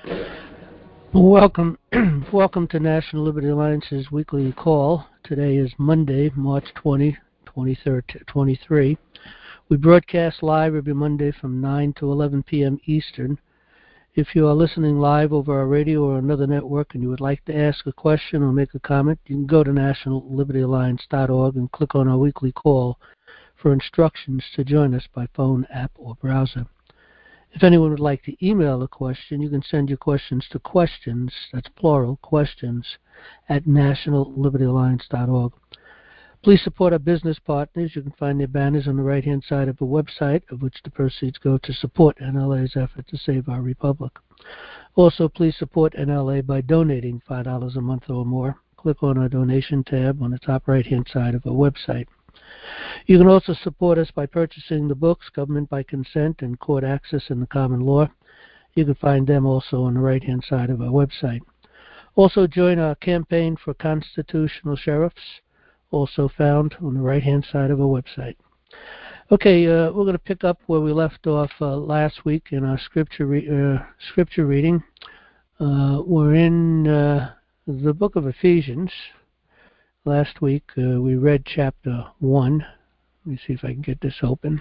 Welcome, welcome to National Liberty Alliance's weekly call. Today is Monday, March 20, 23. We broadcast live every Monday from 9 to 11 p.m. Eastern. If you are listening live over our radio or another network and you would like to ask a question or make a comment, you can go to nationallibertyalliance.org and click on our weekly call for instructions to join us by phone, app, or browser. If anyone would like to email a question, you can send your questions to questions, that's plural, questions, at nationallibertyalliance.org. Please support our business partners. You can find their banners on the right-hand side of the website, of which the proceeds go to support NLA's effort to save our republic. Also, please support NLA by donating $5 a month or more. Click on our donation tab on the top right-hand side of our website. You can also support us by purchasing the books, Government by Consent and Court Access in the Common Law. You can find them also on the right-hand side of our website. Also join our campaign for constitutional sheriffs, also found on the right-hand side of our website. Okay, we're going to pick up where we left off last week in our scripture reading. We're in the book of Ephesians. Last week we read chapter 1. Let me see if I can get this open.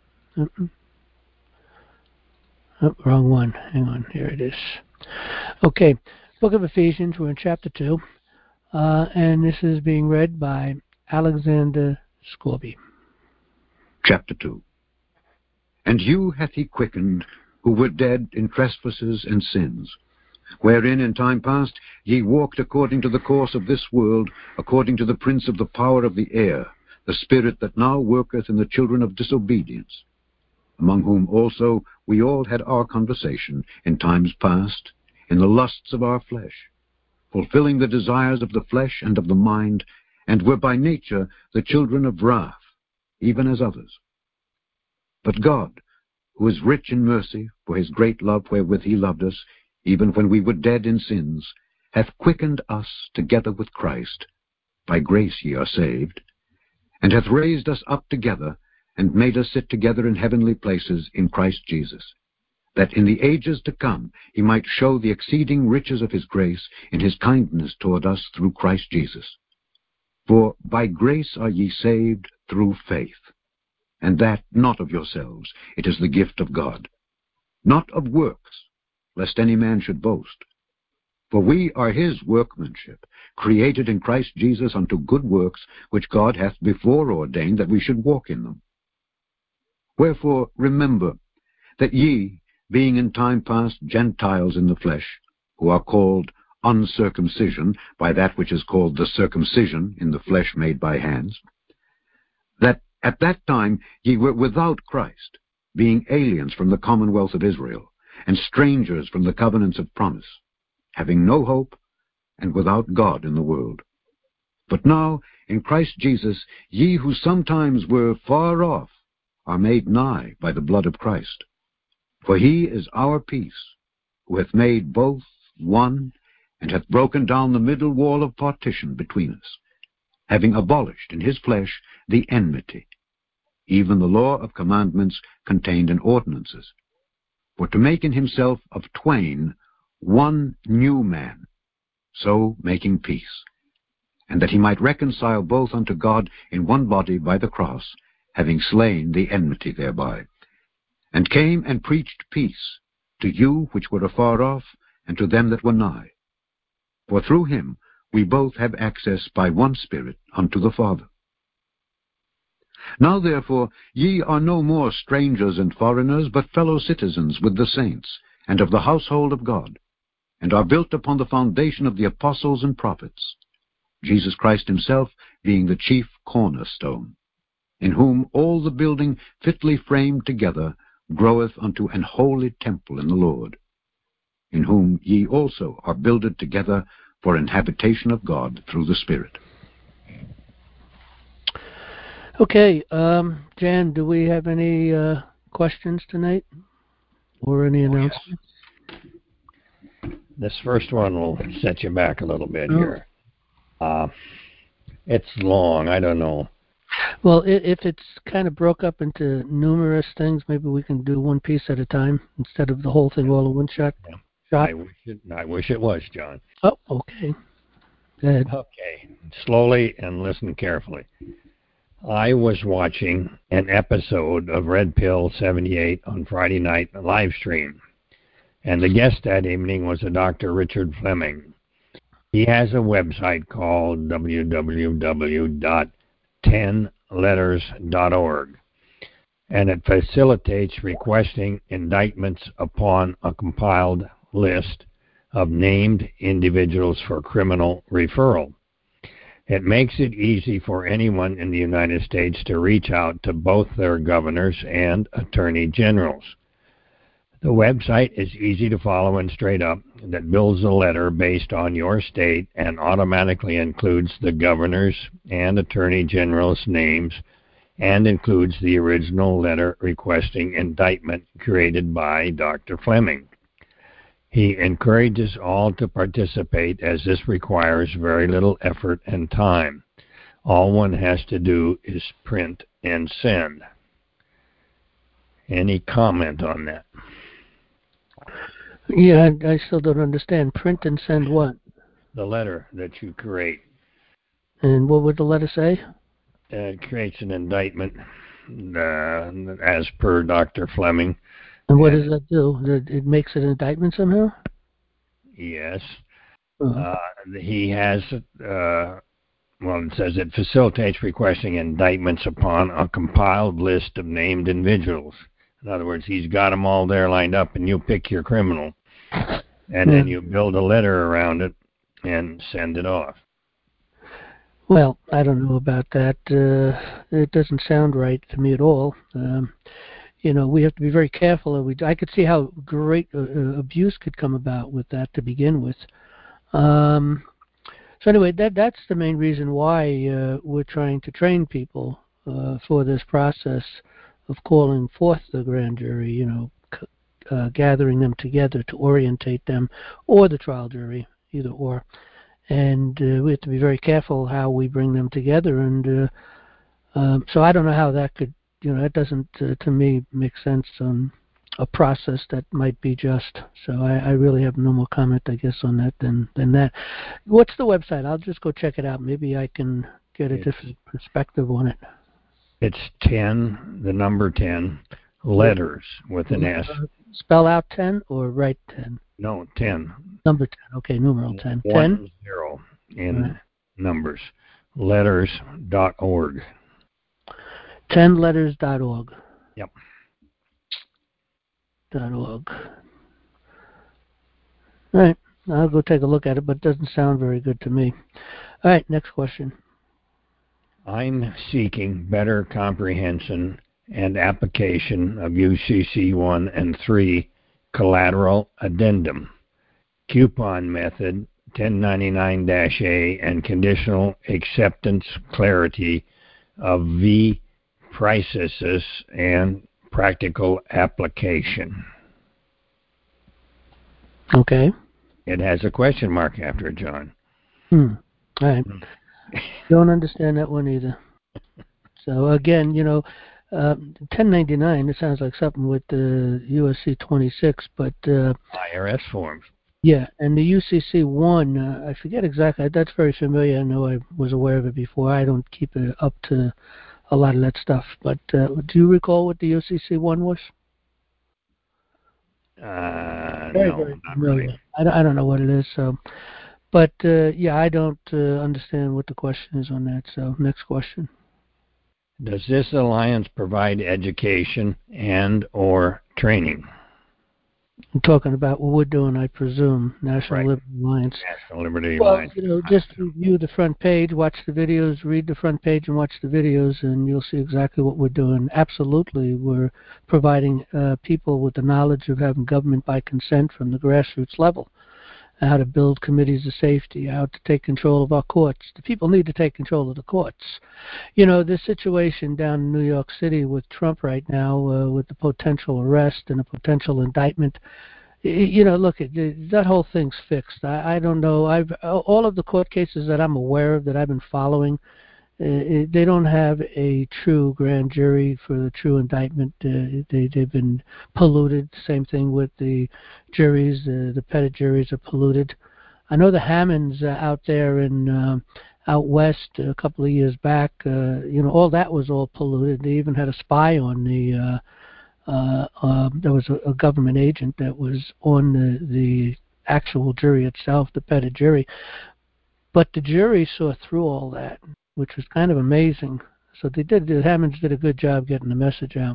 Oh, wrong one. Hang on. Here it is. Okay. Book of Ephesians. We're in chapter 2. And this is being read by Alexander Scorby. Chapter 2. And you hath he quickened, who were dead in trespasses and sins, wherein in time past ye walked according to the course of this world, according to the prince of the power of the air, the spirit that now worketh in the children of disobedience, among whom also we all had our conversation in times past, in the lusts of our flesh, fulfilling the desires of the flesh and of the mind, and were by nature the children of wrath, even as others. But God, who is rich in mercy, for his great love wherewith he loved us, even when we were dead in sins, hath quickened us together with Christ. By grace ye are saved, and hath raised us up together, and made us sit together in heavenly places in Christ Jesus, that in the ages to come he might show the exceeding riches of his grace in his kindness toward us through Christ Jesus. For by grace are ye saved through faith, and that not of yourselves, it is the gift of God, not of works, lest any man should boast. For we are his workmanship, created in Christ Jesus unto good works, which God hath before ordained that we should walk in them. Wherefore remember that ye, being in time past Gentiles in the flesh, who are called uncircumcision by that which is called the circumcision in the flesh made by hands, that at that time ye were without Christ, being aliens from the commonwealth of Israel, and strangers from the covenants of promise, having no hope, and without God in the world. But now, in Christ Jesus, ye who sometimes were far off are made nigh by the blood of Christ. For he is our peace, who hath made both one, and hath broken down the middle wall of partition between us, having abolished in his flesh the enmity, even the law of commandments contained in ordinances, for to make in himself of twain one new man, so making peace, and that he might reconcile both unto God in one body by the cross, having slain the enmity thereby, and came and preached peace to you which were afar off, and to them that were nigh. For through him we both have access by one Spirit unto the Father. Now therefore ye are no more strangers and foreigners, but fellow citizens with the saints, and of the household of God, and are built upon the foundation of the apostles and prophets, Jesus Christ himself being the chief cornerstone, in whom all the building fitly framed together groweth unto an holy temple in the Lord, in whom ye also are builded together for an habitation of God through the Spirit. Okay, Jan, do we have any questions tonight? Or any announcements? This first one will set you back a little bit here. It's long, I don't know. Well, if it's kind of broke up into numerous things, maybe we can do one piece at a time instead of the whole thing all in one shot. Yeah. I wish it was, John. Oh, okay. Go ahead. Okay. Slowly and listen carefully. I was watching an episode of Red Pill 78 on Friday night live stream, and the guest that evening was a Dr. Richard Fleming. He has a website called www.10letters.org, and it facilitates requesting indictments upon a compiled list of named individuals for criminal referral. It makes it easy for anyone in the United States to reach out to both their governors and attorney generals. The website is easy to follow and straight up. That builds a letter based on your state and automatically includes the governor's and attorney general's names and includes the original letter requesting indictment created by Dr. Fleming. He encourages all to participate as this requires very little effort and time. All one has to do is print and send. Any comment on that? Yeah, I still don't understand. Print and send what? The letter that you create. And what would the letter say? It creates an indictment as per Dr. Fleming. And what does that do? It makes an indictment somehow? Yes. Uh-huh. He has, it says it facilitates requesting indictments upon a compiled list of named individuals. In other words, he's got them all there lined up, and you pick your criminal, and then you build a letter around it and send it off. Well, I don't know about that. It doesn't sound right to me at all. We have to be very careful. I could see how great abuse could come about with that to begin with. So anyway, that's the main reason why we're trying to train people for this process of calling forth the grand jury, gathering them together to orientate them, or the trial jury, either or. And we have to be very careful how we bring them together. And so I don't know how that could, that doesn't, to me, make sense on a process that might be just. So I really have no more comment, I guess, on that than that. What's the website? I'll just go check it out. Maybe I can get a different perspective on it. It's 10, the number 10, letters with an S. Spell out 10 or write 10? No, 10. Number 10. Okay, numeral 10. 10 0 in numbers. Letters.org. 10letters.org. Yep. .org. All right, I'll go take a look at it, but it doesn't sound very good to me. All right, next question. I'm seeking better comprehension and application of UCC 1 and 3 collateral addendum, coupon method 1099-A, and conditional acceptance clarity of V prices and practical application. Okay. It has a question mark after it, John. All right. Don't understand that one either. So again, 1099, it sounds like something with the USC 26, but IRS forms. Yeah, and the UCC 1, I forget exactly. That's very familiar. I know I was aware of it before. I don't keep it up to a lot of that stuff. But do you recall what the UCC 1 was? No, not really. I don't know what it is. So, but I don't understand what the question is on that. So, next question. Does this alliance provide education and or training? I'm talking about what we're doing, I presume, National Liberty Alliance. National Liberty Alliance. Just review the front page, watch the videos, read the front page and watch the videos, and you'll see exactly what we're doing. Absolutely, we're providing people with the knowledge of having government by consent from the grassroots level, how to build committees of safety, how to take control of our courts. The people need to take control of the courts. This situation down in New York City with Trump right now, with the potential arrest and a potential indictment, look, that whole thing's fixed. I don't know. All of the court cases that I'm aware of, that I've been following, They don't have a true grand jury for the true indictment. They've been polluted. Same thing with the juries. The petit juries are polluted. I know the Hammonds out there in out west a couple of years back. All that was all polluted. They even had a spy on the. There was a government agent that was on the actual jury itself, the petit jury. But the jury saw through all that, which was kind of amazing. So the Hammonds did a good job getting the message out.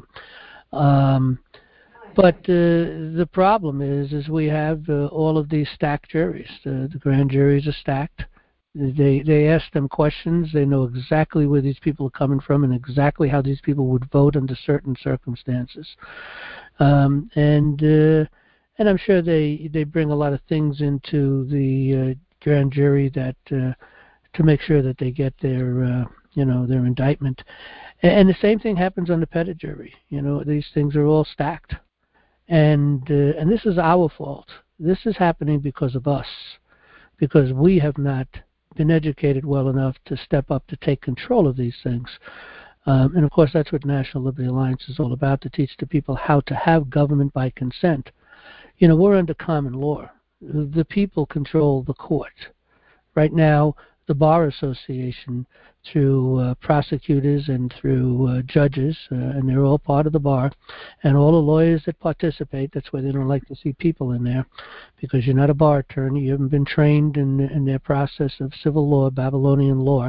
But the problem is we have all of these stacked juries. The grand juries are stacked. They ask them questions. They know exactly where these people are coming from and exactly how these people would vote under certain circumstances. And I'm sure they bring a lot of things into the grand jury that to make sure that they get their their indictment. And the same thing happens on the petit jury. These things are all stacked. And this is our fault. This is happening because of us, because we have not been educated well enough to step up to take control of these things. And of course, that's what National Liberty Alliance is all about, to teach the people how to have government by consent. We're under common law. The people control the court. Right now, the Bar Association, through prosecutors and through judges, and they're all part of the bar, and all the lawyers that participate, that's why they don't like to see people in there, because you're not a bar attorney, you haven't been trained in their process of civil law, Babylonian law.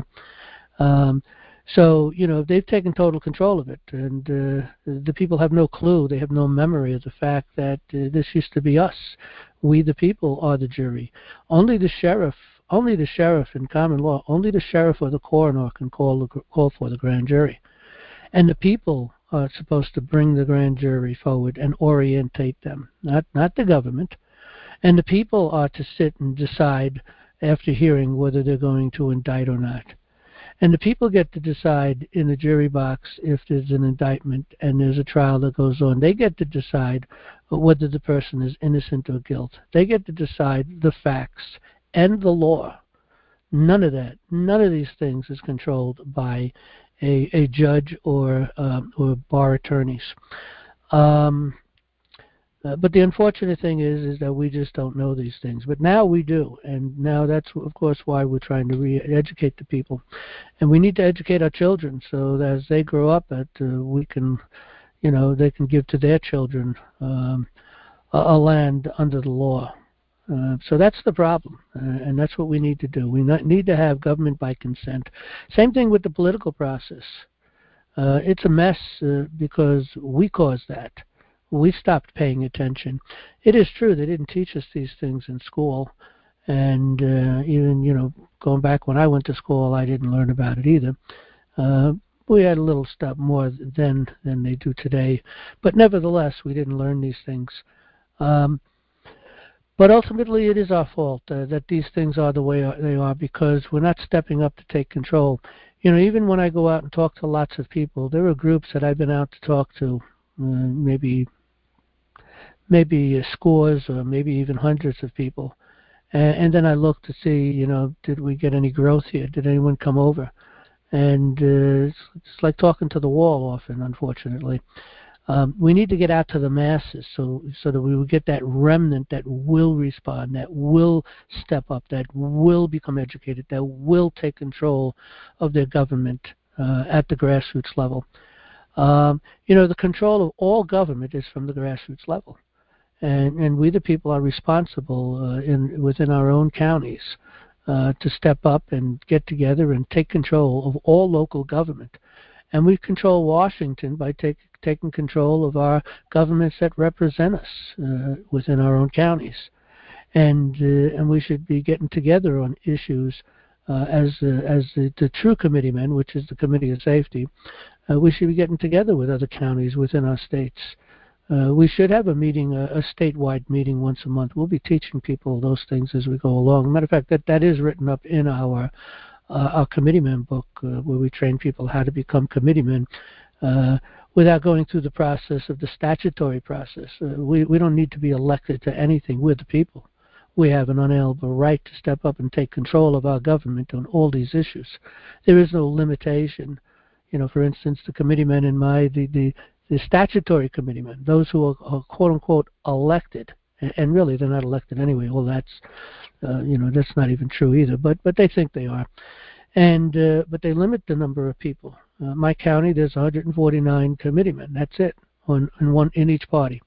So, they've taken total control of it, and the people have no clue, they have no memory of the fact that this used to be us. We, the people, are the jury. Only the sheriff in common law, only the sheriff or the coroner can call for the grand jury. And the people are supposed to bring the grand jury forward and orientate them, not the government. And the people are to sit and decide after hearing whether they're going to indict or not. And the people get to decide in the jury box if there's an indictment and there's a trial that goes on. They get to decide whether the person is innocent or guilty. They get to decide the facts and the law. None of that. None of these things is controlled by a judge or bar attorneys. But the unfortunate thing is that we just don't know these things. But now we do, and now that's of course why we're trying to re-educate the people, and we need to educate our children so that as they grow up, that we can, they can give to their children a land under the law. So that's the problem, and that's what we need to do. We need to have government by consent. Same thing with the political process. It's a mess because we caused that. We stopped paying attention. It is true they didn't teach us these things in school, and even going back when I went to school, I didn't learn about it either. We had a little stuff more then than they do today, but nevertheless, we didn't learn these things. But ultimately, it is our fault that these things are the way they are, because we're not stepping up to take control. Even when I go out and talk to lots of people, there are groups that I've been out to talk to, maybe scores or maybe even hundreds of people. And then I look to see, did we get any growth here? Did anyone come over? And it's like talking to the wall often, unfortunately. We need to get out to the masses so that we will get that remnant that will respond, that will step up, that will become educated, that will take control of their government at the grassroots level. The control of all government is from the grassroots level. And we the people are responsible within our own counties to step up and get together and take control of all local government. And we control Washington by taking control of our governments that represent us within our own counties. And we should be getting together on issues as the true committeemen, which is the Committee of Safety. We should be getting together with other counties within our states. We should have a meeting, a statewide meeting once a month. We'll be teaching people those things as we go along. Matter of fact, that is written up in our committeeman book, where we train people how to become committeemen without going through the process of the statutory process. We don't need to be elected to anything. We're the people. We have an unalienable right to step up and take control of our government on all these issues. There is no limitation. For instance, the committeemen in the statutory committeemen, those who are quote unquote elected, and really they're not elected anyway. Well, that's that's not even true either. But they think they are, and but they limit the number of people. My county, there's 149 committeemen. That's it in each party.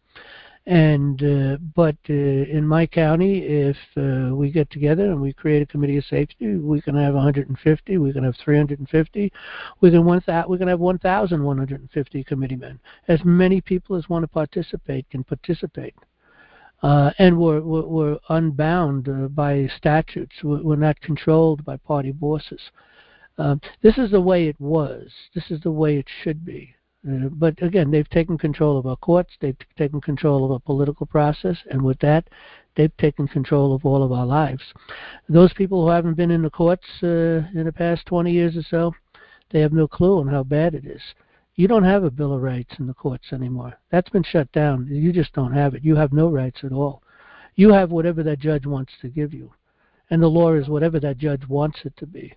And but in my county, if we get together and we create a committee of safety, we can have 150, we can have 350, we can have 1,150 committeemen. As many people as want to participate can participate, and we're unbound by statutes. We're not controlled by party bosses. This is the way it was. This is the way it should be. But again, they've taken control of our courts, they've taken control of our political process, and with that, they've taken control of all of our lives. Those people who haven't been in the courts in the past 20 years or so, they have no clue on how bad it is. You don't have a Bill of Rights in the courts anymore. That's been shut down. You just don't have it. You have no rights at all. You have whatever that judge wants to give you, and the law is whatever that judge wants it to be.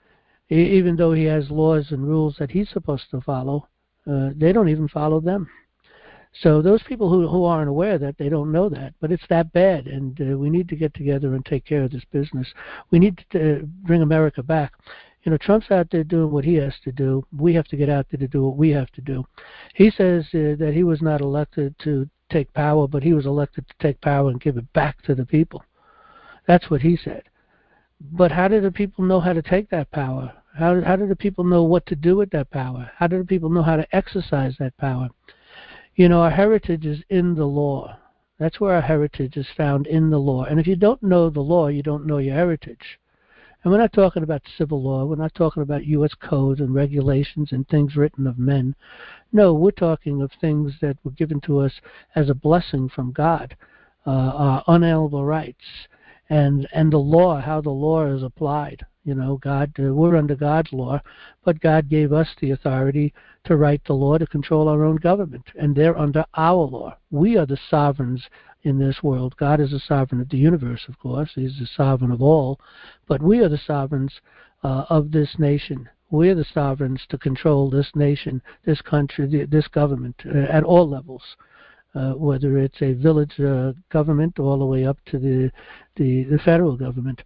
Even though he has laws and rules that he's supposed to follow, they don't even follow them. So those people who aren't aware of that, they don't know that. But it's that bad, and we need to get together and take care of this business. We need to bring America back. Trump's out there doing what he has to do. We have to get out there to do what we have to do. He says that he was not elected to take power, but he was elected to take power and give it back to the people. That's what he said. But how do the people know how to take that power? How do the people know what to do with that power? How do the people know how to exercise that power? Our heritage is in the law. That's where our heritage is found, in the law. And if you don't know the law, you don't know your heritage. And we're not talking about civil law. We're not talking about U.S. codes and regulations and things written of men. No, we're talking of things that were given to us as a blessing from God, our unalienable rights, and the law, how the law is applied. God, we're under God's law, but God gave us the authority to write the law to control our own government, and they're under our law. We are the sovereigns in this world. God is the sovereign of the universe, of course. He's the sovereign of all, but we are the sovereigns of this nation. We're the sovereigns to control this nation, this country, this government at all levels. Whether it's a village government all the way up to the federal government.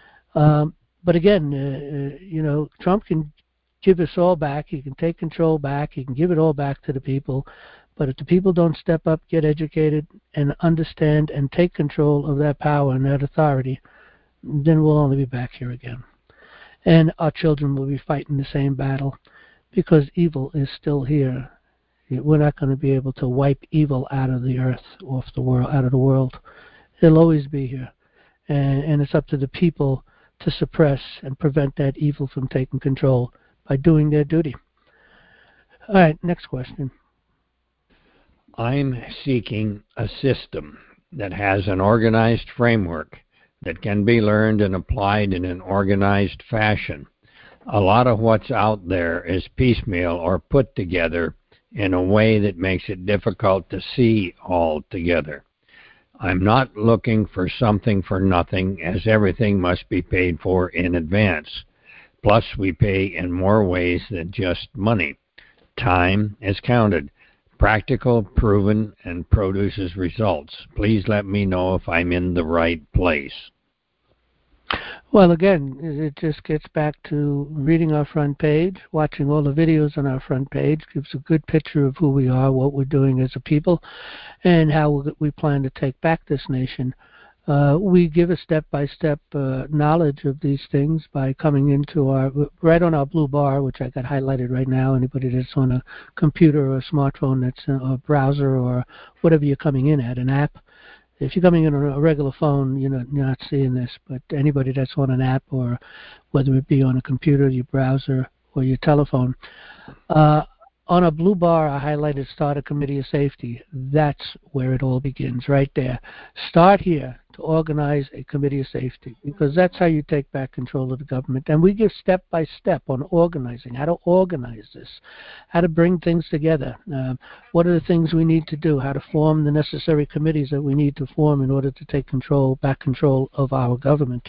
But again, Trump can give us all back. He can take control back. He can give it all back to the people. But if the people don't step up, get educated, and understand and take control of that power and that authority, then we'll only be back here again. And our children will be fighting the same battle because evil is still here. We're not going to be able to wipe evil out of the earth, off the world, out of the world. It'll always be here. And it's up to the people to suppress and prevent that evil from taking control by doing their duty. All right, next question. I'm seeking a system that has an organized framework that can be learned and applied in an organized fashion. A lot of what's out there is piecemeal or put together in a way that makes it difficult to see all together. I'm not looking for something for nothing, as everything must be paid for in advance. Plus, we pay in more ways than just money. Time is counted. Practical, proven, and produces results. Please let me know if I'm in the right place. Well, again, it just gets back to reading our front page, watching all the videos on our front page, gives a good picture of who we are, what we're doing as a people, and how we plan to take back this nation. We give a step-by-step knowledge of these things by coming into right on our blue bar, which I got highlighted right now. Anybody that's on a computer or a smartphone that's a browser or whatever you're coming in at, an app. If you're coming in on a regular phone, you're not seeing this, but anybody that's on an app, or whether it be on a computer, your browser, or your telephone, on a blue bar, I highlighted Start a Committee of Safety. That's where it all begins, right there. Start here. to organize a committee of safety, because that's how you take back control of the government. And we give step by step on organizing, how to organize this, how to bring things together, what are the things we need to do, how to form the necessary committees that we need to form in order to take back control of our government.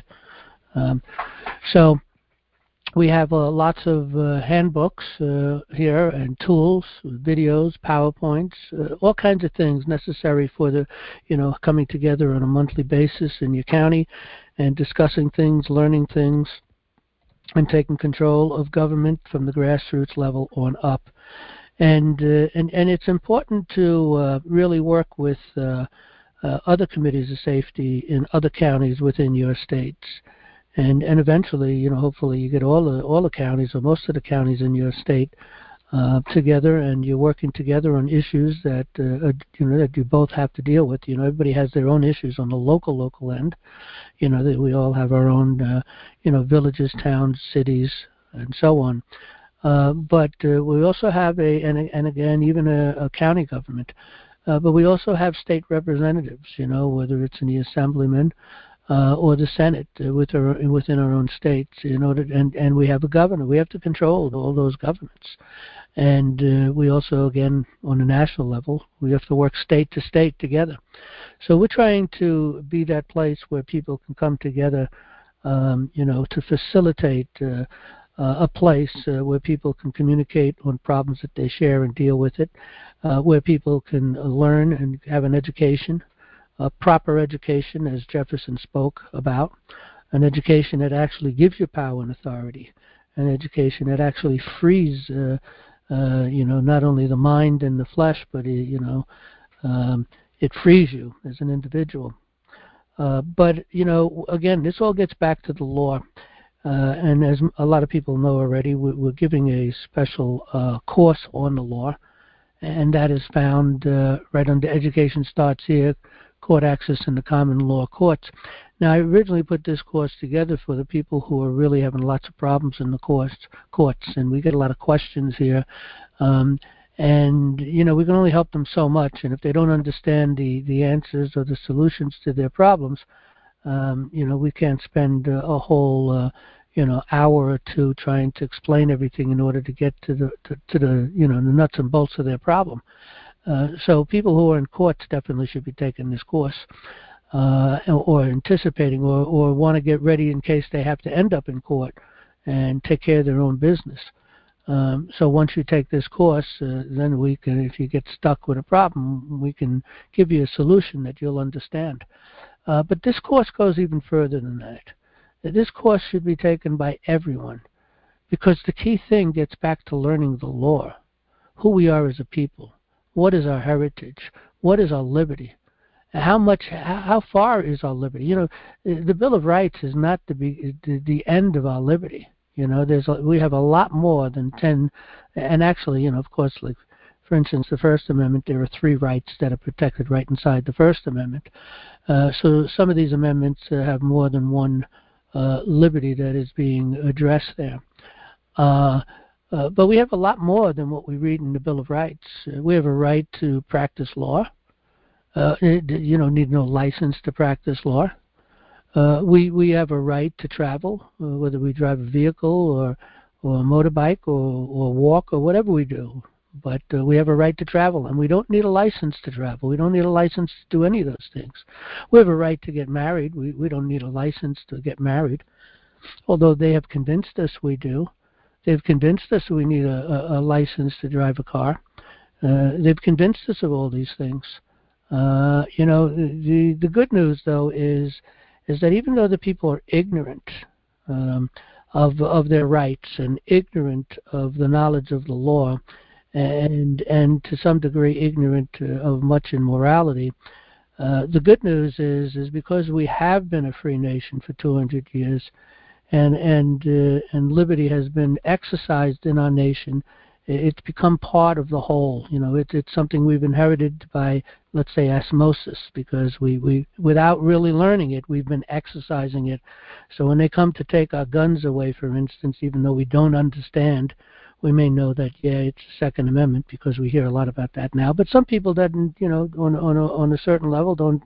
So we have lots of handbooks here, and tools, videos, PowerPoints, all kinds of things necessary for the, coming together on a monthly basis in your county and discussing things, learning things, and taking control of government from the grassroots level on up. And it's important to really work with other committees of safety in other counties within your states. And eventually, hopefully you get all the counties or most of the counties in your state together, and you're working together on issues that that you both have to deal with. Everybody has their own issues on the local end. That we all have our own villages, towns, cities, and so on. But we also have and again even a county government. But we also have state representatives. Whether it's in the assemblyman or the Senate within our own states, and we have a governor. We have to control all those governments, and we also, again, on a national level, we have to work state to state together. So we're trying to be that place where people can come together, to facilitate a place where people can communicate on problems that they share and deal with it, where people can learn and have an education. A proper education, as Jefferson spoke about, an education that actually gives you power and authority, an education that actually frees, not only the mind and the flesh, but it frees you as an individual. But again, this all gets back to the law, and as a lot of people know already, we're giving a special course on the law, and that is found right under Education Starts Here. Court access in the common law courts. Now, I originally put this course together for the people who are really having lots of problems in the courts, and we get a lot of questions here. And, we can only help them so much, and if they don't understand the answers or the solutions to their problems, we can't spend a whole, hour or two trying to explain everything in order to get to the nuts and bolts of their problem. So people who are in courts definitely should be taking this course, or anticipating, or want to get ready in case they have to end up in court and take care of their own business. So once you take this course, then we can, if you get stuck with a problem, we can give you a solution that you'll understand. But this course goes even further than that. This course should be taken by everyone, because the key thing gets back to learning the law, who we are as a people. What is our heritage? What is our liberty? How far is our liberty? The Bill of Rights is not the end of our liberty. We have a lot more than 10, and actually, of course, like, for instance, the First Amendment, there are 3 rights that are protected right inside the First Amendment. So some of these amendments have more than one liberty that is being addressed there. But we have a lot more than what we read in the Bill of Rights. We have a right to practice law. You don't need no license to practice law. We have a right to travel, whether we drive a vehicle or a motorbike or walk or whatever we do. But we have a right to travel, and we don't need a license to travel. We don't need a license to do any of those things. We have a right to get married. We don't need a license to get married, although they have convinced us we do. They've convinced us we need a license to drive a car. They've convinced us of all these things. The good news, though, is that even though the people are ignorant of their rights and ignorant of the knowledge of the law, and to some degree ignorant of much in morality, the good news is because we have been a free nation for 200 years, and liberty has been exercised in our nation. It's become part of the whole. It's something we've inherited by, let's say, osmosis, because we without really learning it, we've been exercising it. So when they come to take our guns away, for instance, even though we don't understand, we may know that, it's the Second Amendment, because we hear a lot about that now. But some people that, on a certain level don't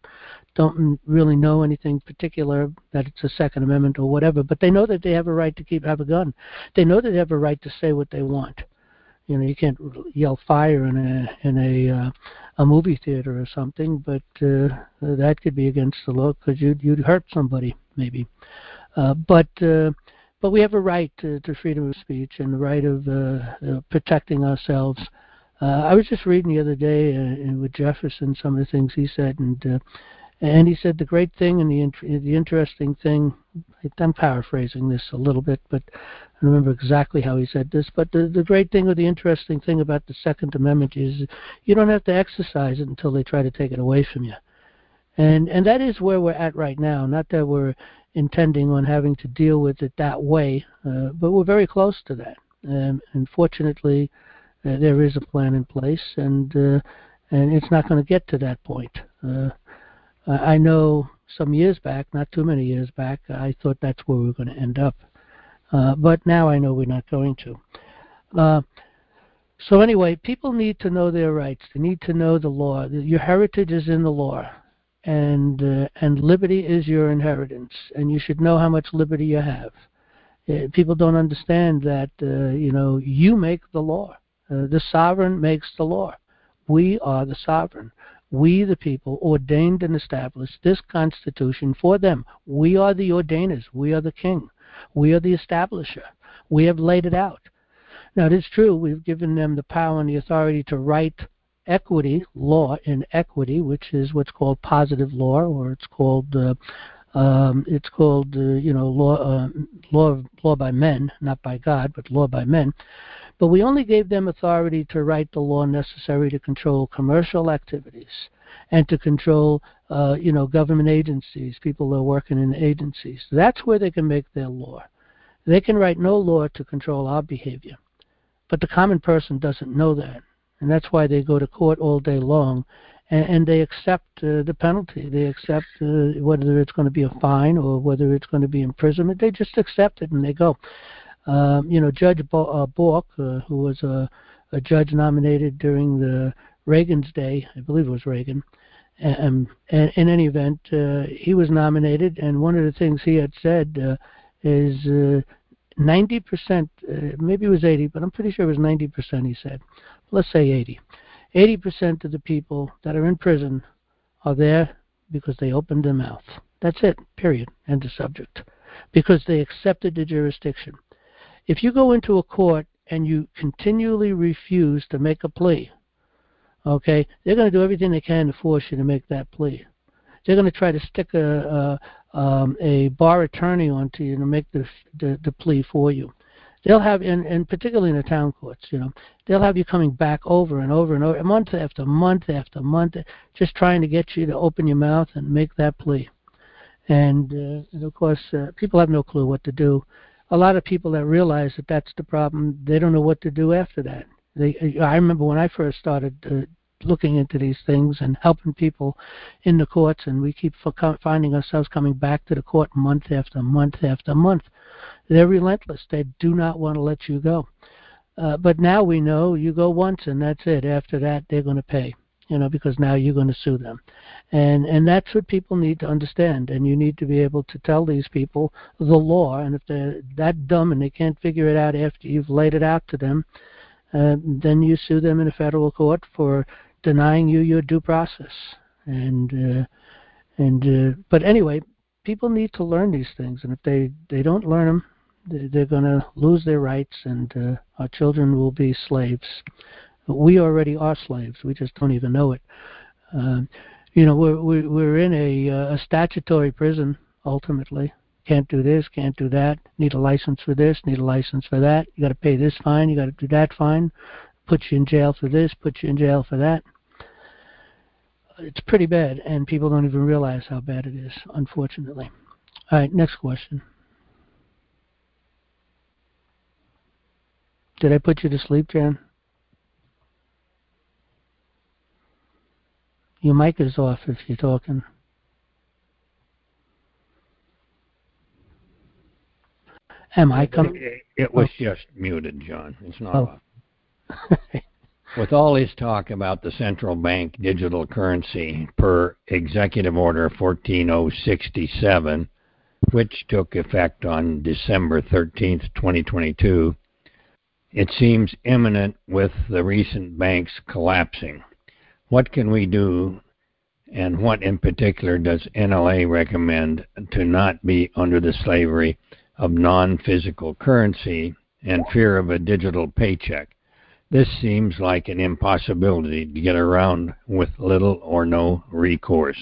don't really know anything particular, that it's a Second Amendment or whatever, but they know that they have a right to have a gun. They know that they have a right to say what they want. You can't yell fire in a movie theater or something, but that could be against the law because you'd hurt somebody maybe. But we have a right to freedom of speech and the right of protecting ourselves. I was just reading the other day with Jefferson some of the things he said, and he said the great thing and the interesting thing. I'm paraphrasing this a little bit, but I don't remember exactly how he said this. But the great thing or the interesting thing about the Second Amendment is you don't have to exercise it until they try to take it away from you. And that is where we're at right now. Not that we're intending on having to deal with it that way, but we're very close to that. And fortunately, there is a plan in place, and it's not going to get to that point. I know some years back, not too many years back, I thought that's where we were going to end up. But now I know we're not going to. So anyway, people need to know their rights. They need to know the law. Your heritage is in the law, and liberty is your inheritance, and you should know how much liberty you have. People don't understand that, you make the law. The sovereign makes the law. We are the sovereign. We, the people, ordained and established this Constitution for them. We are the ordainers. We are the king. We are the establisher. We have laid it out. Now, it is true, we've given them the power and the authority to write law in equity, which is what's called positive law, or it's called law by men, not by God, but law by men. But we only gave them authority to write the law necessary to control commercial activities and to control, government agencies, people that are working in agencies. That's where they can make their law. They can write no law to control our behavior. But the common person doesn't know that. And that's why they go to court all day long, and they accept the penalty. They accept whether it's going to be a fine or whether it's going to be imprisonment. They just accept it and they go. Judge Bork, who was a judge nominated during the Reagan's day, I believe it was Reagan, and in any event, he was nominated, and one of the things he had said is 90%, maybe it was 80, but I'm pretty sure it was 90%, he said. Let's say 80. 80% of the people that are in prison are there because they opened their mouth. That's it, period, end of subject. Because they accepted the jurisdiction. If you go into a court and you continually refuse to make a plea, okay, they're going to do everything they can to force you to make that plea. They're going to try to stick a bar attorney onto you to make the plea for you. They'll have, and particularly in the town courts, they'll have you coming back over and over and over, month after month after month, just trying to get you to open your mouth and make that plea. And of course, people have no clue what to do. A lot of people that realize that that's the problem, they don't know what to do after that. I remember when I first started looking into these things and helping people in the courts, and we keep finding ourselves coming back to the court month after month after month. They're relentless. They do not want to let you go. But now we know you go once and that's it. After that, they're going to pay, because now you're going to sue them. And that's what people need to understand. And you need to be able to tell these people the law. And if they're that dumb and they can't figure it out after you've laid it out to them, then you sue them in a federal court for denying you your due process. But anyway, people need to learn these things. And if they don't learn them, they're going to lose their rights, and our children will be slaves. We already are slaves. We just don't even know it. We're in a statutory prison, ultimately. Can't do this, can't do that. Need a license for this, need a license for that. You got to pay this fine, you got to do that fine. Put you in jail for this, put you in jail for that. It's pretty bad, and people don't even realize how bad it is, unfortunately. All right, next question. Did I put you to sleep, Jan? Your mic is off if you're talking. Am I coming? It was just muted, John. It's not off. With all this talk about the central bank digital currency per Executive Order 14067, which took effect on December 13th, 2022, it seems imminent with the recent banks collapsing. What can we do, and what in particular does NLA recommend to not be under the slavery of non-physical currency and fear of a digital paycheck? This seems like an impossibility to get around with little or no recourse.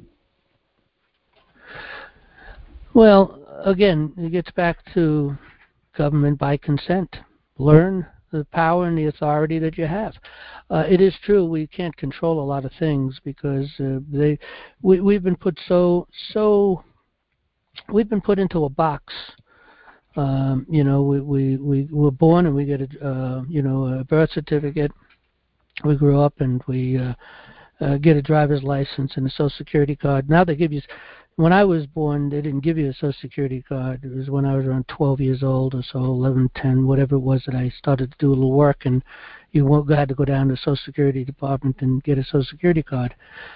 Well, again, it gets back to government by consent. Learn the power and the authority that you have. It is true we can't control a lot of things because we've been put we've been put into a box. We were born and we get a birth certificate. We grow up and we get a driver's license and a Social Security card. Now they give you. When I was born, they didn't give you a Social Security card. It was when I was around 12 years old or so, 11, 10, whatever it was, that I started to do a little work, and you had to go down to the Social Security department and get a Social Security card.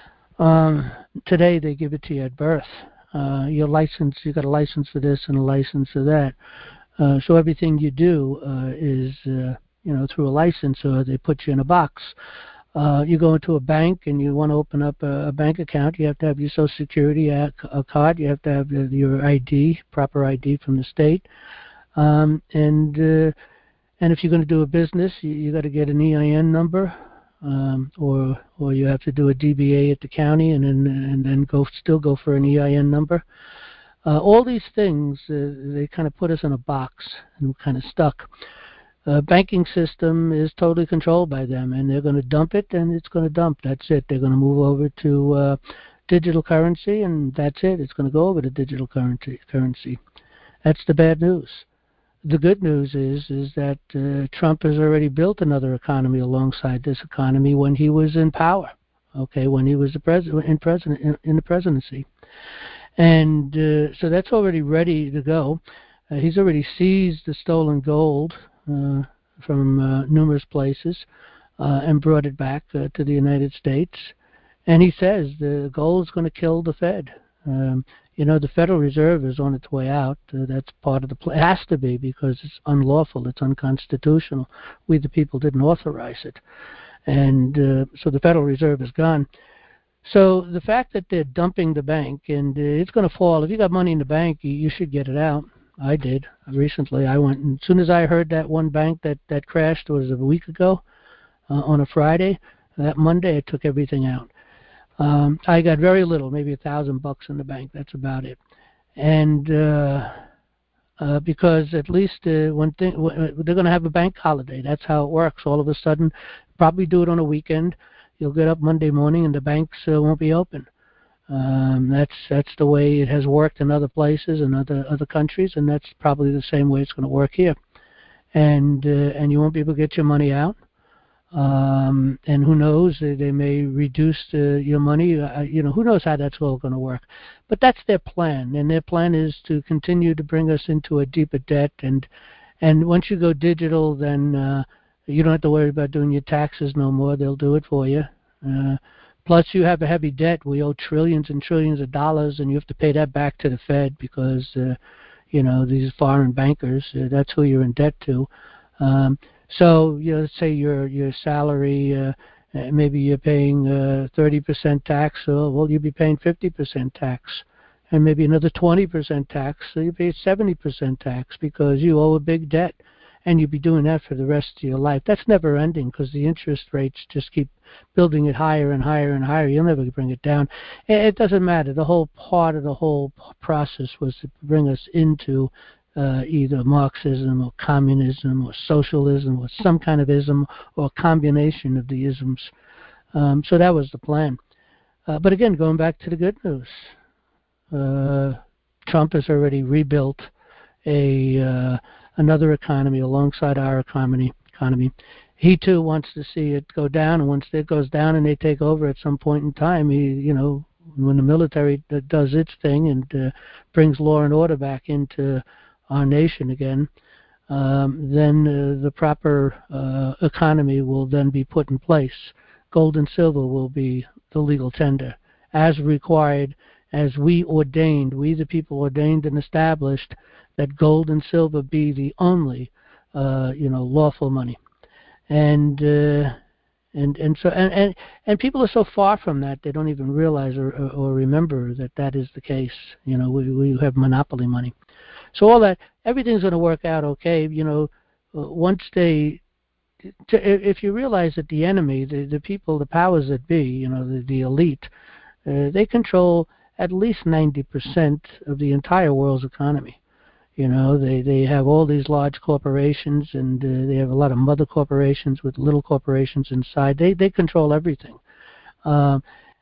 Today they give it to you at birth. Your license, you got a license for this and a license for that. So everything you do is through a license, or they put you in a box. You go into a bank and you want to open up a bank account, you have to have your Social Security card, you have to have your ID, proper ID from the state, and if you're going to do a business, you got to get an EIN number, or you have to do a DBA at the county, and then still go for an EIN number. All these things, they kind of put us in a box and we're kind of stuck. Banking system is totally controlled by them, and they're going to dump it, and it's going to dump. That's it. They're going to move over to digital currency, and that's it. It's going to go over to digital currency. That's the bad news. The good news is that Trump has already built another economy alongside this economy when he was in power. Okay, when he was the in the presidency, and so that's already ready to go. He's already seized the stolen gold from numerous places and brought it back to the United States. And he says the gold is going to kill the Fed. The Federal Reserve is on its way out. That's part of the plan. It has to be, because it's unlawful. It's unconstitutional. We, the people, didn't authorize it. And so the Federal Reserve is gone. So the fact that they're dumping the bank, and it's going to fall. If you got money in the bank, you should get it out. I did. Recently, I went, and as soon as I heard that one bank that crashed, was a week ago, on a Friday, that Monday, I took everything out. I got very little, maybe $1,000 in the bank. That's about it. And because at least they're going to have a bank holiday. That's how it works. All of a sudden, probably do it on a weekend. You'll get up Monday morning and the banks won't be open. That's the way it has worked in other places and other countries, and that's probably the same way it's going to work here. And you won't be able to get your money out. And who knows? They may reduce your money. Who knows how that's all going to work? But that's their plan, and their plan is to continue to bring us into a deeper debt. And once you go digital, then you don't have to worry about doing your taxes no more. They'll do it for you. Plus, you have a heavy debt. We owe trillions and trillions of dollars, and you have to pay that back to the Fed because, these foreign bankers, that's who you're in debt to. So, let's say your salary, maybe you're paying 30% tax, so, you'll be paying 50% tax. And maybe another 20% tax, so you pay 70% tax because you owe a big debt. And you'll be doing that for the rest of your life. That's never ending because the interest rates just keep building it higher and higher and higher. You'll never bring it down. It doesn't matter. The whole part of the whole process was to bring us into either Marxism or communism or socialism or some kind of ism or a combination of the isms. So that was the plan. But again, going back to the good news, Trump has already rebuilt another economy alongside our economy. He too wants to see it go down, and once it goes down and they take over at some point in time, when the military does its thing and brings law and order back into our nation again, then the proper economy will then be put in place. Gold and silver will be the legal tender, as required, as we ordained, we the people ordained and established that gold and silver be the only, lawful money. And people are so far from that they don't even realize or remember that is the case. We have monopoly money. So all that, everything's going to work out okay. Once if you realize that the enemy, the people, the powers that be, the elite, they control at least 90% of the entire world's economy. They have all these large corporations, and they have a lot of mother corporations with little corporations inside. They control everything, and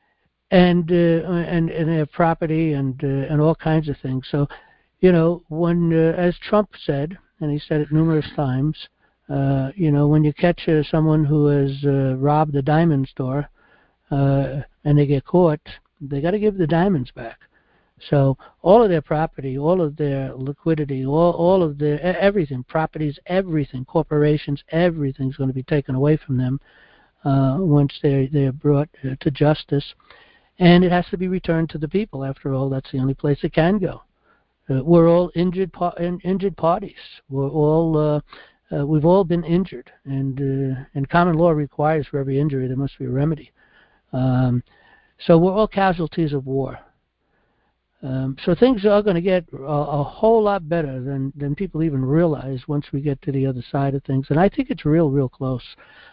they have property and all kinds of things. So, when as Trump said, and he said it numerous times, when you catch someone who has robbed a diamond store and they get caught, they got to give the diamonds back. So all of their property, all of their liquidity, all of their everything, properties, everything, corporations, everything's going to be taken away from them once they're brought to justice, and it has to be returned to the people. After all, that's the only place it can go. We're all injured parties. We're all we've all been injured, and common law requires for every injury there must be a remedy. So we're all casualties of war. So things are going to get a whole lot better than people even realize once we get to the other side of things. And I think it's real close.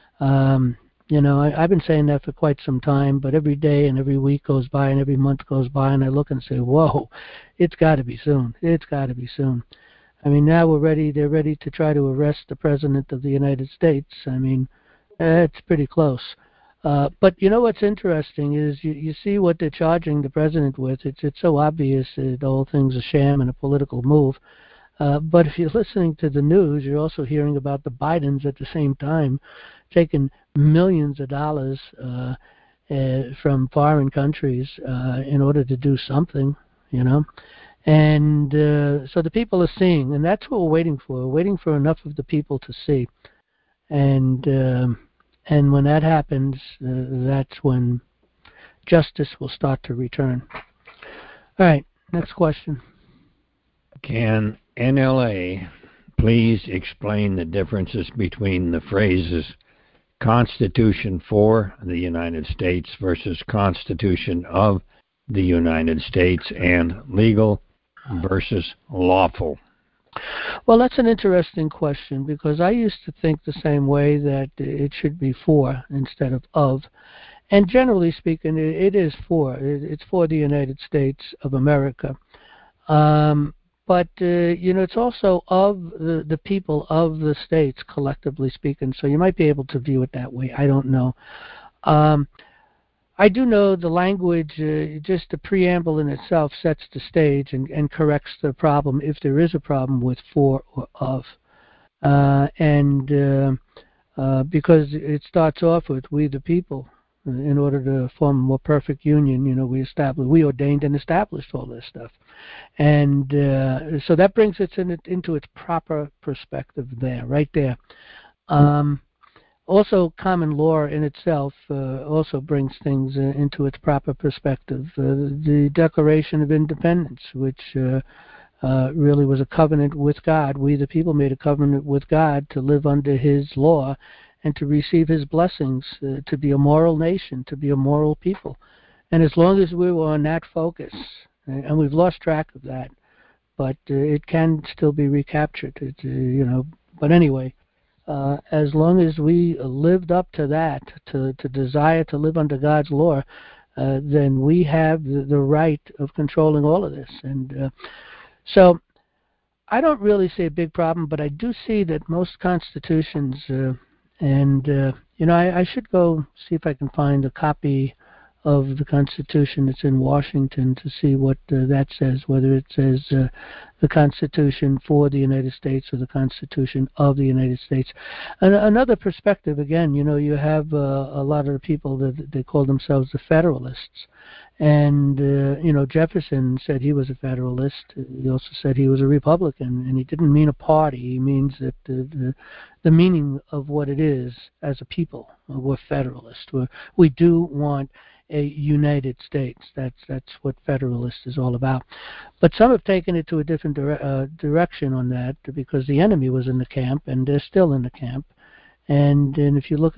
I've been saying that for quite some time, but every day and every week goes by and every month goes by, and I look and say, whoa, it's got to be soon. It's got to be soon. I mean, now they're ready to try to arrest the President of the United States. I mean, it's pretty close. But what's interesting is you see what they're charging the president with. It's so obvious the whole thing's a sham and a political move. But if you're listening to the news, you're also hearing about the Bidens at the same time taking millions of dollars from foreign countries in order to do something, And so the people are seeing, and that's what we're waiting for. We're waiting for enough of the people to see. And when that happens, that's when justice will start to return. All right, next question. Can NLA please explain the differences between the phrases Constitution for the United States versus Constitution of the United States and legal versus lawful? Well, that's an interesting question, because I used to think the same way, that it should be for instead of. And generally speaking, it is for. It's for the United States of America. But it's also of the people of the states, collectively speaking. So you might be able to view it that way. I don't know. I do know the language, just the preamble in itself sets the stage and corrects the problem if there is a problem with for or of. Because it starts off with we the people. In order to form a more perfect union, we ordained and established all this stuff. And so that brings it into its proper perspective there, right there. Also, common law in itself also brings things into its proper perspective. The Declaration of Independence, which really was a covenant with God. We, the people, made a covenant with God to live under His law and to receive His blessings, to be a moral nation, to be a moral people. And as long as we were on that focus, and we've lost track of that, but it can still be recaptured, But anyway, as long as we lived up to that, to desire to live under God's law, then we have the right of controlling all of this. And so I don't really see a big problem, but I do see that most constitutions, I should go see if I can find a copy of the Constitution that's in Washington to see what that says, whether it says the Constitution for the United States or the Constitution of the United States. And another perspective, again, you have a lot of the people that they call themselves the Federalists. And, Jefferson said he was a Federalist. He also said he was a Republican, and he didn't mean a party. He means that the meaning of what it is as a people. We're Federalists. We do want a United States. That's what Federalist is all about. But some have taken it to a different direction on that because the enemy was in the camp, and they're still in the camp. And if you look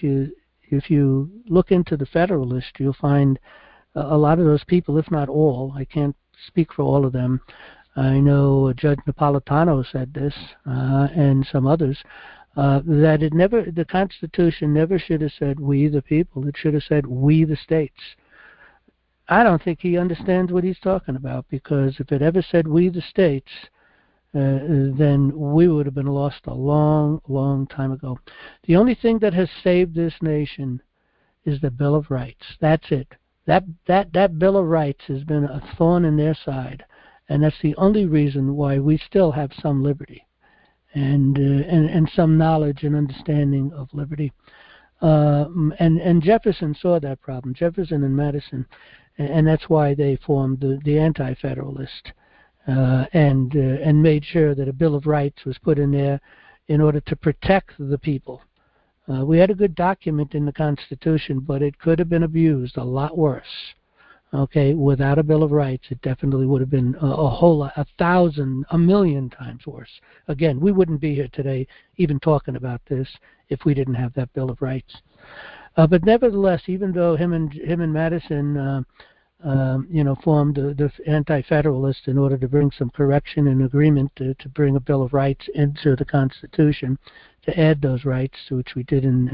into the Federalist, you'll find a lot of those people, if not all. I can't speak for all of them. I know Judge Napolitano said this, and some others. That the Constitution never should have said "we the people." It should have said "we the states." I don't think he understands what he's talking about, because if it ever said "we the states," then we would have been lost a long, long time ago. The only thing that has saved this nation is the Bill of Rights. That's it. That Bill of Rights has been a thorn in their side, and that's the only reason why we still have some liberty. And some knowledge and understanding of liberty. And Jefferson saw that problem, Jefferson and Madison, and that's why they formed the Anti-Federalist and made sure that a Bill of Rights was put in there in order to protect the people. We had a good document in the Constitution, but it could have been abused a lot worse. Okay, without a Bill of Rights, it definitely would have been a whole lot, 1,000, 1,000,000 times worse. Again, we wouldn't be here today even talking about this if we didn't have that Bill of Rights. But nevertheless, even though him and Madison, formed the Anti-Federalists in order to bring some correction and agreement to bring a Bill of Rights into the Constitution, to add those rights, which we did in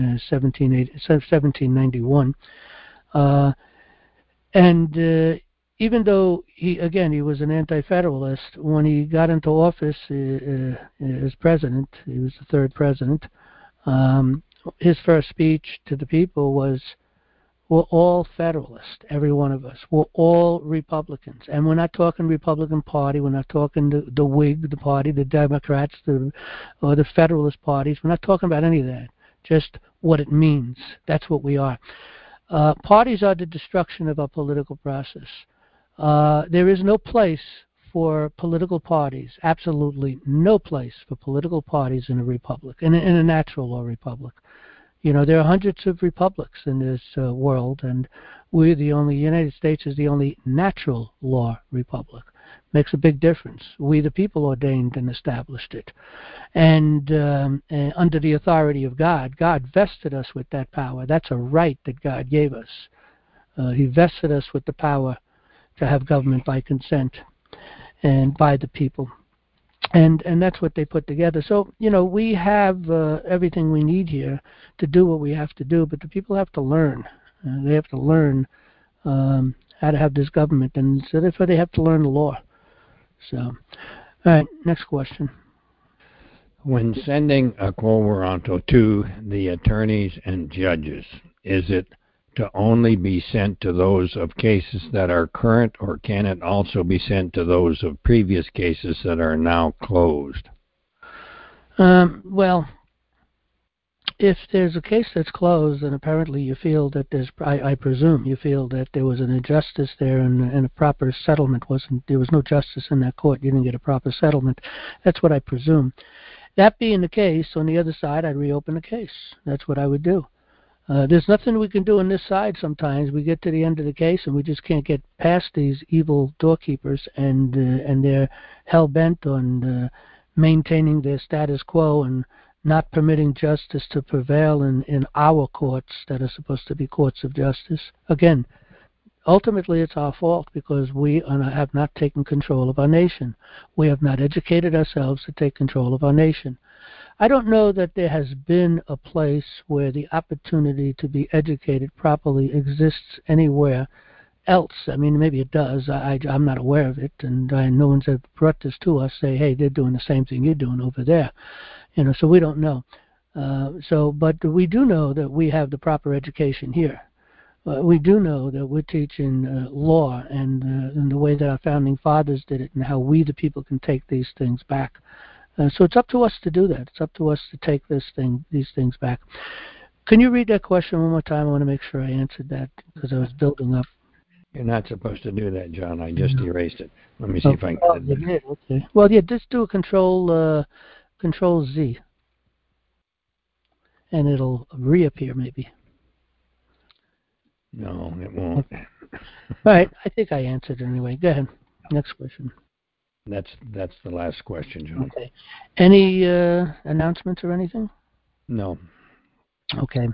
1791. And even though he was an Anti-Federalist, when he got into office as president, he was the third president, his first speech to the people was, "We're all Federalists, every one of us. We're all Republicans." And we're not talking Republican Party. We're not talking the Whig, the party, the Democrats, or the Federalist parties. We're not talking about any of that. Just what it means. That's what we are. Parties are the destruction of our political process. There is no place for political parties, absolutely no place for political parties in a republic, in a natural law republic. There are hundreds of republics in this world, and United States is the only natural law republic. Makes a big difference. We, the people, ordained and established it. And under the authority of God, God vested us with that power. That's a right that God gave us. He vested us with the power to have government by consent and by the people. And that's what they put together. So, we have everything we need here to do what we have to do, but the people have to learn. They have to learn how to have this government, and so therefore they have to learn the law. So, all right, next question. When sending a quo warranto to the attorneys and judges, is it to only be sent to those of cases that are current, or can it also be sent to those of previous cases that are now closed? Well, if there's a case that's closed, and apparently you feel that I presume you feel that there was an injustice there and a proper settlement there was no justice in that court, you didn't get a proper settlement. That's what I presume. That being the case, on the other side, I'd reopen the case. That's what I would do. There's nothing we can do on this side sometimes. We get to the end of the case and we just can't get past these evil doorkeepers, and they're hell-bent on maintaining their status quo and not permitting justice to prevail in our courts that are supposed to be courts of justice. Again, ultimately it's our fault because we have not taken control of our nation. We have not educated ourselves to take control of our nation. I don't know that there has been a place where the opportunity to be educated properly exists anywhere else. I mean, maybe it does. I'm not aware of it, and no one's ever brought this to us, say, hey, they're doing the same thing you're doing over there. So we don't know. But we do know that we have the proper education here. we do know that we're teaching law and the way that our founding fathers did it, and how we, the people, can take these things back. So it's up to us to do that. It's up to us to take these things back. Can you read that question one more time? I want to make sure I answered that because I was building up. You're not supposed to do that, John. I just erased it. Let me see if I can get it You back. did. Okay. Well, yeah, just do a Control Z, and it'll reappear maybe. No, it won't. Okay. All right. I think I answered it anyway. Go ahead. Next question. That's the last question, John. Okay. Any announcements or anything? No. Okay.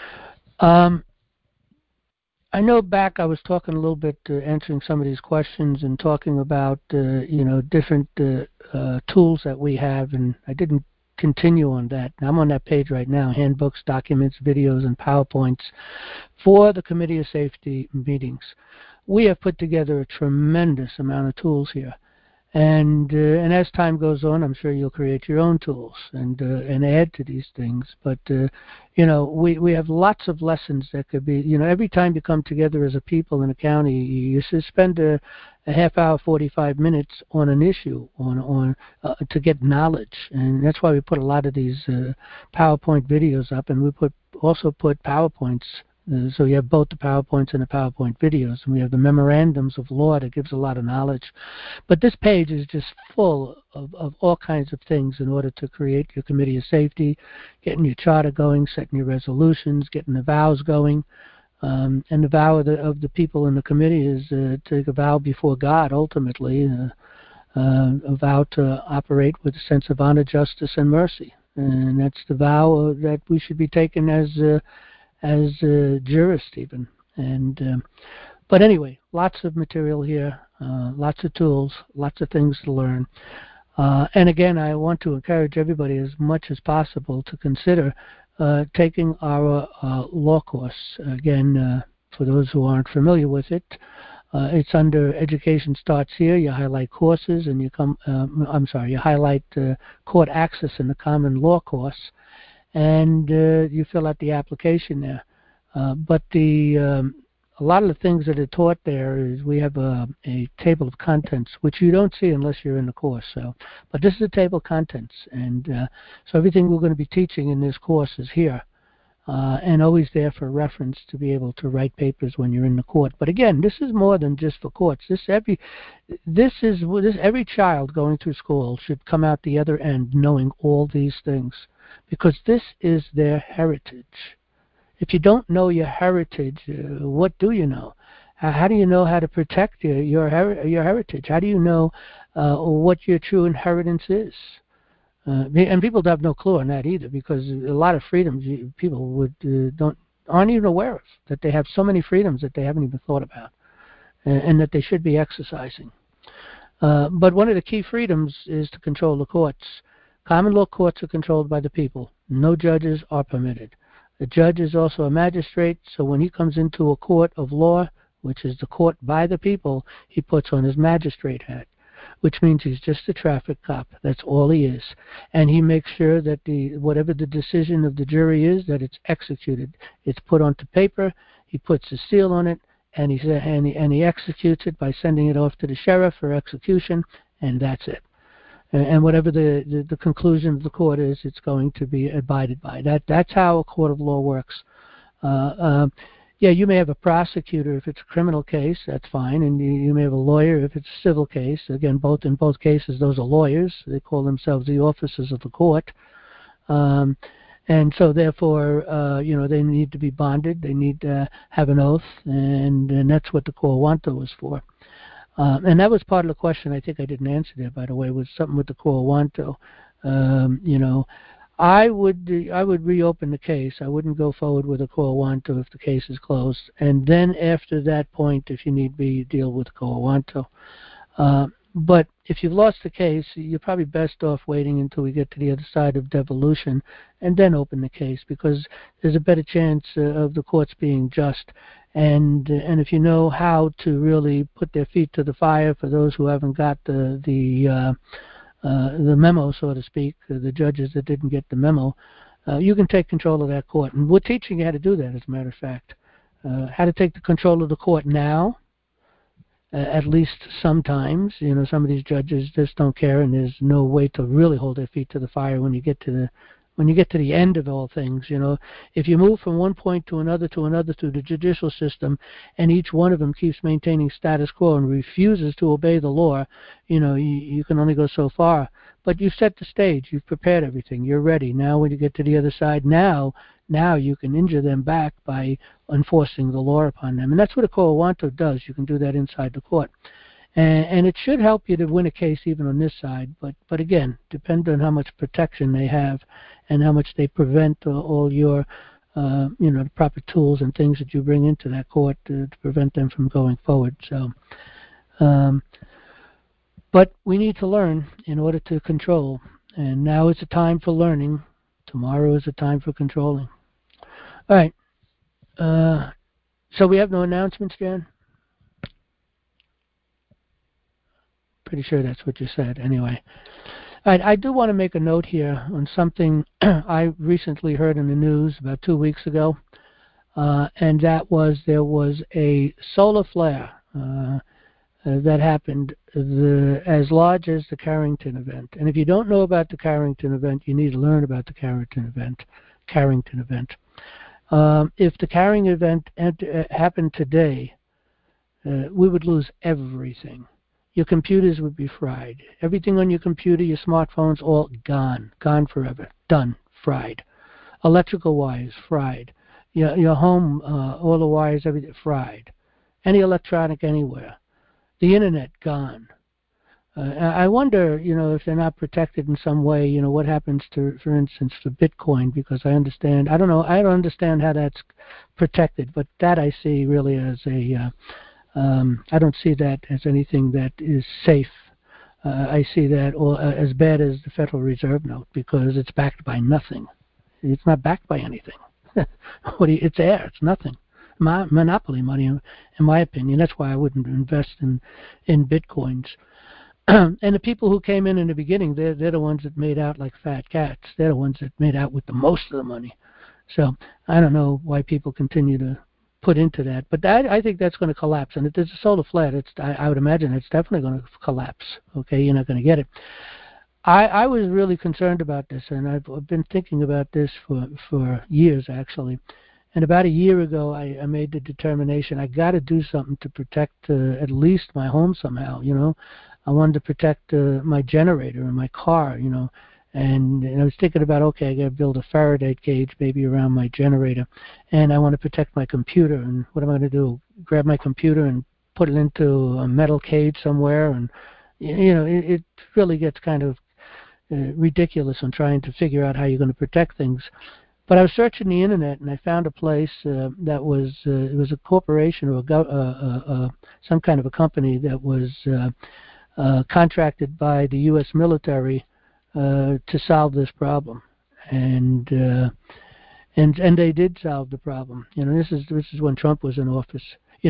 I know back I was talking a little bit, answering some of these questions and talking about, different tools that we have, and I didn't continue on that. I'm on that page right now, handbooks, documents, videos, and PowerPoints for the Committee of Safety meetings. We have put together a tremendous amount of tools here. And as time goes on, I'm sure you'll create your own tools and add to these things. But we have lots of lessons that could be. Every time you come together as a people in a county, you should spend a half hour, 45 minutes on an issue to get knowledge, and that's why we put a lot of these PowerPoint videos up, and we also put PowerPoints. So you have both the PowerPoints and the PowerPoint videos, and we have the memorandums of law that gives a lot of knowledge. But this page is just full of all kinds of things in order to create your Committee of Safety, getting your charter going, setting your resolutions, getting the vows going. And the vow of the people in the committee is to take a vow before God, ultimately, a vow to operate with a sense of honor, justice, and mercy. And that's the vow that we should be taking as jurists even. But anyway, lots of material here, lots of tools, lots of things to learn. And again, I want to encourage everybody as much as possible to consider taking our law course. Again, for those who aren't familiar with it, it's under Education Starts Here. You highlight courses, and you highlight court access in the common law course, and you fill out the application there. But a lot of the things that are taught there is we have a table of contents, which you don't see unless you're in the course. But this is a table of contents, and so everything we're going to be teaching in this course is here, and always there for reference to be able to write papers when you're in the court. But again, this is more than just for courts. Every child going through school should come out the other end knowing all these things, because this is their heritage. If you don't know your heritage, what do you know? How do you know how to protect your heritage? How do you know what your true inheritance is? And people have no clue on that either, because a lot of freedoms people aren't even aware of, that they have so many freedoms that they haven't even thought about, and that they should be exercising. But one of the key freedoms is to control the courts. Common law courts are controlled by the people. No judges are permitted. The judge is also a magistrate, so when he comes into a court of law, which is the court by the people, he puts on his magistrate hat, which means he's just a traffic cop. That's all he is. And he makes sure that whatever the decision of the jury is, that it's executed. It's put onto paper, he puts a seal on it, and he executes it by sending it off to the sheriff for execution, and that's it. And whatever the conclusion of the court is, it's going to be abided by. That's how a court of law works. You may have a prosecutor if it's a criminal case, that's fine, and you may have a lawyer if it's a civil case. Again, in both cases, those are lawyers. They call themselves the officers of the court. And so therefore, they need to be bonded. They need to have an oath, and that's what the quo wanto is for. And that was part of the question I think I didn't answer there, by the way, was something with the quo wanto. I would reopen the case. I wouldn't go forward with a quo wanto if the case is closed. And then after that point, if you need be, deal with quo wanto. But if you've lost the case, you're probably best off waiting until we get to the other side of devolution and then open the case, because there's a better chance of the courts being just. And if you know how to really put their feet to the fire for those who haven't got the memo, so to speak, the judges that didn't get the memo, you can take control of that court. And we're teaching you how to do that, as a matter of fact. how to take the control of the court now. At least sometimes, some of these judges just don't care, and there's no way to really hold their feet to the fire when you get to the end of all things. If you move from one point to another through the judicial system, and each one of them keeps maintaining status quo and refuses to obey the law, you can only go so far. But you've set the stage, you've prepared everything, you're ready. Now when you get to the other side, now you can injure them back by enforcing the law upon them. And that's what a quo warranto does. You can do that inside the court. And it should help you to win a case even on this side. But again, depends on how much protection they have and how much they prevent all your, the proper tools and things that you bring into that court to prevent them from going forward. So, but we need to learn in order to control. And now is a time for learning. Tomorrow is a time for controlling. All right. So we have no announcements, Jan? Pretty sure that's what you said. Anyway. All right, I do want to make a note here on something I recently heard in the news about 2 weeks ago, and that was there was a solar flare that happened as large as the Carrington event. And if you don't know about the Carrington event, you need to learn about the Carrington event. If the Carrington event happened today, we would lose everything. Your computers would be fried. Everything on your computer, your smartphones, all gone forever. Done, fried. Electrical wires, fried. Your home, all the wires, everything, fried. Any electronic anywhere. The internet, gone. I wonder, if they're not protected in some way, what happens to, for instance, to Bitcoin, because I don't understand how that's protected, but that I see really as I don't see that as anything that is safe. I see that as bad as the Federal Reserve note, because it's backed by nothing. It's not backed by anything. It's air. It's nothing. Monopoly money, in my opinion. That's why I wouldn't invest in Bitcoins. And the people who came in the beginning, they're the ones that made out like fat cats. They're the ones that made out with the most of the money. So I don't know why people continue to put into that. But I think that's going to collapse. And if there's a solar flare, I would imagine it's definitely going to collapse. Okay, you're not going to get it. I was really concerned about this, and I've been thinking about this for years, actually. And about a year ago, I made the determination I got to do something to protect at least my home somehow. I wanted to protect my generator in my car. And I was thinking about, okay, I got to build a Faraday cage maybe around my generator, and I want to protect my computer. And what am I going to do? Grab my computer and put it into a metal cage somewhere? And it really gets kind of ridiculous on trying to figure out how you're going to protect things. But I was searching the internet, and I found a place that was it was a corporation or some kind of a company that was contracted by the U.S. military to solve this problem, and they did solve the problem. This is when Trump was in office.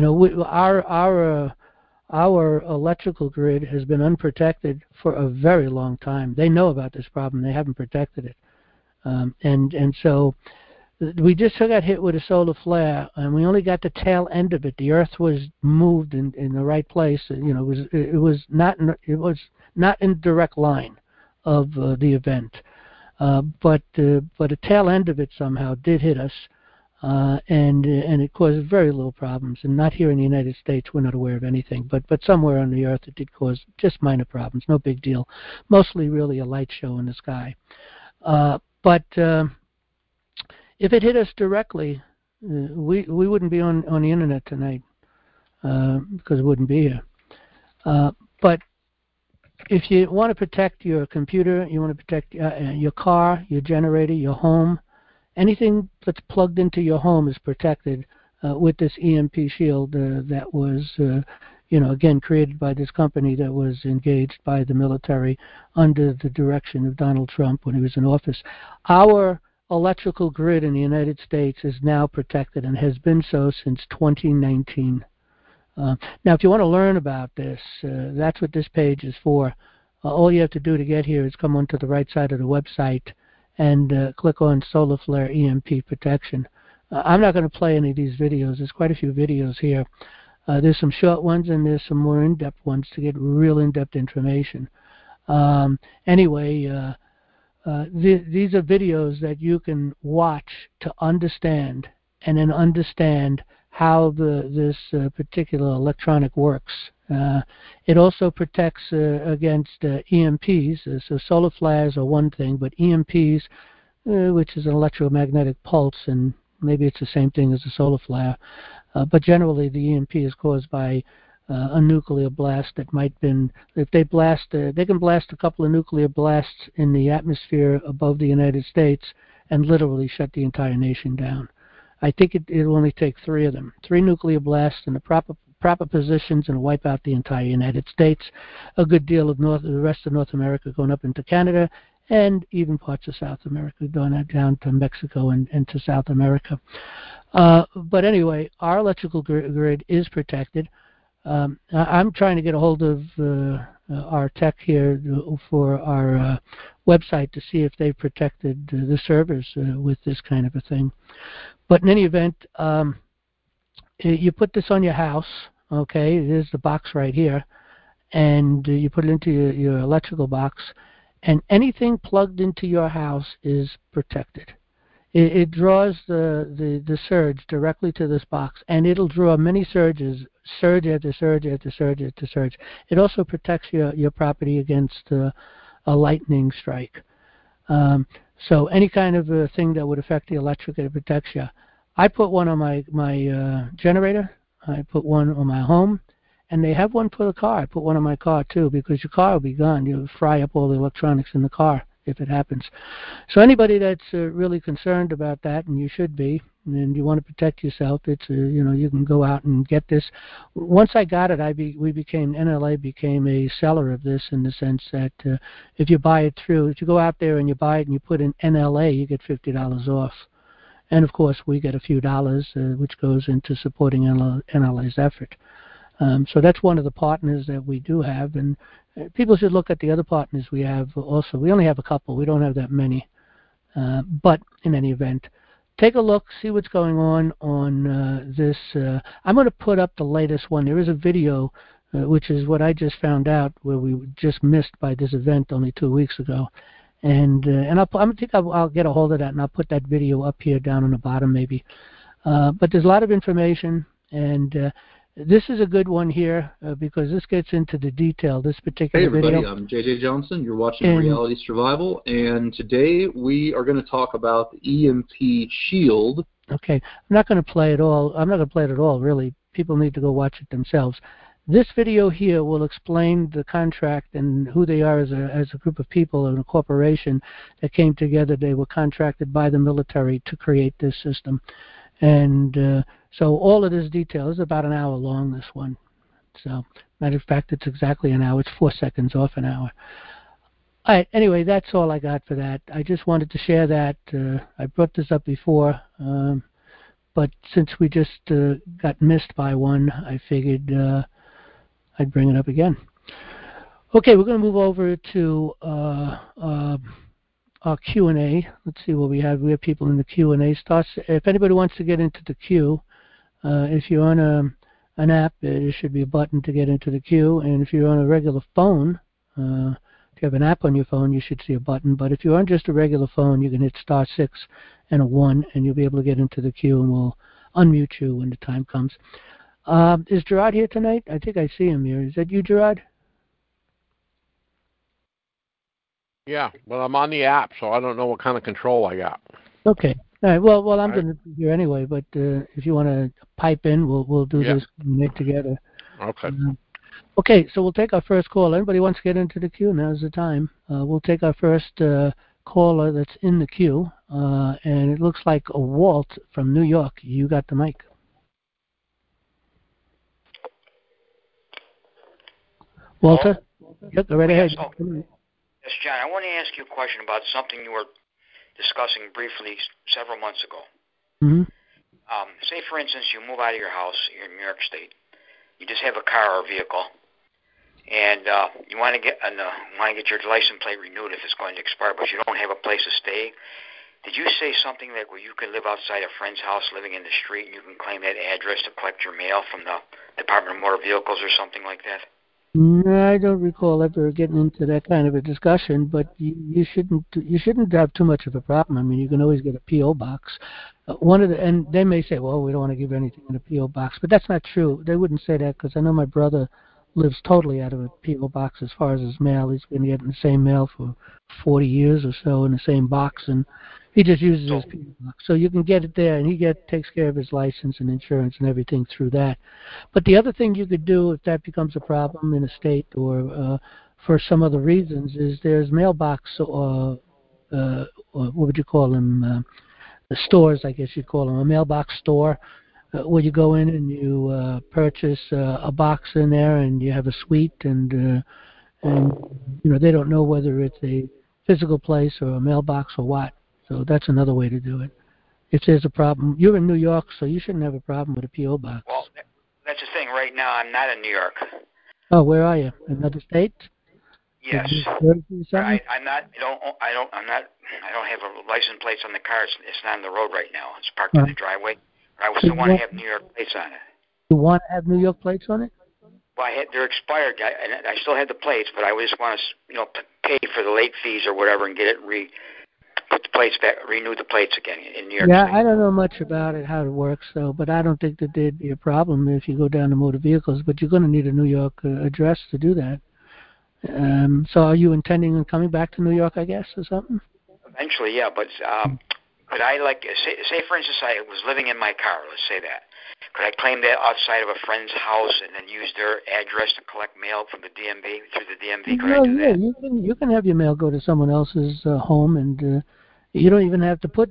Our electrical grid has been unprotected for a very long time. They know about this problem. They haven't protected it. And so we just got hit with a solar flare, and we only got the tail end of it. The Earth was moved in the right place. It was not in direct line of the event, but the tail end of it somehow did hit us, and it caused very little problems. And not here in the United States, we're not aware of anything, but somewhere on the Earth it did cause just minor problems, no big deal. Mostly really a light show in the sky. But if it hit us directly, we wouldn't be on the internet tonight because it wouldn't be here. But if you want to protect your computer, you want to protect your car, your generator, your home, anything that's plugged into your home is protected with this EMP shield that was again, created by this company that was engaged by the military under the direction of Donald Trump when he was in office. Our electrical grid in the United States is now protected and has been so since 2019. Now, if you want to learn about this, that's what this page is for. All you have to do to get here is come onto the right side of the website and click on Solar Flare EMP Protection. I'm not going to play any of these videos. There's quite a few videos here. There's some short ones and there's some more in-depth ones to get real in-depth information. Anyway, these are videos that you can watch to understand, and then understand how this particular electronic works. It also protects against EMPs. So solar flares are one thing, but EMPs, which is an electromagnetic pulse, and maybe it's the same thing as a solar flare, but generally the EMP is caused by a nuclear blast that might been, if they blast, they can blast a couple of nuclear blasts in the atmosphere above the United States and literally shut the entire nation down. I think it'll only take 3 of them, 3 nuclear blasts in the proper positions, and wipe out the entire United States, a good deal of the rest of North America going up into Canada, and even parts of South America, going down to Mexico and to South America. But anyway, our electrical grid is protected. I'm trying to get a hold of our tech here for our website to see if they've protected the servers with this kind of a thing. But in any event, you put this on your house, okay? There's the box right here, and you put it into your electrical box, and anything plugged into your house is protected. It draws the surge directly to this box, and it'll draw many surges, surge after surge after surge after surge. It also protects your property against a lightning strike. So any kind of thing that would affect the electric, it protects you. I put one on my generator. I put one on my home. And they have one for the car. I put one on my car, too, because your car will be gone. You'll fry up all the electronics in the car if it happens. So anybody that's really concerned about that, and you should be, and you want to protect yourself, it's you can go out and get this. Once I got it, NLA became a seller of this, in the sense that if you buy it through, if you go out there and you buy it and you put in NLA, you get $50 off. And of course, we get a few dollars, which goes into supporting NLA's effort. So that's one of the partners that we do have, and people should look at the other partners we have also. We only have a couple. We don't have that many. But in any event, take a look, see what's going on this. I'm going to put up the latest one. There is a video, which is what I just found out, where we were just missed by this event only 2 weeks ago. And I'll get a hold of that, and I'll put that video up here down on the bottom maybe. But there's a lot of information, and this is a good one here because this gets into the detail, this particular video. Hey everybody, I'm JJ Johnson. You're watching Reality Survival, and today we are going to talk about the EMP Shield. Okay, I'm not going to play it all. I'm not going to play it at all, really. People need to go watch it themselves. This video here will explain the contract and who they are as a group of people and a corporation that came together. They were contracted by the military to create this system. And so all of this detail is about an hour long, this one. So, matter of fact, it's exactly an hour. It's 4 seconds off an hour. All right, anyway, that's all I got for that. I just wanted to share that. I brought this up before, but since we just got missed by one, I figured I'd bring it up again. Okay, we're going to move over to our Q&A. Let's see what we have. We have people in the Q&A. If anybody wants to get into the queue, if you're on an app, there should be a button to get into the queue. And if you're on a regular phone, if you have an app on your phone, you should see a button. But if you're on just a regular phone, you can hit *6 and a 1, and you'll be able to get into the queue, and we'll unmute you when the time comes. Is Gerard here tonight? I think I see him here. Is that you, Gerard? Yeah, well, I'm on the app, so I don't know what kind of control I got. Okay. All right. Well, I'm going to be here anyway, but if you want to pipe in, we'll do this together. Okay. Okay, so we'll take our first call. Anybody wants to get into the queue, now's the time. We'll take our first caller that's in the queue, and it looks like a Walt from New York. You got the mic. Walter? Yep, go right ahead. Yes, John, I want to ask you a question about something you were discussing briefly several months ago. Mm-hmm. Say, for instance, you move out of your house here in New York State. You just have a car or vehicle, and you want to get your license plate renewed if it's going to expire, but you don't have a place to stay. Did you say something that where you could live outside a friend's house, living in the street, and you can claim that address to collect your mail from the Department of Motor Vehicles or something like that? No, I don't recall ever getting into that kind of a discussion, but you shouldn't have too much of a problem. I mean, you can always get a PO box. And they may say, well, we don't want to give anything in a PO box, but that's not true. They wouldn't say that because I know my brother lives totally out of a PO box as far as his mail. He's been getting the same mail for 40 years or so in the same box, and he just uses his PO box. So you can get it there, and he takes care of his license and insurance and everything through that. But the other thing you could do if that becomes a problem in a state or for some other reasons is there's mailbox or what would you call them? The stores, I guess you'd call them, a mailbox store. Where you go in and you purchase a box in there, and you have a suite, and they don't know whether it's a physical place or a mailbox or what. So that's another way to do it. If there's a problem, you're in New York, so you shouldn't have a problem with a PO box. Well, that's the thing. Right now, I'm not in New York. Oh, where are you? Another state? Yes. I'm not. I don't have a license plates on the car. It's not on the road right now. It's parked in the driveway. I still want to have New York plates on it. You want to have New York plates on it? Well, they're expired. I still had the plates, but I just want to, pay for the late fees or whatever and get it put the plates back, renew the plates again in New York State. I don't know much about it, how it works, though, but I don't think that there'd be a problem if you go down to motor vehicles. But you're going to need a New York address to do that. So are you intending on coming back to New York, I guess, or something? Eventually, yeah, but could I, say for instance, I was living in my car, let's say that. Could I claim that outside of a friend's house and then use their address to collect mail from the DMV, through the DMV? Could I do that? You can have your mail go to someone else's home, and you don't even have to put,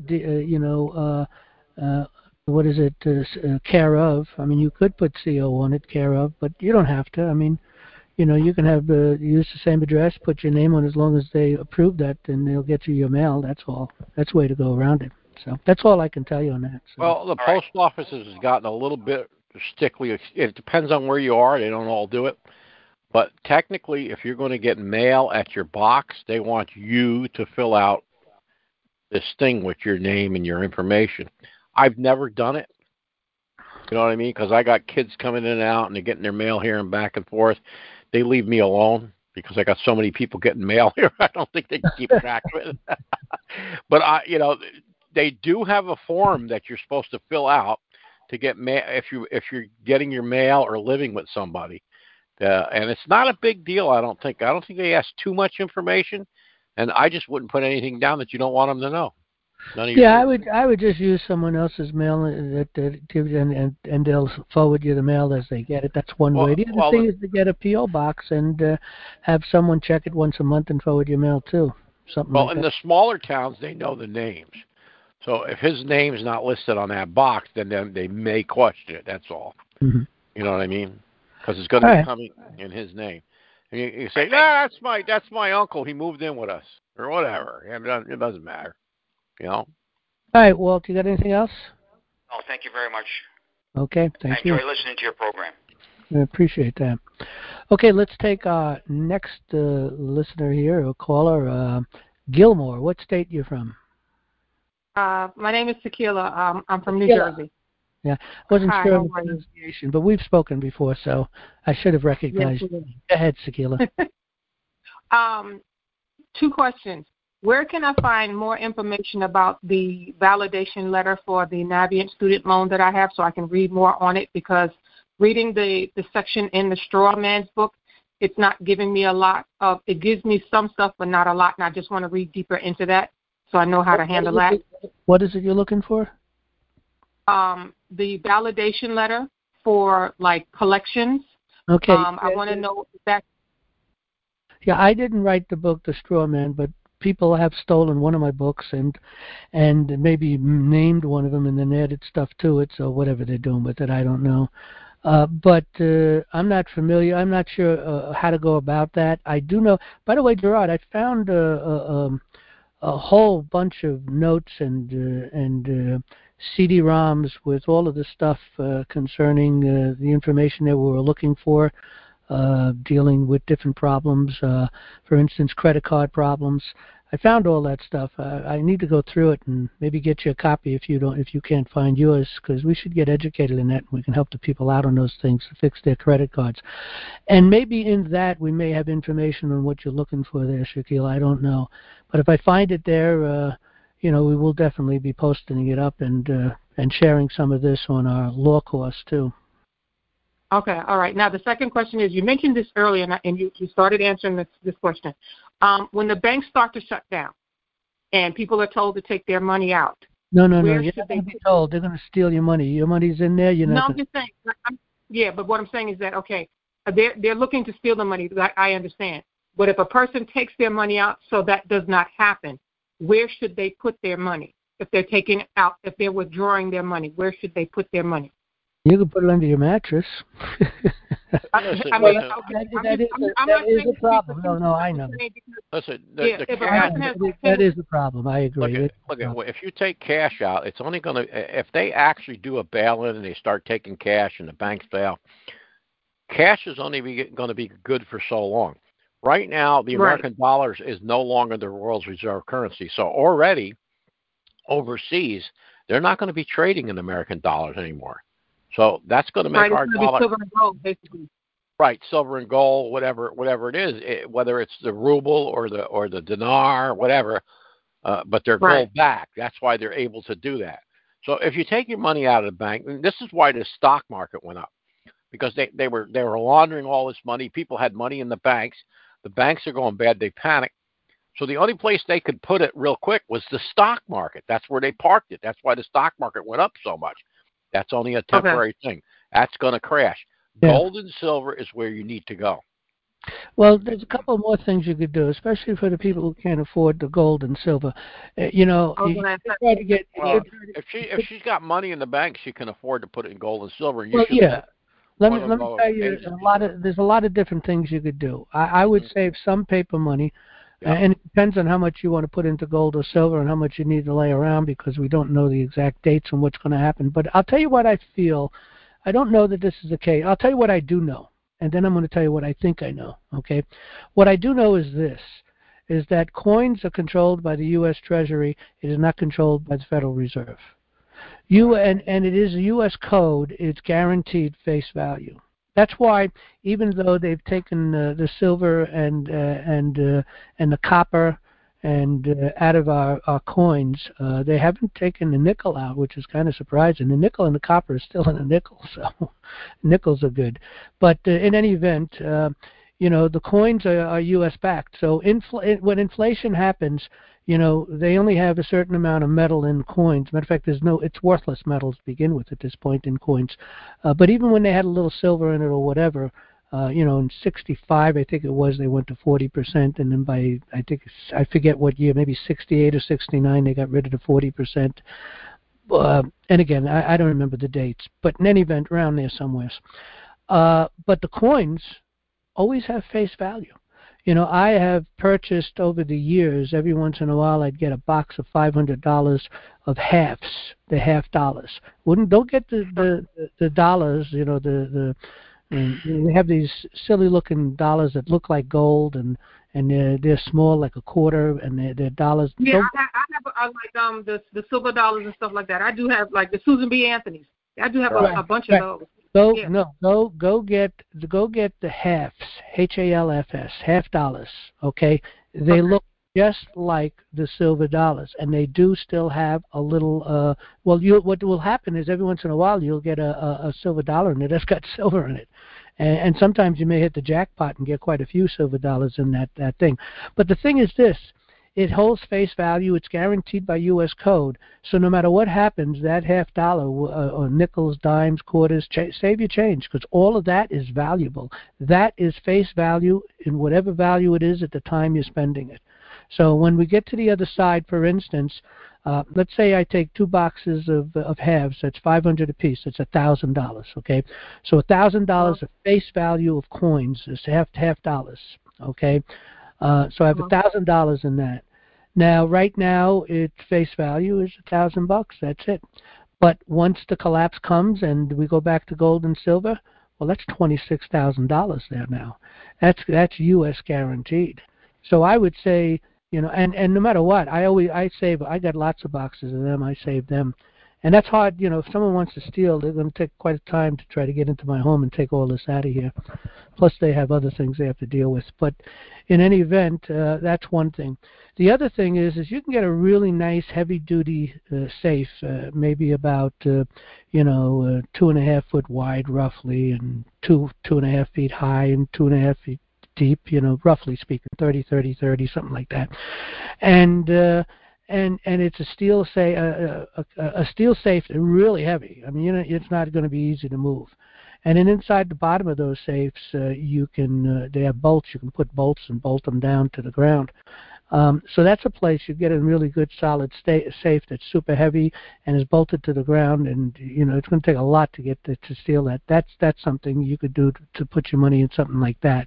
what is it, care of. I mean, you could put CO on it, care of, but you don't have to. I mean, you can have use the same address, put your name on as long as they approve that, and they'll get you your mail. That's all. That's the way to go around it. So that's all I can tell you on that. So. Well, the post office has gotten a little bit stickly. It depends on where you are. They don't all do it. But technically, if you're going to get mail at your box, they want you to fill out this thing with your name and your information. I've never done it. You know what I mean? Because I got kids coming in and out, and they're getting their mail here and back and forth. They leave me alone because I got so many people getting mail here. I don't think they can keep track of it. But they do have a form that you're supposed to fill out to get mail if you're getting your mail or living with somebody. And it's not a big deal, I don't think. I don't think they ask too much information, and I just wouldn't put anything down that you don't want them to know. I would just use someone else's mail that gives you, and they'll forward you the mail as they get it. That's one way. The other thing is to get a PO box and have someone check it once a month and forward your mail too. Something. Well, in the smaller towns, they know the names. So if his name's not listed on that box, then they may question it. That's all. Mm-hmm. You know what I mean? Because it's going to be coming in his name. And you say, that's my uncle. He moved in with us, or whatever. It doesn't matter. You know. All right, Walt. You got anything else? Oh, thank you very much. Okay, thank you. I enjoy listening to your program. I appreciate that. Okay, let's take our next listener here, or caller, Gilmore. What state you from? My name is Sakila. I'm from New Jersey. Yeah, wasn't sure of the pronunciation, but we've spoken before, so I should have recognized you. Go ahead, Sakila. 2 questions. Where can I find more information about the validation letter for the Navient student loan that I have so I can read more on it? Because reading the section in the Straw Man's book, it's not giving me a lot of, it gives me some stuff, but not a lot, and I just want to read deeper into that so I know how to handle that. What is it you're looking for? The validation letter for, collections. Okay. I want to know that. Yeah, I didn't write the book, The Straw Man, but people have stolen one of my books and maybe named one of them and then added stuff to it, so whatever they're doing with it, I don't know. But I'm not familiar. I'm not sure how to go about that. I do know. By the way, Gerard, I found a whole bunch of notes and CD-ROMs with all of the stuff concerning the information that we were looking for. dealing with different problems. For instance, credit card problems. I found all that stuff. I need to go through it and maybe get you a copy if you can't find yours, because we should get educated in that, and we can help the people out on those things to fix their credit cards. And maybe in that we may have information on what you're looking for there, Shaquille. I don't know, but if I find it there, we will definitely be posting it up and sharing some of this on our law course too. Okay, all right. Now the second question is, you mentioned this earlier, and you started answering this question. When the banks start to shut down and people are told to take their money out. No. You're not going to be told. They're going to steal your money. Your money's in there. I'm just saying. But what I'm saying is that, okay, they're looking to steal the money. I understand. But if a person takes their money out so that does not happen, where should they put their money? If they're taking out, if they're withdrawing their money, where should they put their money? You can put it under your mattress. That is a problem. No, I know. Listen, that is a problem. I agree. Look at if you take cash out, it's only going to, if they actually do a bail-in and they start taking cash and the banks fail, cash is only going to be good for so long. Right now, the American dollar is no longer the world's reserve currency. So already overseas, they're not going to be trading in American dollars anymore. So that's going to make our dollar silver and gold, basically. Right, silver and gold, whatever it is, whether it's the ruble or the dinar, whatever. But they're gold back. That's why they're able to do that. So if you take your money out of the bank, and this is why the stock market went up, because they were laundering all this money. People had money in the banks. The banks are going bad. They panic. So the only place they could put it real quick was the stock market. That's where they parked it. That's why the stock market went up so much. That's only a temporary thing. That's going to crash. Yeah. Gold and silver is where you need to go. Well, there's a couple more things you could do, especially for the people who can't afford the gold and silver. You try to get. If she's got money in the bank, she can afford to put it in gold and silver. Let me tell you, there's a lot of different things you could do. I would save some paper money. Yeah. And it depends on how much you want to put into gold or silver and how much you need to lay around, because we don't know the exact dates and what's going to happen. But I'll tell you what I feel. I don't know that this is the case. I'll tell you what I do know, and then I'm going to tell you what I think I know, okay? What I do know is this, is that coins are controlled by the U.S. Treasury. It is not controlled by the Federal Reserve. And it is a U.S. code. It's guaranteed face value. That's why, even though they've taken the silver and the copper and out of our coins, they haven't taken the nickel out, which is kind of surprising. The nickel and the copper is still in a nickel, so nickels are good. But in any event, the coins are U.S. backed. So when inflation happens, they only have a certain amount of metal in coins. Matter of fact, it's worthless metal to begin with at this point in coins. But even when they had a little silver in it or whatever, in 65, I think it was, they went to 40%, and then by, I forget what year, maybe 68 or 69, they got rid of the 40%. And again, I don't remember the dates, but in any event, around there somewhere. But the coins always have face value. I have purchased over the years, every once in a while I'd get a box of $500 of halves, the half dollars. Don't get the dollars, we have these silly looking dollars that look like gold and they're small, like a quarter, and they're dollars. Yeah, I have the silver dollars and stuff like that. I do have like the Susan B. Anthony's. I do have a bunch of those. Go get the halves, HALFS, half dollars. Okay, they look just like the silver dollars, and they do still have a little. What will happen is every once in a while you'll get a silver dollar in it that's got silver in it, and sometimes you may hit the jackpot and get quite a few silver dollars in that thing. But the thing is this. It holds face value. It's guaranteed by U.S. code. So no matter what happens, that half dollar or nickels, dimes, quarters, save your change, because all of that is valuable. That is face value in whatever value it is at the time you're spending it. So when we get to the other side, for instance, let's say I take 2 boxes of halves. That's $500 a piece. That's $1,000. Okay, so $1,000 of face value of coins is half dollars. Okay. So I have $1,000 in that. Now, right now, its face value is $1,000. That's it. But once the collapse comes and we go back to gold and silver, Well, that's $26,000 there now. That's U.S. guaranteed. So I would say, and no matter what, I save. I got lots of boxes of them. I save them. And that's hard, if someone wants to steal, they're going to take quite a time to try to get into my home and take all this out of here. Plus, they have other things they have to deal with. But in any event, that's one thing. The other thing is you can get a really nice, heavy-duty safe, maybe about, 2.5 foot wide, roughly, and 2.5 feet high, and 2.5 feet deep. Roughly speaking, 30, something like that. And it's a steel safe, a steel safe, really heavy. I mean, it's not going to be easy to move. And then inside the bottom of those safes, they have bolts. You can put bolts and bolt them down to the ground. So that's a place you get a really good, solid safe that's super heavy and is bolted to the ground. And it's going to take a lot to get to steal that. That's something you could do to put your money in something like that.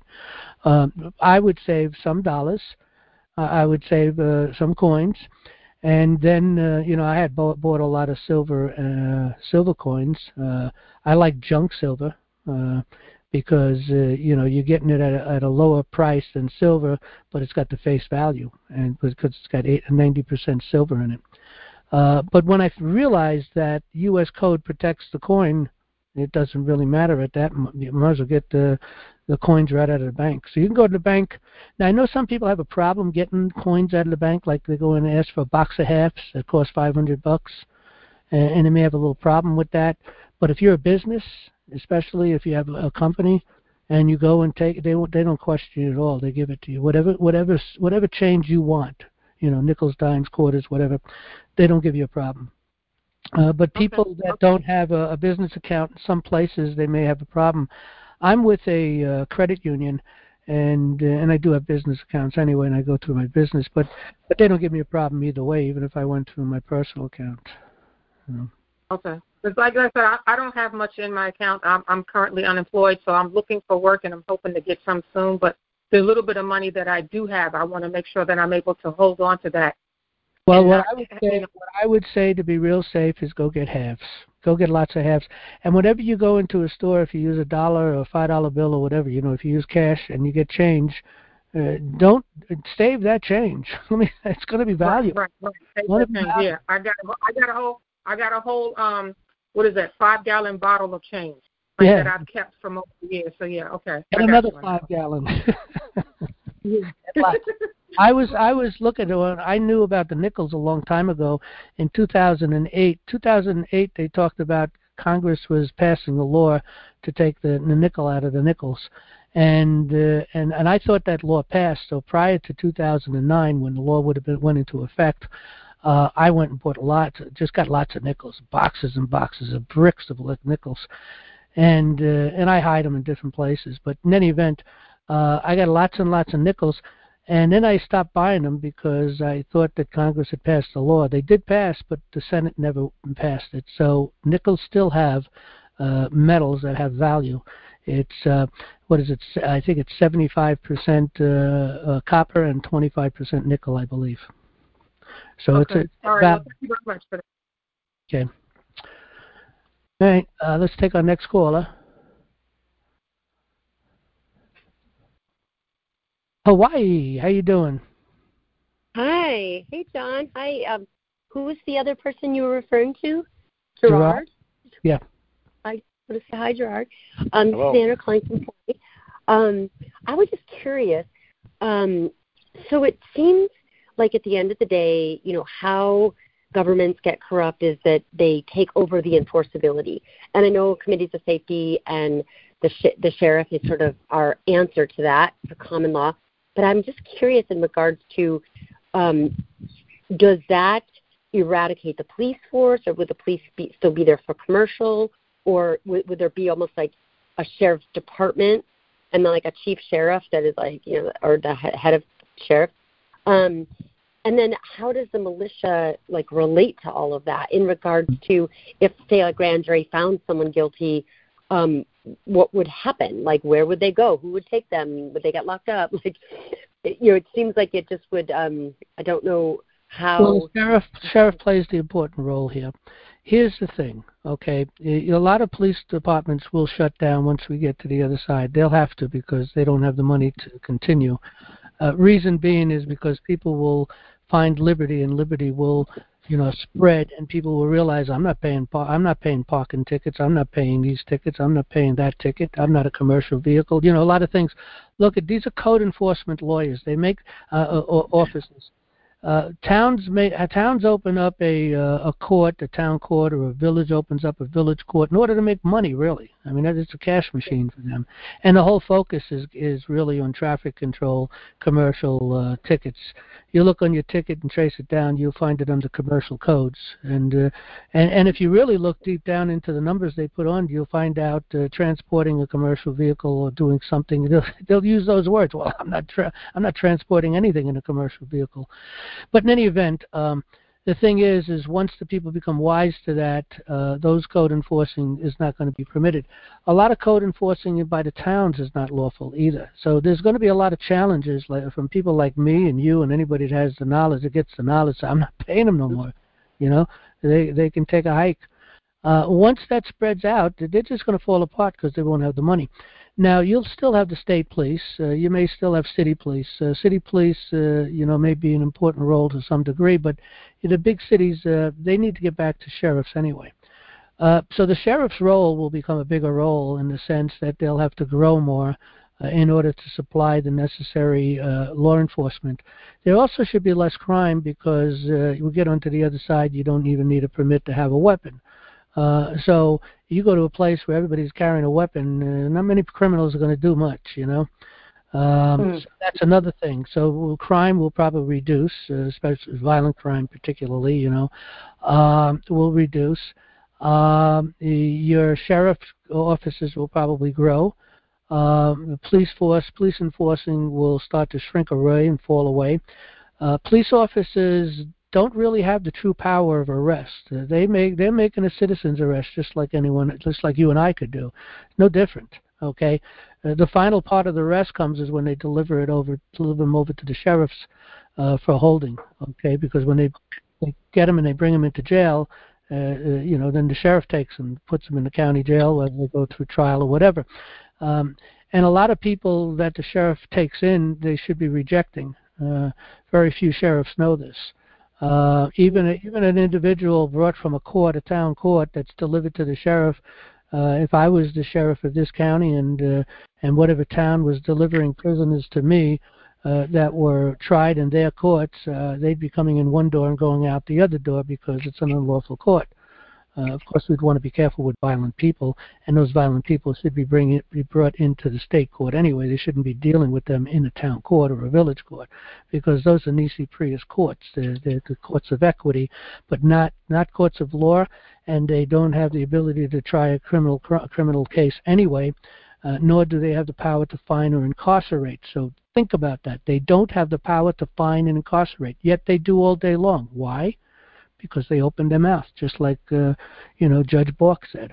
I would save some dollars. I would save some coins, and then I had bought a lot of silver coins. I like junk silver because you're getting it at a lower price than silver, but it's got the face value, and because it's got 90% silver in it. But when I realized that U.S. code protects the coin, it doesn't really matter at that. You might as well get the coins right out of the bank. So you can go to the bank. Now, I know some people have a problem getting coins out of the bank, like they go and ask for a box of halves that cost $500, and they may have a little problem with that. But if you're a business, especially if you have a company, and you go and take, they don't question you at all. They give it to you, whatever change you want, nickels, dimes, quarters, whatever. They don't give you a problem. But people that don't have a business account, in some places they may have a problem. I'm with a credit union, and I do have business accounts anyway, and I go through my business, but they don't give me a problem either way, even if I went through my personal account. Okay. Because like I said, I don't have much in my account. I'm currently unemployed, so I'm looking for work, and I'm hoping to get some soon. But the little bit of money that I do have, I want to make sure that I'm able to hold on to that. Well, what I would say to be real safe is go get halves. Go get lots of halves. And whenever you go into a store, if you use $1 or a $5 bill or whatever, if you use cash and you get change, don't save that change. It's going to be valuable. Right. Save that change. Yeah, I got a whole what is that, 5-gallon bottle of change that I've kept from over the years. So yeah, okay. And another 5-gallon. I was looking at one. I knew about the nickels a long time ago. In 2008, they talked about Congress was passing a law to take the nickel out of the nickels, and I thought that law passed. So prior to 2009, when the law went into effect, I went and bought just got lots of nickels, boxes and boxes of bricks of nickels, and I hide them in different places. But in any event, I got lots and lots of nickels. And then I stopped buying them because I thought that Congress had passed the law. They did pass, but the Senate never passed it. So nickels still have metals that have value. It's what is it? I think it's 75% copper and 25% nickel, I believe. So it's all right. Well, thank you very much for that. Okay. All right. Let's take our next caller. Hawaii, how you doing? Hi. Hey, John. Hi. Who was the other person you were referring to? Gerard? Yeah. I want to say hi, Gerard. Hello. Sandra calling from Hawaii. I was just curious. So it seems like at the end of the day, how governments get corrupt is that they take over the enforceability. And I know committees of safety and the sheriff is sort of our answer to that for common law. But I'm just curious in regards to, does that eradicate the police force, or would the police still be there for commercial, or would there be almost like a sheriff's department and then like a chief sheriff that is like, or the head of sheriff? And then how does the militia like relate to all of that in regards to if, say, a grand jury found someone guilty, what would happen? Like, where would they go? Who would take them? Would they get locked up? Like, it seems like it just would, I don't know how? Well, the sheriff plays the important role here. Here's the thing, okay? A lot of police departments will shut down once we get to the other side. They'll have to because they don't have the money to continue. Reason being is because people will find liberty, and liberty will, spread, and people will realize I'm not paying parking tickets, I'm not paying these tickets, I'm not paying that ticket, I'm not a commercial vehicle. A lot of things. Look, these are code enforcement lawyers. They make officers. Towns open up a court, a town court, or a village opens up a village court in order to make money. Really, I mean, it's a cash machine for them, and the whole focus is really on traffic control, commercial tickets. You look on your ticket and trace it down, you'll find it under commercial codes, and if you really look deep down into the numbers they put on, you'll find out transporting a commercial vehicle or doing something. They'll use those words. Well, I'm not transporting anything in a commercial vehicle. But in any event, the thing is once the people become wise to that, those code enforcing is not going to be permitted. A lot of code enforcing by the towns is not lawful either. So there's going to be a lot of challenges from people like me and you and anybody that has the knowledge, that gets the knowledge. I'm not paying them no more. They can take a hike. Once that spreads out, they're just going to fall apart because they won't have the money. Now, you'll still have the state police. You may still have city police. City police, may be an important role to some degree, but in the big cities, they need to get back to sheriffs anyway. So the sheriff's role will become a bigger role in the sense that they'll have to grow more in order to supply the necessary law enforcement. There also should be less crime because we get onto the other side, you don't even need a permit to have a weapon. So you go to a place where everybody's carrying a weapon, not many criminals are going to do much, So that's another thing. So crime will probably reduce, especially violent crime particularly, will reduce. Your sheriff offices will probably grow. The police enforcing will start to shrink away and fall away. Police officers don't really have the true power of arrest. They're making a citizen's arrest just like you and I could do. No different. Okay. The final part of the arrest comes is when they deliver them over to the sheriffs for holding. Okay, because when they get them and they bring them into jail, then the sheriff takes them, puts them in the county jail, whether they go through trial or whatever. And a lot of people that the sheriff takes in, they should be rejecting. Very few sheriffs know this. Even an individual brought from a town court that's delivered to the sheriff. If I was the sheriff of this county and whatever town was delivering prisoners to me that were tried in their courts, they'd be coming in one door and going out the other door because it's an unlawful court. Of course, we'd want to be careful with violent people, and those violent people should be brought into the state court anyway. They shouldn't be dealing with them in a town court or a village court, because those are nisi prius courts. They're the courts of equity, but not courts of law, and they don't have the ability to try a criminal case anyway, nor do they have the power to fine or incarcerate. So think about that. They don't have the power to fine and incarcerate, yet they do all day long. Why? Because they opened their mouth, just like Judge Bork said.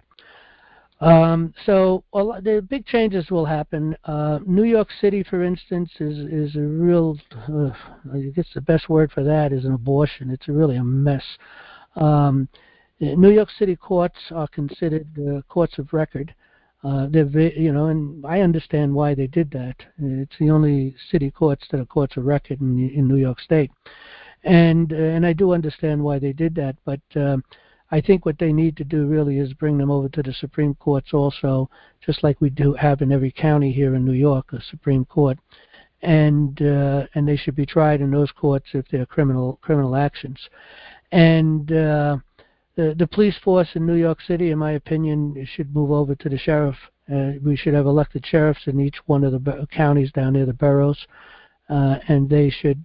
So the big changes will happen. New York City, for instance, is a real, I guess the best word for that is an abortion. It's really a mess. New York City courts are considered courts of record. And I understand why they did that. It's the only city courts that are courts of record in New York State. And I do understand why they did that, but I think what they need to do really is bring them over to the Supreme Courts also, just like we do have in every county here in New York, a Supreme Court, and they should be tried in those courts if they're criminal actions. And the police force in New York City, in my opinion, should move over to the sheriff. We should have elected sheriffs in each one of the counties down near the boroughs, and they should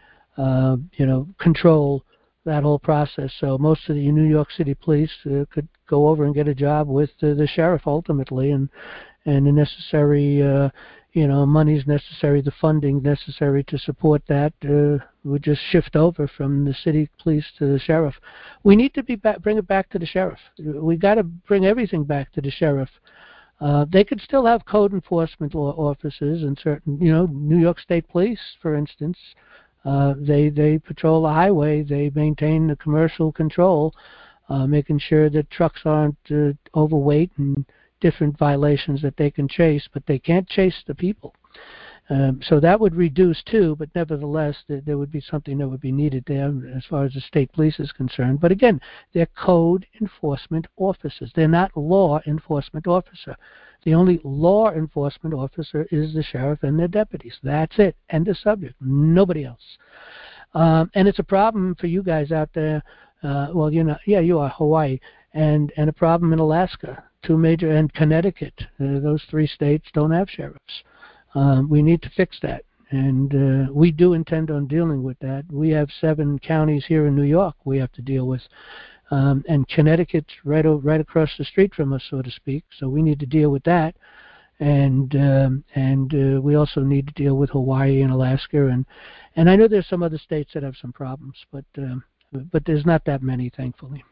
control that whole process. So most of the New York City police could go over and get a job with the sheriff ultimately, and the necessary monies necessary, the funding necessary to support that would just shift over from the city police to the sheriff. We need to bring it back to the sheriff. We got to bring everything back to the sheriff. They could still have code enforcement officers and certain, New York State Police, for instance. They patrol the highway. They maintain the commercial control, making sure that trucks aren't overweight and different violations that they can chase, but they can't chase the people. So that would reduce too, but nevertheless, there would be something that would be needed there as far as the state police is concerned. But again, they're code enforcement officers. They're not law enforcement officer. The only law enforcement officer is the sheriff and their deputies. That's it. End of subject. Nobody else. And it's a problem for you guys out there. Well, you are Hawaii, and a problem in Alaska. Two major, and Connecticut. Those three states don't have sheriffs. We need to fix that, and we do intend on dealing with that. We have 7 counties here in New York we have to deal with, and Connecticut's right across the street from us, so to speak. So we need to deal with that, and we also need to deal with Hawaii and Alaska, and I know there's some other states that have some problems, but there's not that many, thankfully.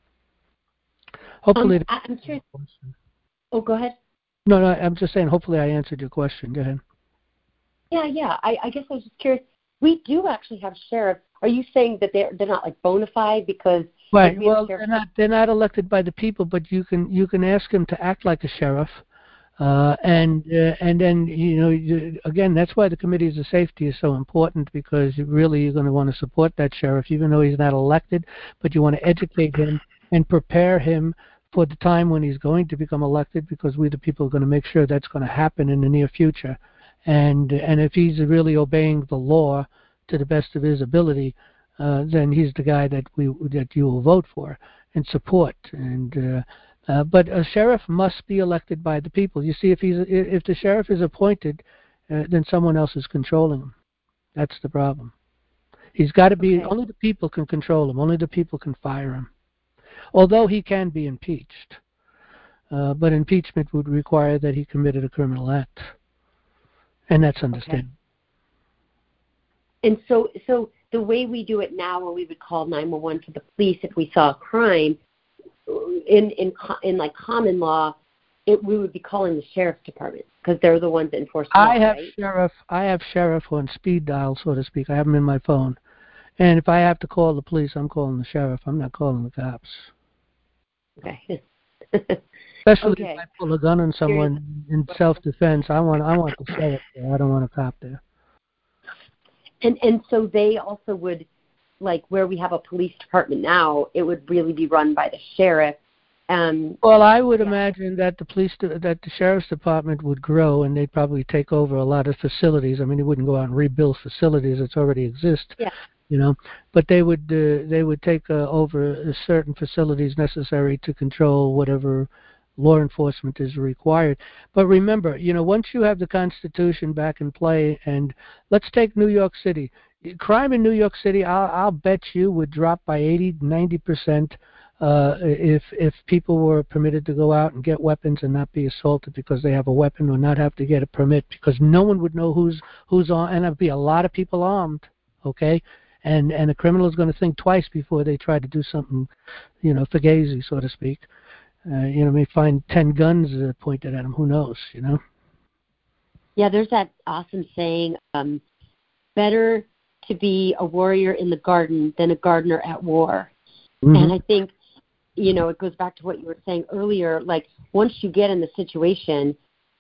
Hopefully, I'm curious. Oh, go ahead. No, I'm just saying, hopefully I answered your question. Go ahead. Yeah. I guess I was just curious. We do actually have sheriffs. Are you saying that they're not like bona fide because right? Well, they're not elected by the people, but you can ask them to act like a sheriff, and then again, that's why the committees of safety is so important, because you're going to want to support that sheriff, even though he's not elected, but you want to educate him and prepare him for the time when he's going to become elected, because we the people are going to make sure that's going to happen in the near future. And if he's really obeying the law to the best of his ability, then he's the guy that you will vote for and support. And but a sheriff must be elected by the people. You see, if the sheriff is appointed, then someone else is controlling him. That's the problem. He's got to be. Okay. Only the people can control him. Only the people can fire him. Although he can be impeached, but impeachment would require that he committed a criminal act, and that's understandable. Okay. And so the way we do it now, when we would call 911 to the police if we saw a crime, in like common law, we would be calling the sheriff's department because they're the ones that enforce the law. I have sheriff on speed dial, so to speak. I have them in my phone, and if I have to call the police, I'm calling the sheriff. I'm not calling the cops. Okay. Especially if I pull a gun on someone in self-defense, I want the sheriff there. I don't want a cop there. And so they also would, like where we have a police department now, it would really be run by the sheriff. Well, I would imagine that the sheriff's department would grow, and they'd probably take over a lot of facilities. I mean, they wouldn't go out and rebuild facilities that already exist. Yeah. But they would take over certain facilities necessary to control whatever law enforcement is required. But remember, once you have the Constitution back in play, and let's take New York City. Crime in New York City, I'll bet you, would drop by 80-90% if people were permitted to go out and get weapons and not be assaulted because they have a weapon, or not have to get a permit, because no one would know who's on, and there'd be a lot of people armed. Okay. And a criminal is going to think twice before they try to do something, fugazi, so to speak. May find 10 guns pointed at them. Who knows, Yeah, there's that awesome saying, better to be a warrior in the garden than a gardener at war. Mm-hmm. And I think, it goes back to what you were saying earlier. Like, once you get in the situation,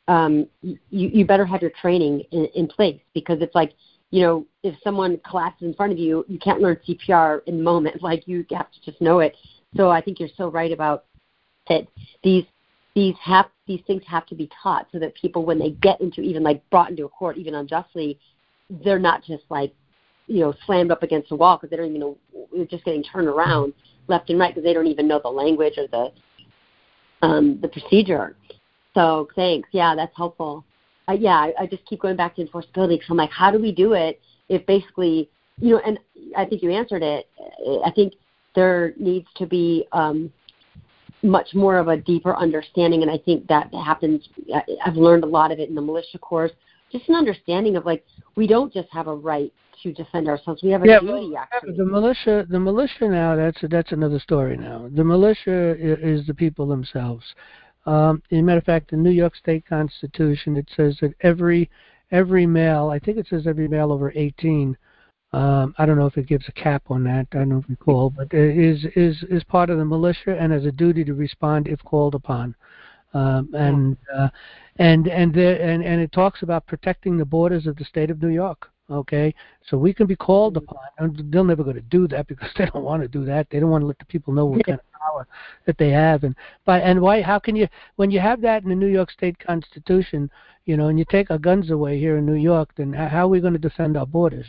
you better have your training in place, because it's like, if someone collapses in front of you, you can't learn CPR in the moment. Like, you have to just know it. So I think you're so right about that. These things have to be taught, so that people, when they get into, even like brought into a court, even unjustly, they're not just like, slammed up against the wall, because they don't even know, they're just getting turned around left and right because they don't even know the language or the procedure. So thanks. Yeah, that's helpful. I just keep going back to enforceability, because I'm like, how do we do it if basically, and I think you answered it. I think there needs to be much more of a deeper understanding, and I think that happens. I've learned a lot of it in the militia course, just an understanding of, like, we don't just have a right to defend ourselves. We have a duty, actually. The militia now, that's another story now. The militia is the people themselves. As a matter of fact, the New York State Constitution, it says that every male, I think it says every male over 18, I don't know if it gives a cap on that. I don't recall, but is part of the militia and has a duty to respond if called upon. And it talks about protecting the borders of the state of New York. Okay, so we can be called upon, and they're never going to do that because they don't want to do that. They don't want to let the people know what kind of power that they have, and why? How can you, when you have that in the New York State Constitution, and you take our guns away here in New York, then how are we going to defend our borders?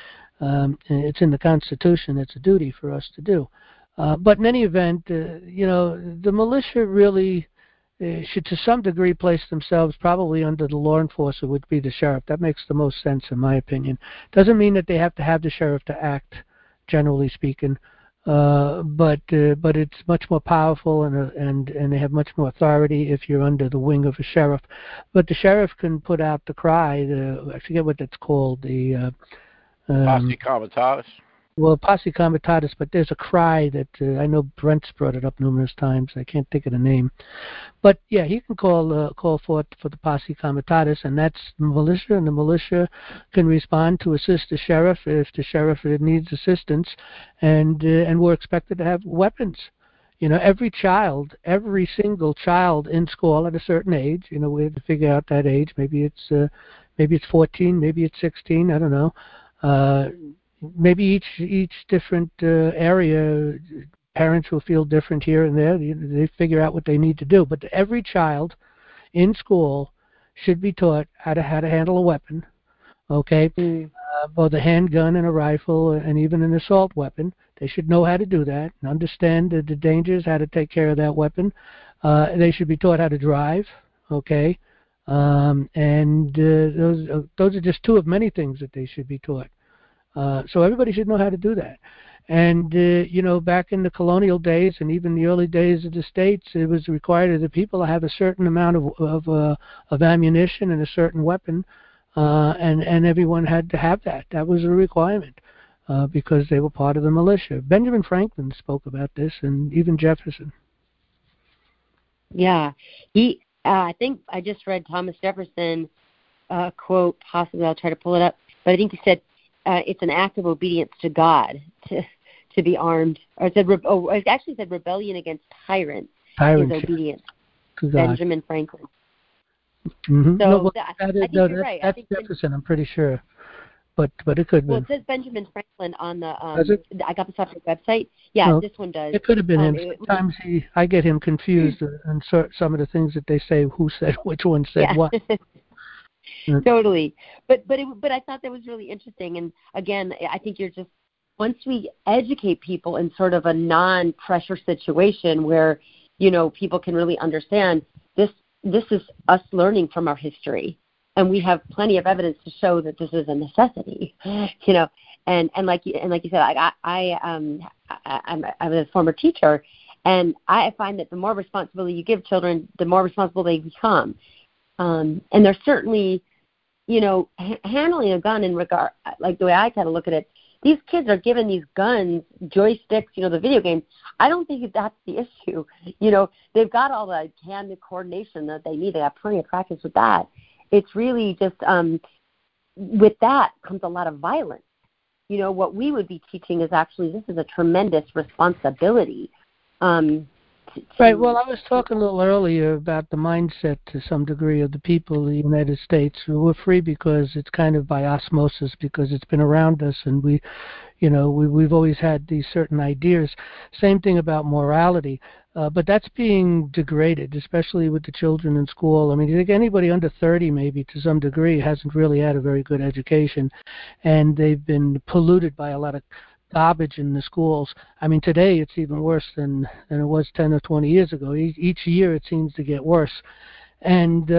It's in the Constitution. It's a duty for us to do. But in any event, the militia really should to some degree place themselves probably under the law enforcer, would be the sheriff. That makes the most sense in my opinion. Doesn't mean that they have to have the sheriff to act, generally speaking, but it's much more powerful and they have much more authority if you're under the wing of a sheriff. But the sheriff can put out the cry, I forget what that's called, the Posse Comitatus. Well, Posse Comitatus, but there's a cry that I know Brent's brought it up numerous times. I can't think of the name. But, yeah, he can call for the Posse Comitatus, and that's the militia, and the militia can respond to assist the sheriff if the sheriff needs assistance, and we're expected to have weapons. Every single child in school at a certain age, we have to figure out that age. Maybe it's 14, maybe it's 16, I don't know. Maybe each different area, parents will feel different here and there. They figure out what they need to do. But every child in school should be taught how to handle a weapon, okay? Both a handgun and a rifle and even an assault weapon. They should know how to do that and understand the dangers, how to take care of that weapon. They should be taught how to drive, okay? And those are just two of many things that they should be taught. So everybody should know how to do that. And, back in the colonial days and even the early days of the states, it was required of the people to have a certain amount of ammunition and a certain weapon, and everyone had to have that. That was a requirement because they were part of the militia. Benjamin Franklin spoke about this, and even Jefferson. Yeah. I think I just read Thomas Jefferson quote, possibly I'll try to pull it up, but I think he said, it's an act of obedience to God to be armed. Or it actually said rebellion against tyrants is obedience to God. Benjamin Franklin. Mm-hmm. So I think you're right. That's Jefferson, I'm pretty sure. But it could be. Well, it says Benjamin Franklin on the. I got this off your website. Yeah, no, this one does. It could have been him. Sometimes I get him confused in some of the things that they say. Who said which one said what? Totally, but I thought that was really interesting, and again, I think you're just, once we educate people in sort of a non-pressure situation where people can really understand this is us learning from our history, and we have plenty of evidence to show that this is a necessity, and like you said, I'm a former teacher, and I find that the more responsibility you give children, the more responsible they become. And there's certainly, handling a gun in regard, like the way I kind of look at it, these kids are given these guns, joysticks, the video games. I don't think that's the issue. They've got all the hand coordination that they need. They have plenty of practice with that. It's really just, with that comes a lot of violence. What we would be teaching is actually, this is a tremendous responsibility. Right. Well, I was talking a little earlier about the mindset to some degree of the people of the United States. We're free because it's kind of by osmosis, because it's been around us, and we've always had these certain ideas. Same thing about morality, but that's being degraded, especially with the children in school. I mean, I think anybody under 30, maybe to some degree, hasn't really had a very good education, and they've been polluted by a lot of garbage in the schools. I mean, today it's even worse than it was 10 or 20 years ago. Each year it seems to get worse. And,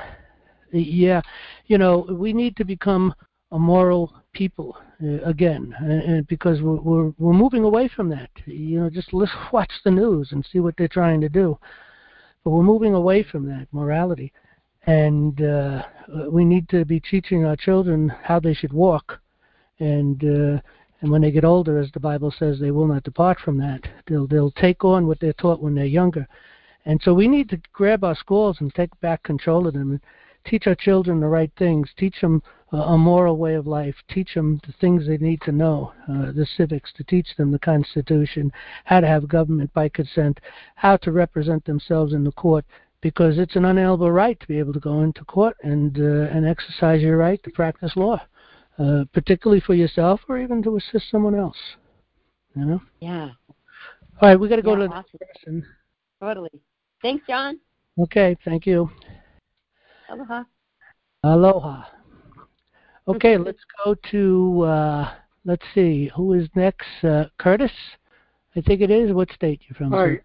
we need to become a moral people again, and because we're moving away from that. Just watch the news and see what they're trying to do. But we're moving away from that morality. And we need to be teaching our children how they should walk. And when they get older, as the Bible says, they will not depart from that. They'll take on what they're taught when they're younger. And so we need to grab our schools and take back control of them and teach our children the right things. Teach them a moral way of life, teach them the things they need to know, the civics, to teach them the Constitution, how to have government by consent, how to represent themselves in the court, because it's an unalienable right to be able to go into court and exercise your right to practice law, particularly for yourself or even to assist someone else. You know? Yeah. All right, we got to go to the awesome. next person. Totally. Thanks, John. Okay, thank you. Aloha. Aloha. Okay, let's go to, let's see, who is next? Curtis, I think it is. What state you from? Hi,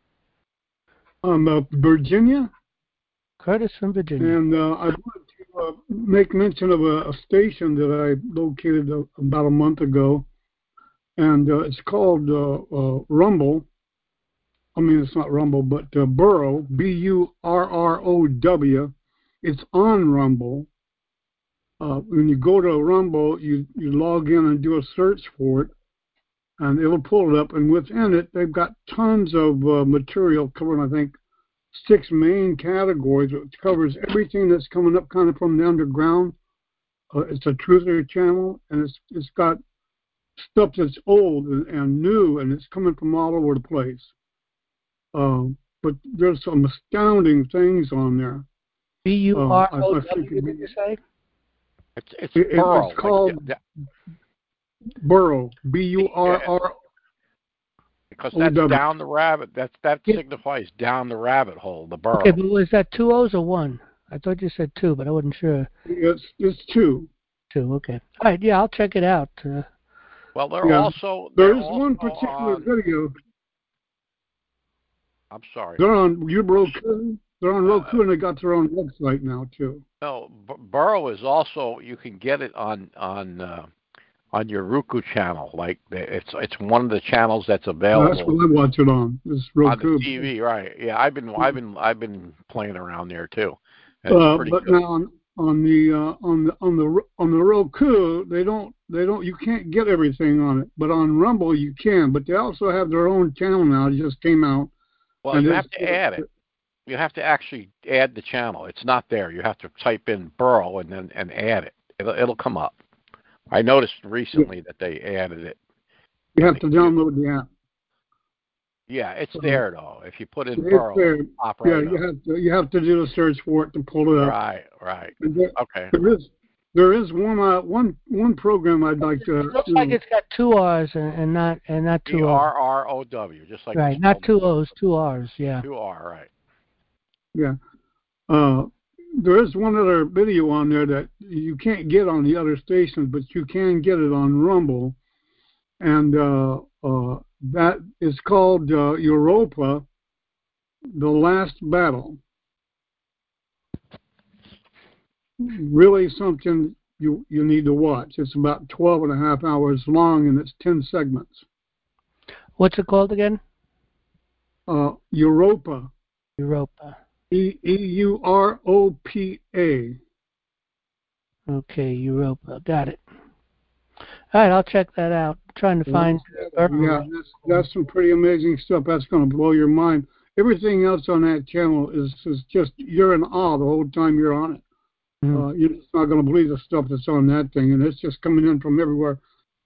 I'm Virginia. Curtis from Virginia. And I wanted to make mention of a station that I located about a month ago. And it's called Rumble. I mean, it's not Rumble, but Burrow, Burrow. It's on Rumble. When you go to Rumble, you log in and do a search for it, and it'll pull it up. And within it, they've got tons of material covering, I think, 6 main categories, which covers everything that's coming up kind of from the underground. It's a truther channel, and it's got stuff that's old and new, and it's coming from all over the place. But there's some astounding things on there. B-U-R-O-W, did you say? It's Burrow. It's called Burrow, B-U-R-R. Because that's down the rabbit. That signifies down the rabbit hole, the burrow. Okay, but was that 2 O's or 1? I thought you said 2, but I wasn't sure. It's 2. 2, okay. All right, yeah, I'll check it out. Well, there's one particular video. I'm sorry. They're on Roku. They're on Roku, and they got their own website now too. No, Burrow is also, you can get it on your Roku channel. Like it's one of the channels that's available. That's what I watch it on. It's Roku. On the TV, right? Yeah, I've been playing around there too. But good. Now on the Roku, they don't you can't get everything on it. But on Rumble you can. But they also have their own channel now. It just came out. Well, you have to add it. You have to actually add the channel. It's not there. You have to type in Burrow and add it. It'll come up. I noticed recently that they added it. You have to download the app. Yeah, it's there though. If you put in Burrow, it'll pop right up. You have to do the search for it to pull it up. Right. Okay. There is one program I'd like to. It looks like it's got 2 R's and not 2 O's. B-R-R-O-W, just like right, not 2 O's, 2 R's. Yeah. 2 R, right. Yeah. There is one other video on there that you can't get on the other stations, but you can get it on Rumble, and that is called Europa: The Last Battle. Really something you need to watch. It's about 12.5 hours long, and it's 10 segments. What's it called again? Europa. Europa. E-U-R-O-P-A. Okay, Europa. Got it. All right, I'll check that out. I'm trying to find. Yeah, that's some pretty amazing stuff. That's going to blow your mind. Everything else on that channel is just, you're in awe the whole time you're on it. You're just not going to believe the stuff that's on that thing, and it's just coming in from everywhere.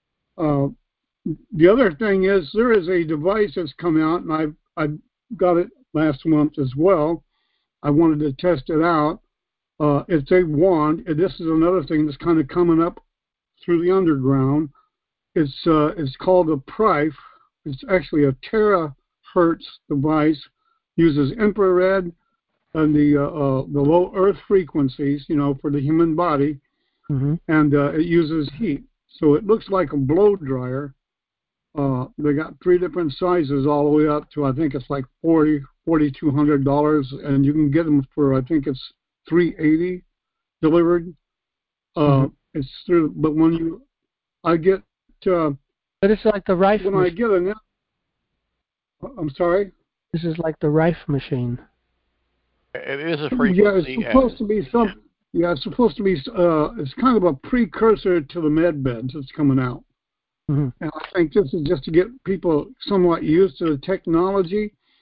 The other thing is there is a device that's come out, and I got it last month as well. I wanted to test it out. It's a wand, and this is another thing that's kind of coming up through the underground. It's called a Prife. It's actually a terahertz device. Uses infrared and the low Earth frequencies, for the human body, and it uses heat. So it looks like a blow dryer. They got 3 different sizes all the way up to, I think it's like $4,200, and you can get them for, I think it's $380 delivered. It's through, but when I get. But it's like the Rife. When I get an. I'm sorry. This is like the Rife machine. It is a frequency. Yeah, it's supposed to be some. Yeah, it's supposed to be. It's kind of a precursor to the med beds that's coming out. And I think this is just to get people somewhat used to the technology.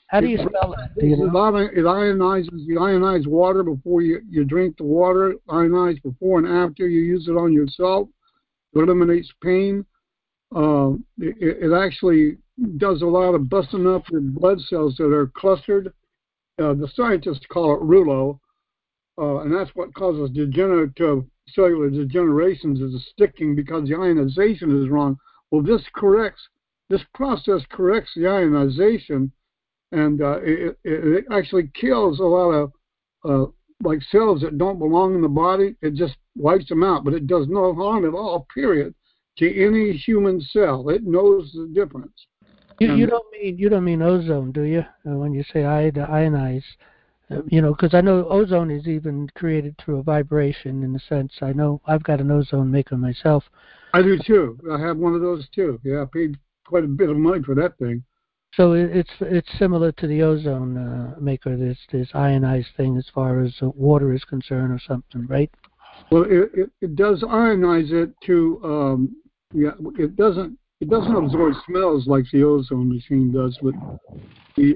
How do you spell that? Do you know? It ionizes the ionized water before you drink the water, ionized before and after you use it on yourself. It eliminates pain. It actually does a lot of busting up your blood cells that are clustered. The scientists call it rouleau, and that's what causes degenerative cellular degenerations, is the sticking because the ionization is wrong. Well, this process corrects the ionization, and it actually kills a lot of like cells that don't belong in the body. It just wipes them out, but it does no harm at all, period, to any human cell. It knows the difference. You don't mean ozone, do you? When you say ionize, because I know ozone is even created through a vibration. In a sense, I know I've got an ozone maker myself. I do too. I have one of those too. Yeah, I paid quite a bit of money for that thing. So it's similar to the ozone maker. This ionized thing as far as water is concerned, or something, right? Well, it does ionize it to it doesn't absorb smells like the ozone machine does, but the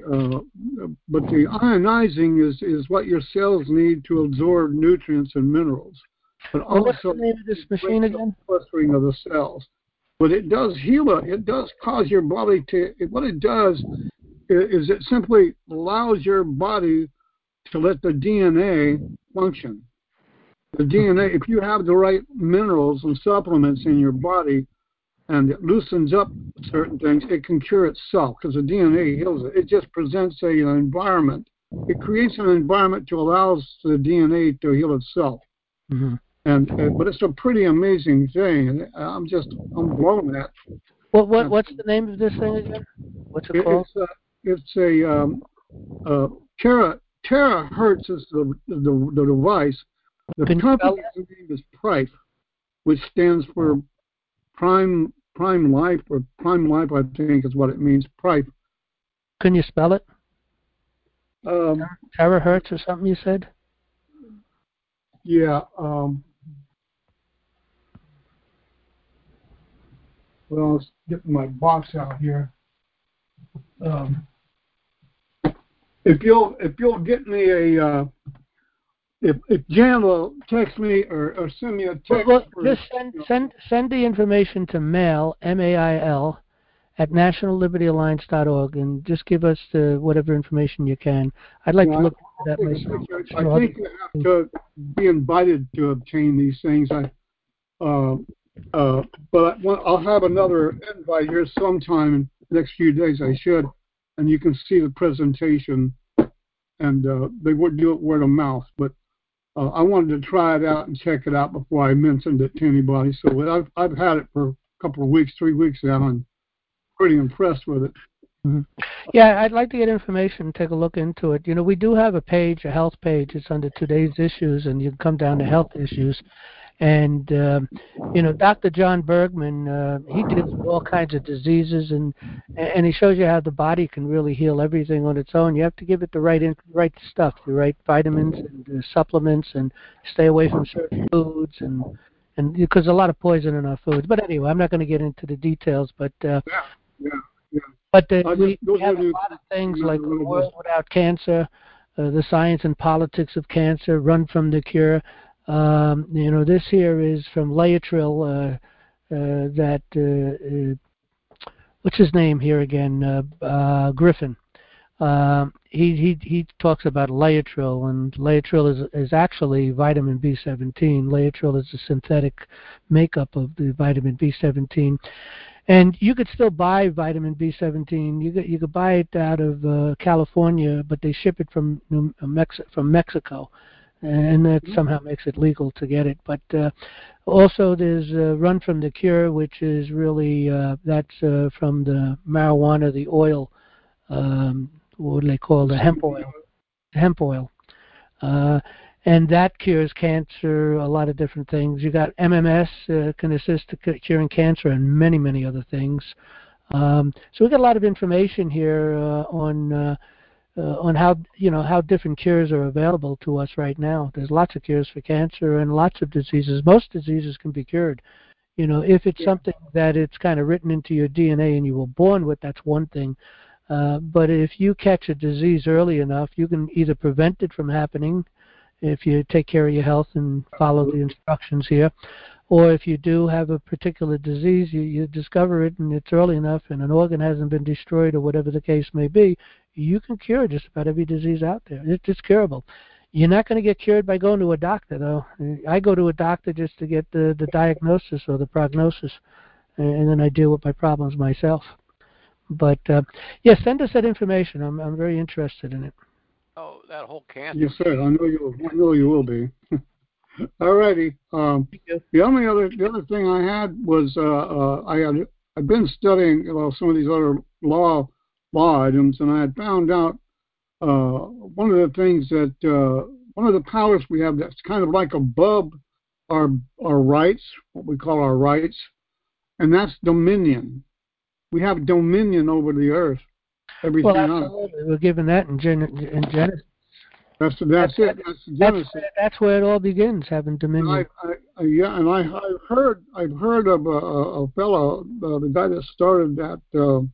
ionizing is what your cells need to absorb nutrients and minerals. But also, what's the name of this machine again? Clustering of the cells. But it does heal it. It does cause your body to. What it does is it simply allows your body to let the DNA function. The DNA, if you have the right minerals and supplements in your body, and it loosens up certain things, it can cure itself because the DNA heals it. It just presents an environment. It creates an environment to allow the DNA to heal itself. Mm-hmm. But it's a pretty amazing thing, and I'm blown at. What's the name of this thing again? What's it called? It's a terahertz is the device. The company's name is Prife, which stands for Prime Life, or Prime Life, I think is what it means. Prife. Can you spell it? Terahertz or something you said? Yeah. Well, let's get my box out here. If you'll get me a if Jan will text me or send me a text. Well, just send the information to mail, MAIL, at nationallibertyalliance.org, and just give us whatever information you can. I'd like to look at that myself. I think you have to be invited to obtain these things. But I'll have another invite here sometime in the next few days. I should, and you can see the presentation. And they would do it word of mouth, but I wanted to try it out and check it out before I mentioned it to anybody. So I've had it for a couple of weeks, 3 weeks now, and pretty impressed with it. Mm-hmm. Yeah, I'd like to get information, take a look into it. We do have a page, a health page. It's under today's issues, and you can come down to health issues. And, Dr. John Bergman, he deals with all kinds of diseases, and he shows you how the body can really heal everything on its own. You have to give it the right stuff, the right vitamins and supplements, and stay away from certain foods, and because a lot of poison in our foods. But anyway, I'm not going to get into the details, but But we have a lot of things like the World Without Cancer, the Science and Politics of Cancer, Run from the Cure. This here is from Laetrile, what's his name here again? Griffin. He talks about Laetrile, and Laetrile is actually vitamin B17. Laetrile is a synthetic makeup of the vitamin B17. And you could still buy vitamin B17. You could buy it out of California, but they ship it from Mexico, and that somehow makes it legal to get it. But also there's Run from the Cure, which is really that's from the marijuana, the oil. What do they call the hemp oil? And that cures cancer, a lot of different things. You got MMS, can assist to curing cancer, and many, many other things. So we got a lot of information here on how different cures are available to us right now. There's lots of cures for cancer and lots of diseases. Most diseases can be cured. If it's something that it's kind of written into your DNA and you were born with, that's one thing. But if you catch a disease early enough, you can either prevent it from happening if you take care of your health and follow the instructions here, or if you do have a particular disease, you discover it and it's early enough and an organ hasn't been destroyed or whatever the case may be, you can cure just about every disease out there. It's curable. You're not going to get cured by going to a doctor, though. I go to a doctor just to get the diagnosis or the prognosis, and then I deal with my problems myself. But, yeah, send us that information. I'm very interested in it. Oh, that whole cancer. Yes, sir. I know you will be. All righty. The other thing I had was I've been studying some of these other law items, and I had found out one of the things that one of the powers we have that's kind of like above our rights, what we call our rights, and that's dominion. We have dominion over the earth. Everything well, absolutely. We're given that in Genesis. That's it. That's Genesis. That's where it all begins, having dominion. I've heard of a fellow, the guy that started that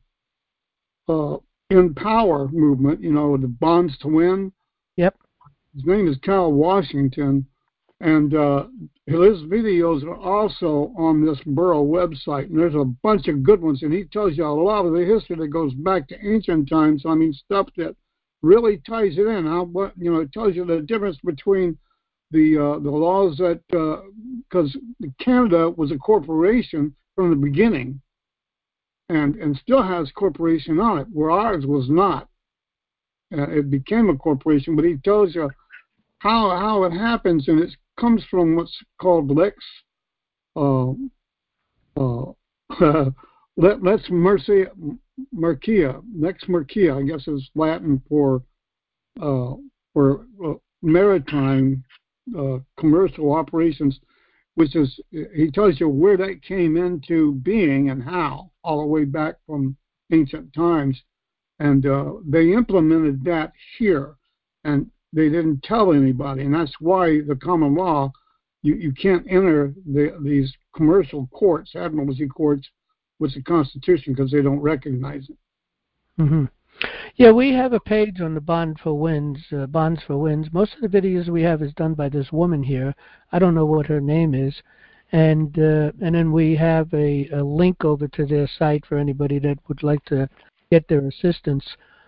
In Power movement. The Bonds to Win. Yep. His name is Cal Washington, and his videos are also on this Burrow website, and there's a bunch of good ones, and he tells you a lot of the history that goes back to ancient times. I mean, stuff that really ties it in. It tells you the difference between the laws that, because Canada was a corporation from the beginning, and still has corporation on it, where ours was not. It became a corporation, but he tells you how it happens, and it comes from what's called lex Mercia. Lex Mercia, I guess, is Latin for maritime commercial operations, which is, he tells you where that came into being and how, all the way back from ancient times. And they implemented that here, and they didn't tell anybody, and that's why the common law, you can't enter these commercial courts, admiralty courts, with the Constitution, because they don't recognize it. Mm-hmm. Yeah, we have a page on the Bonds for Wins. Most of the videos we have is done by this woman here. I don't know what her name is. And then we have a link over to their site for anybody that would like to get their assistance.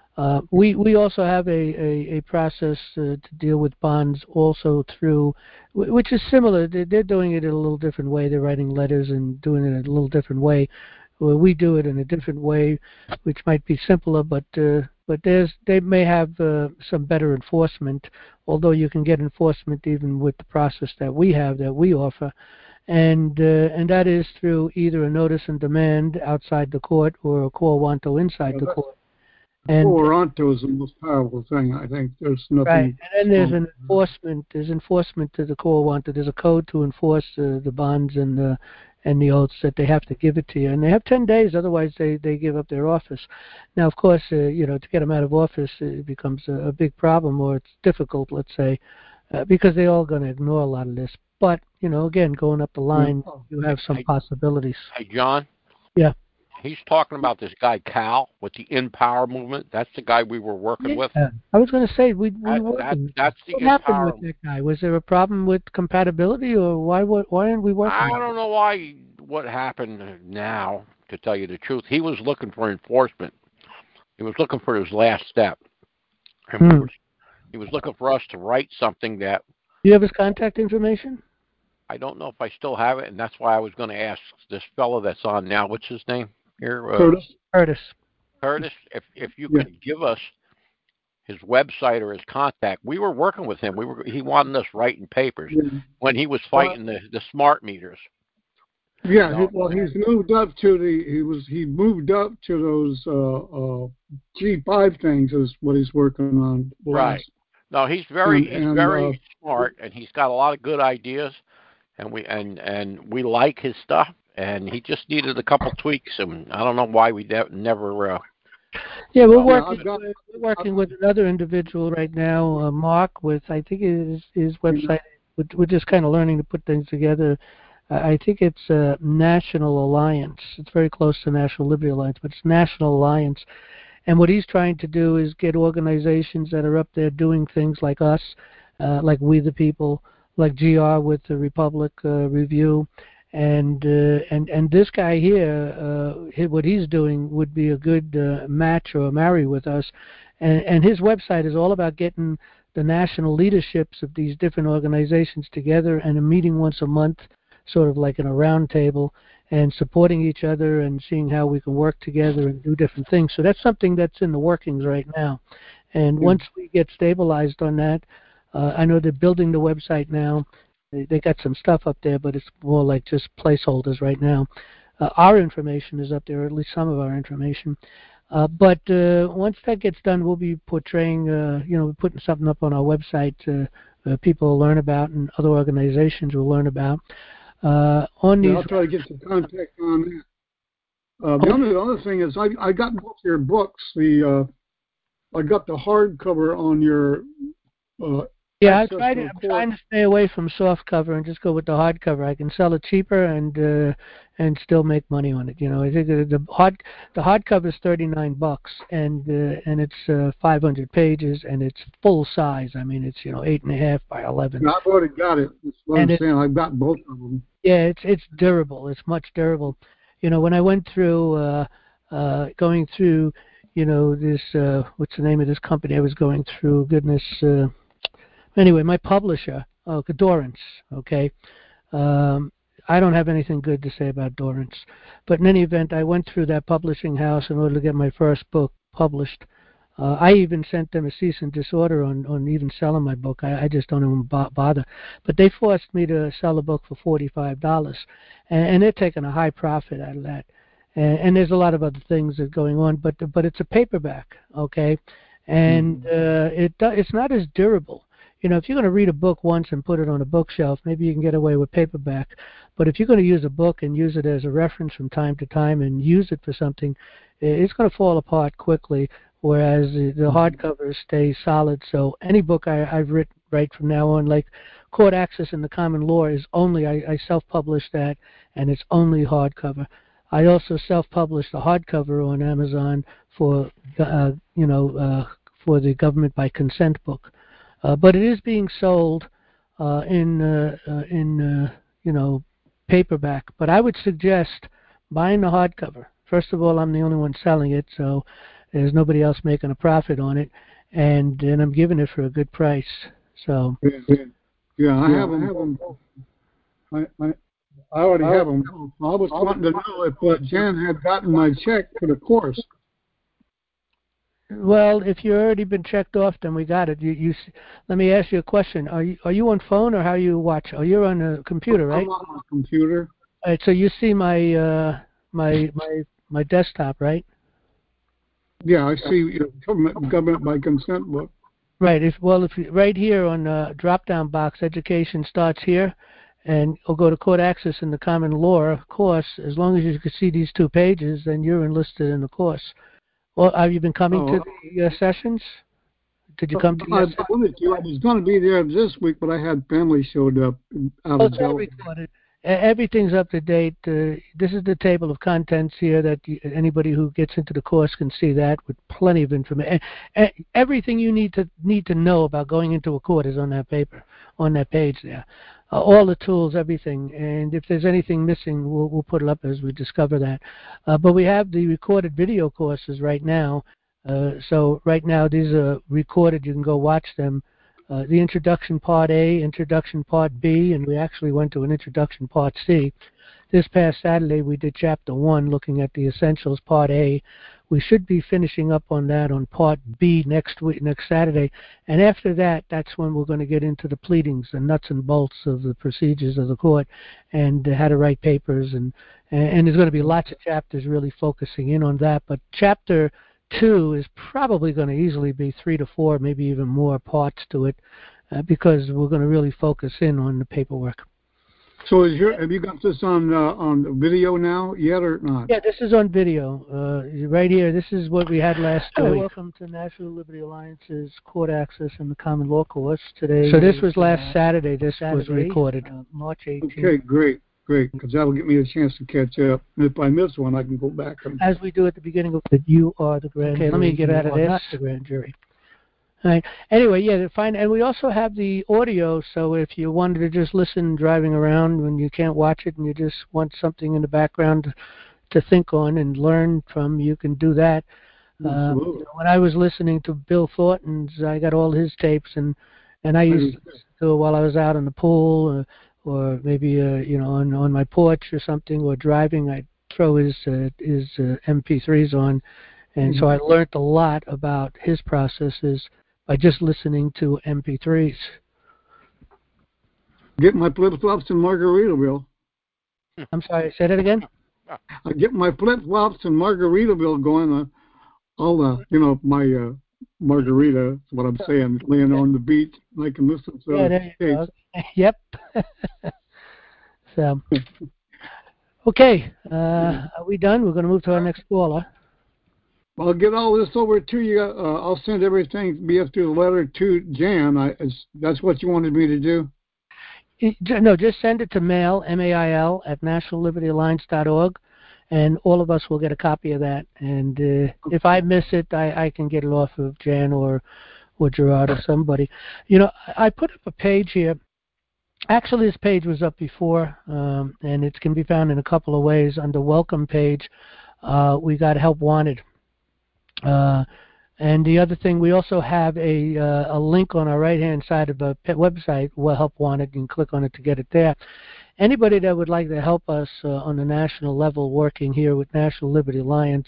We also have a process to deal with bonds also through, which is similar. They're doing it in a little different way. They're writing letters and doing it in a little different way. Well, we do it in a different way, which might be simpler, but they may have some better enforcement, although you can get enforcement even with the process that we have, that we offer. And that is through either a notice and demand outside the court or a quo wanto inside the court. And quo wanto is the most powerful thing, I think. There's nothing. Right, and then there's an enforcement. There's enforcement to the quo wanto. There's a code to enforce the bonds and the oaths that they have to give it to you, and they have 10 days. Otherwise, they give up their office. Now, of course, to get them out of office, it becomes a big problem, or it's difficult, let's say, because they're all going to ignore a lot of this. But again, going up the line, you have some possibilities. Hey, John. Yeah. He's talking about this guy Cal with the In Power movement. That's the guy we were working with. I was going to say we that's the what happened with that guy? Was there a problem with compatibility, or why aren't we working? I don't know why. What happened now? To tell you the truth, he was looking for enforcement. He was looking for his last step. And he was looking for us to write something that. Do you have his contact information? I don't know if I still have it, and that's why I was going to ask this fellow that's on now. What's his name here? Curtis. Curtis, if you could give us his website or his contact. We were working with him. He wanted us writing papers when he was fighting the smart meters. Yeah, he's moved up to he moved up to those G5 things is what he's working on. Right. No, he's very smart, and he's got a lot of good ideas. And we like his stuff, and he just needed a couple tweaks, and I don't know why we never. Yeah, we're working with another individual right now, Mark, with I think his website. We're just kind of learning to put things together. I think it's National Alliance. It's very close to National Liberty Alliance, but it's National Alliance, And what he's trying to do is get organizations that are up there doing things like us, like We the People, like GR with the Republic Review, and this guy here, what he's doing would be a good match or marry with us. And his website is all about getting the national leaderships of these different organizations together and a meeting once a month, sort of like in a round table, and supporting each other and seeing how we can work together and do different things. So that's something that's in the workings right now. And once we get stabilized on that, I know they're building the website now. They got some stuff up there, but it's more like just placeholders right now. Our information is up there, or at least some of our information. But once that gets done, we'll be portraying, putting something up on our website people will learn about and other organizations will learn about. I'll try to get some contact on that. The only other thing is I got both your books. I got the hardcover on your. I'm trying to stay away from soft cover and just go with the hardcover. I can sell it cheaper and still make money on it. I think the hardcover is $39 and it's 500 pages and it's full size. I mean, it's 8.5 by 11. I've already got it. That's what I'm saying. I've got both of them. Yeah, it's durable. It's much durable. When I went through going through this what's the name of this company I was going through? Goodness. Anyway, my publisher, Dorrance, okay? I don't have anything good to say about Dorrance. But in any event, I went through that publishing house in order to get my first book published. I even sent them a cease and disorder on even selling my book. I just don't even bother. But they forced me to sell a book for $45, and they're taking a high profit out of that. And there's a lot of other things that are going on, but it's a paperback, okay? And it's not as durable. If you're going to read a book once and put it on a bookshelf, maybe you can get away with paperback. But if you're going to use a book and use it as a reference from time to time and use it for something, it's going to fall apart quickly, whereas the hardcovers stay solid. So any book I've written right from now on, like Court Access in the Common Law, is only, I self-published that, and it's only hardcover. I also self-published a hardcover on Amazon for, for the Government by Consent book. But it is being sold in paperback. But I would suggest buying the hardcover. First of all, I'm the only one selling it, so there's nobody else making a profit on it, and I'm giving it for a good price. So I have them. I already have them. I was wanting to know if Jan had gotten my check for the course. Well, if you've already been checked off, then we got it. Let me ask you a question. Are you on phone or how you watch? Oh, you're on a computer, right? I'm on my computer. All right, so you see my my desktop, right? Yeah, I see Government by Consent book. Right. If right here on the drop-down box, education starts here, and you'll go to Court Access in the Common Law course. As long as you can see these 2 pages, then you're enlisted in the course. Well, have you been coming to the sessions? Did you come to the sessions? I was going to be there this week, but I had family showed up out of Delaware. Recorded. Everything's up to date. This is the table of contents here that anybody who gets into the course can see that with plenty of information. Everything you need to know about going into a court is on that paper, on that page there. All the tools, everything. And if there's anything missing, we'll put it up as we discover that. But we have the recorded video courses right now. So right now these are recorded. You can go watch them. The Introduction Part A, Introduction Part B, and we actually went to an Introduction Part C. This past Saturday we did Chapter 1, looking at the Essentials Part A. We should be finishing up on that on Part B next Saturday. And after that, that's when we're going to get into the pleadings, the nuts and bolts of the procedures of the court, and how to write papers. And there's going to be lots of chapters really focusing in on that. But Chapter 2 is probably going to easily be 3 to 4, maybe even more parts to it, because we're going to really focus in on the paperwork. So have you got this on video now yet or not? Yeah, this is on video. Right here, this is what we had last week. Welcome to National Liberty Alliance's Court Access in the Common Law course today. So this was last Saturday. This was recorded, March 18th. Okay, great. great, because that'll give me a chance to catch up. And if I miss one, I can go back and... As we do at the beginning of that, you are the grand jury. Okay, let me get out of this. Not the grand jury. All right. Anyway, yeah, fine. And we also have the audio, so if you wanted to just listen driving around when you can't watch it and you just want something in the background to think on and learn from, you can do that. When I was listening to Bill Thornton's, I got all his tapes, and I used to listen to it while I was out in the pool or maybe on my porch or something, or driving. I'd throw his MP3s on, and so I learned a lot about his processes by just listening to MP3s. Get my flip-flops in Margaritaville. I'm sorry, say that again? I get my flip-flops in Margaritaville going. My margarita, is what I'm saying, laying on the beach. I can listen to there you go. Yep. So, okay. Are we done? We're going to move to our next caller. I'll get all this over to you. I'll send everything via through the letter to Jan. That's what you wanted me to do? No, just send it to mail, M-A-I-L, at nationallibertyalliance.org, and all of us will get a copy of that. And if I miss it, I can get it off of Jan or Gerard or somebody. I put up a page here. Actually, this page was up before, and it can be found in a couple of ways. Under Welcome page, we got Help Wanted. And the other thing, we also have a link on our right-hand side of the website, Help Wanted. You can click on it to get it there. Anybody that would like to help us on the national level working here with National Liberty Alliance,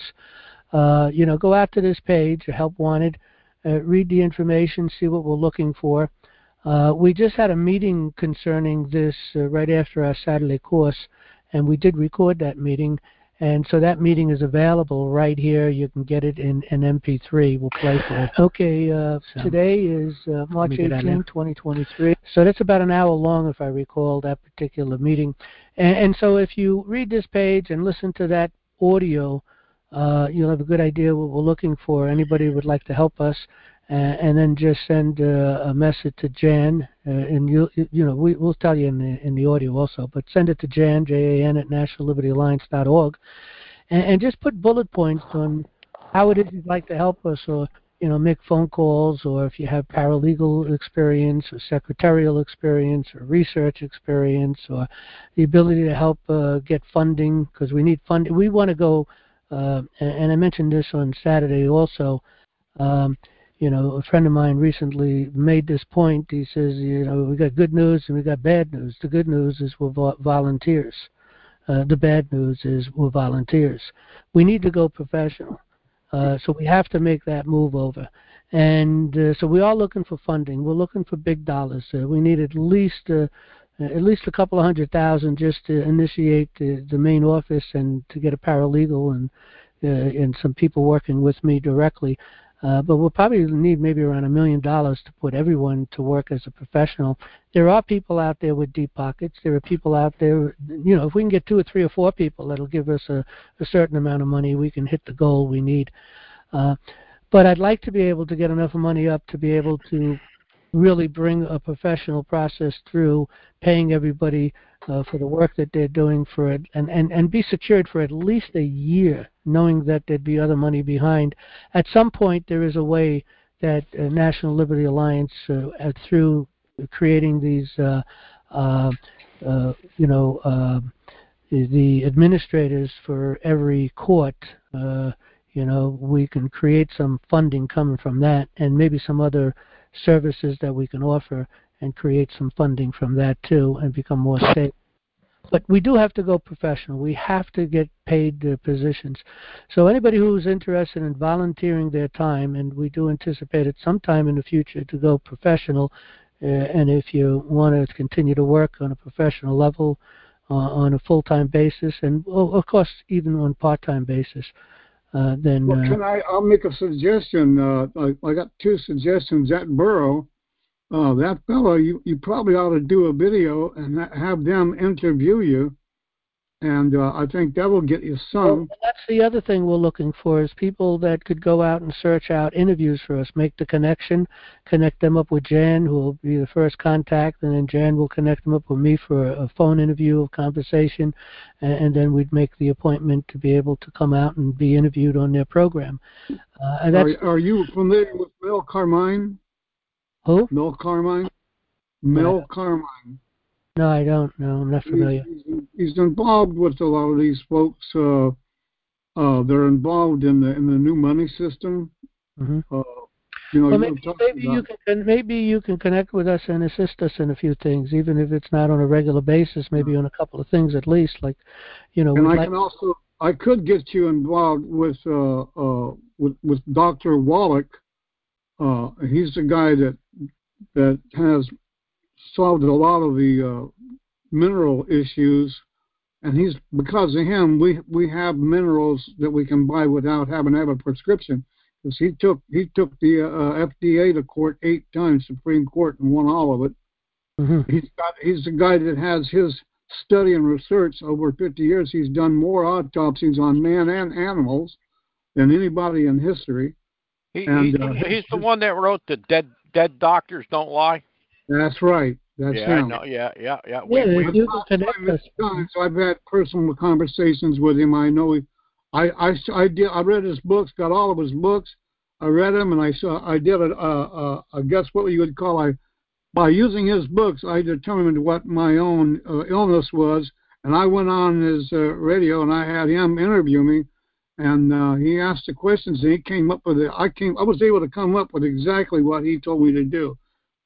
go out to this page, Help Wanted, read the information, see what we're looking for. We just had a meeting concerning this right after our Saturday course, and we did record that meeting. And so that meeting is available right here. You can get it in an MP3. We'll play for it. Okay, today is March 18, 2023. So that's about an hour long, if I recall, that particular meeting. And so if you read this page and listen to that audio, you'll have a good idea what we're looking for. Anybody who would like to help us, and then just send a message to Jan, and we'll tell you in the audio also. But send it to Jan, Jan at nationallibertyalliance.org, and just put bullet points on how it is you'd like to help us, or make phone calls, or if you have paralegal experience, or secretarial experience, or research experience, or the ability to help get funding, because we need funding. We want to go, and I mentioned this on Saturday also. A friend of mine recently made this point. He says, we got good news and we got bad news. The good news is we're volunteers. The bad news is we're volunteers. We need to go professional. So we have to make that move over. And so we are looking for funding. We're looking for big dollars. We need at least a couple of $100,000 just to initiate the main office and to get a paralegal and some people working with me directly. But we'll probably need maybe around $1 million to put everyone to work as a professional. There are people out there with deep pockets. There are people out there, if we can get 2 or 3 or 4 people that'll give us a certain amount of money, we can hit the goal we need. But I'd like to be able to get enough money up to be able to really bring a professional process through, paying everybody for the work that they're doing for it, and be secured for at least a year, knowing that there'd be other money behind. At some point, there is a way that National Liberty Alliance, through creating these, the administrators for every court, we can create some funding coming from that, and maybe some other services that we can offer, and create some funding from that too, and become more stable. But we do have to go professional. We have to get paid positions. So anybody who's interested in volunteering their time, and we do anticipate it sometime in the future to go professional, and if you want to continue to work on a professional level on a full-time basis, and of course even on part-time basis, then... Well, I'll make a suggestion. I got 2 suggestions. At Burrow, that fellow, you probably ought to do a video and have them interview you, and I think that will get you some. Well, that's the other thing we're looking for is people that could go out and search out interviews for us, make the connection, connect them up with Jan, who will be the first contact, and then Jan will connect them up with me for a phone interview, a conversation, and then we'd make the appointment to be able to come out and be interviewed on their program. And are you familiar with Mel Carmine? Who? Mel Carmine? Mel Carmine. No, I don't. No, I'm not familiar. He's involved with a lot of these folks. They're involved in the new money system. Mm-hmm. Well, maybe you can connect with us and assist us in a few things, even if it's not on a regular basis. Maybe on a couple of things at least, like, And I could get you involved with Dr. Wallach. He's the guy that has solved a lot of the mineral issues, and because of him we have minerals that we can buy without having to have a prescription. Because he took the FDA to court 8 times, Supreme Court, and won all of it. Mm-hmm. He's the guy that has his study and research over 50 years. He's done more autopsies on man and animals than anybody in history. He's the one that wrote the Dead Doctors Don't Lie. That's right. That's him. I know. Yeah. You can connect us. So I've had personal conversations with him. I know I read his books, got all of his books. I read them, and I did I guess what you would call by using his books, I determined what my own illness was, and I went on his radio, and I had him interview me, and he asked the questions, and he came up with it. I was able to come up with exactly what he told me to do.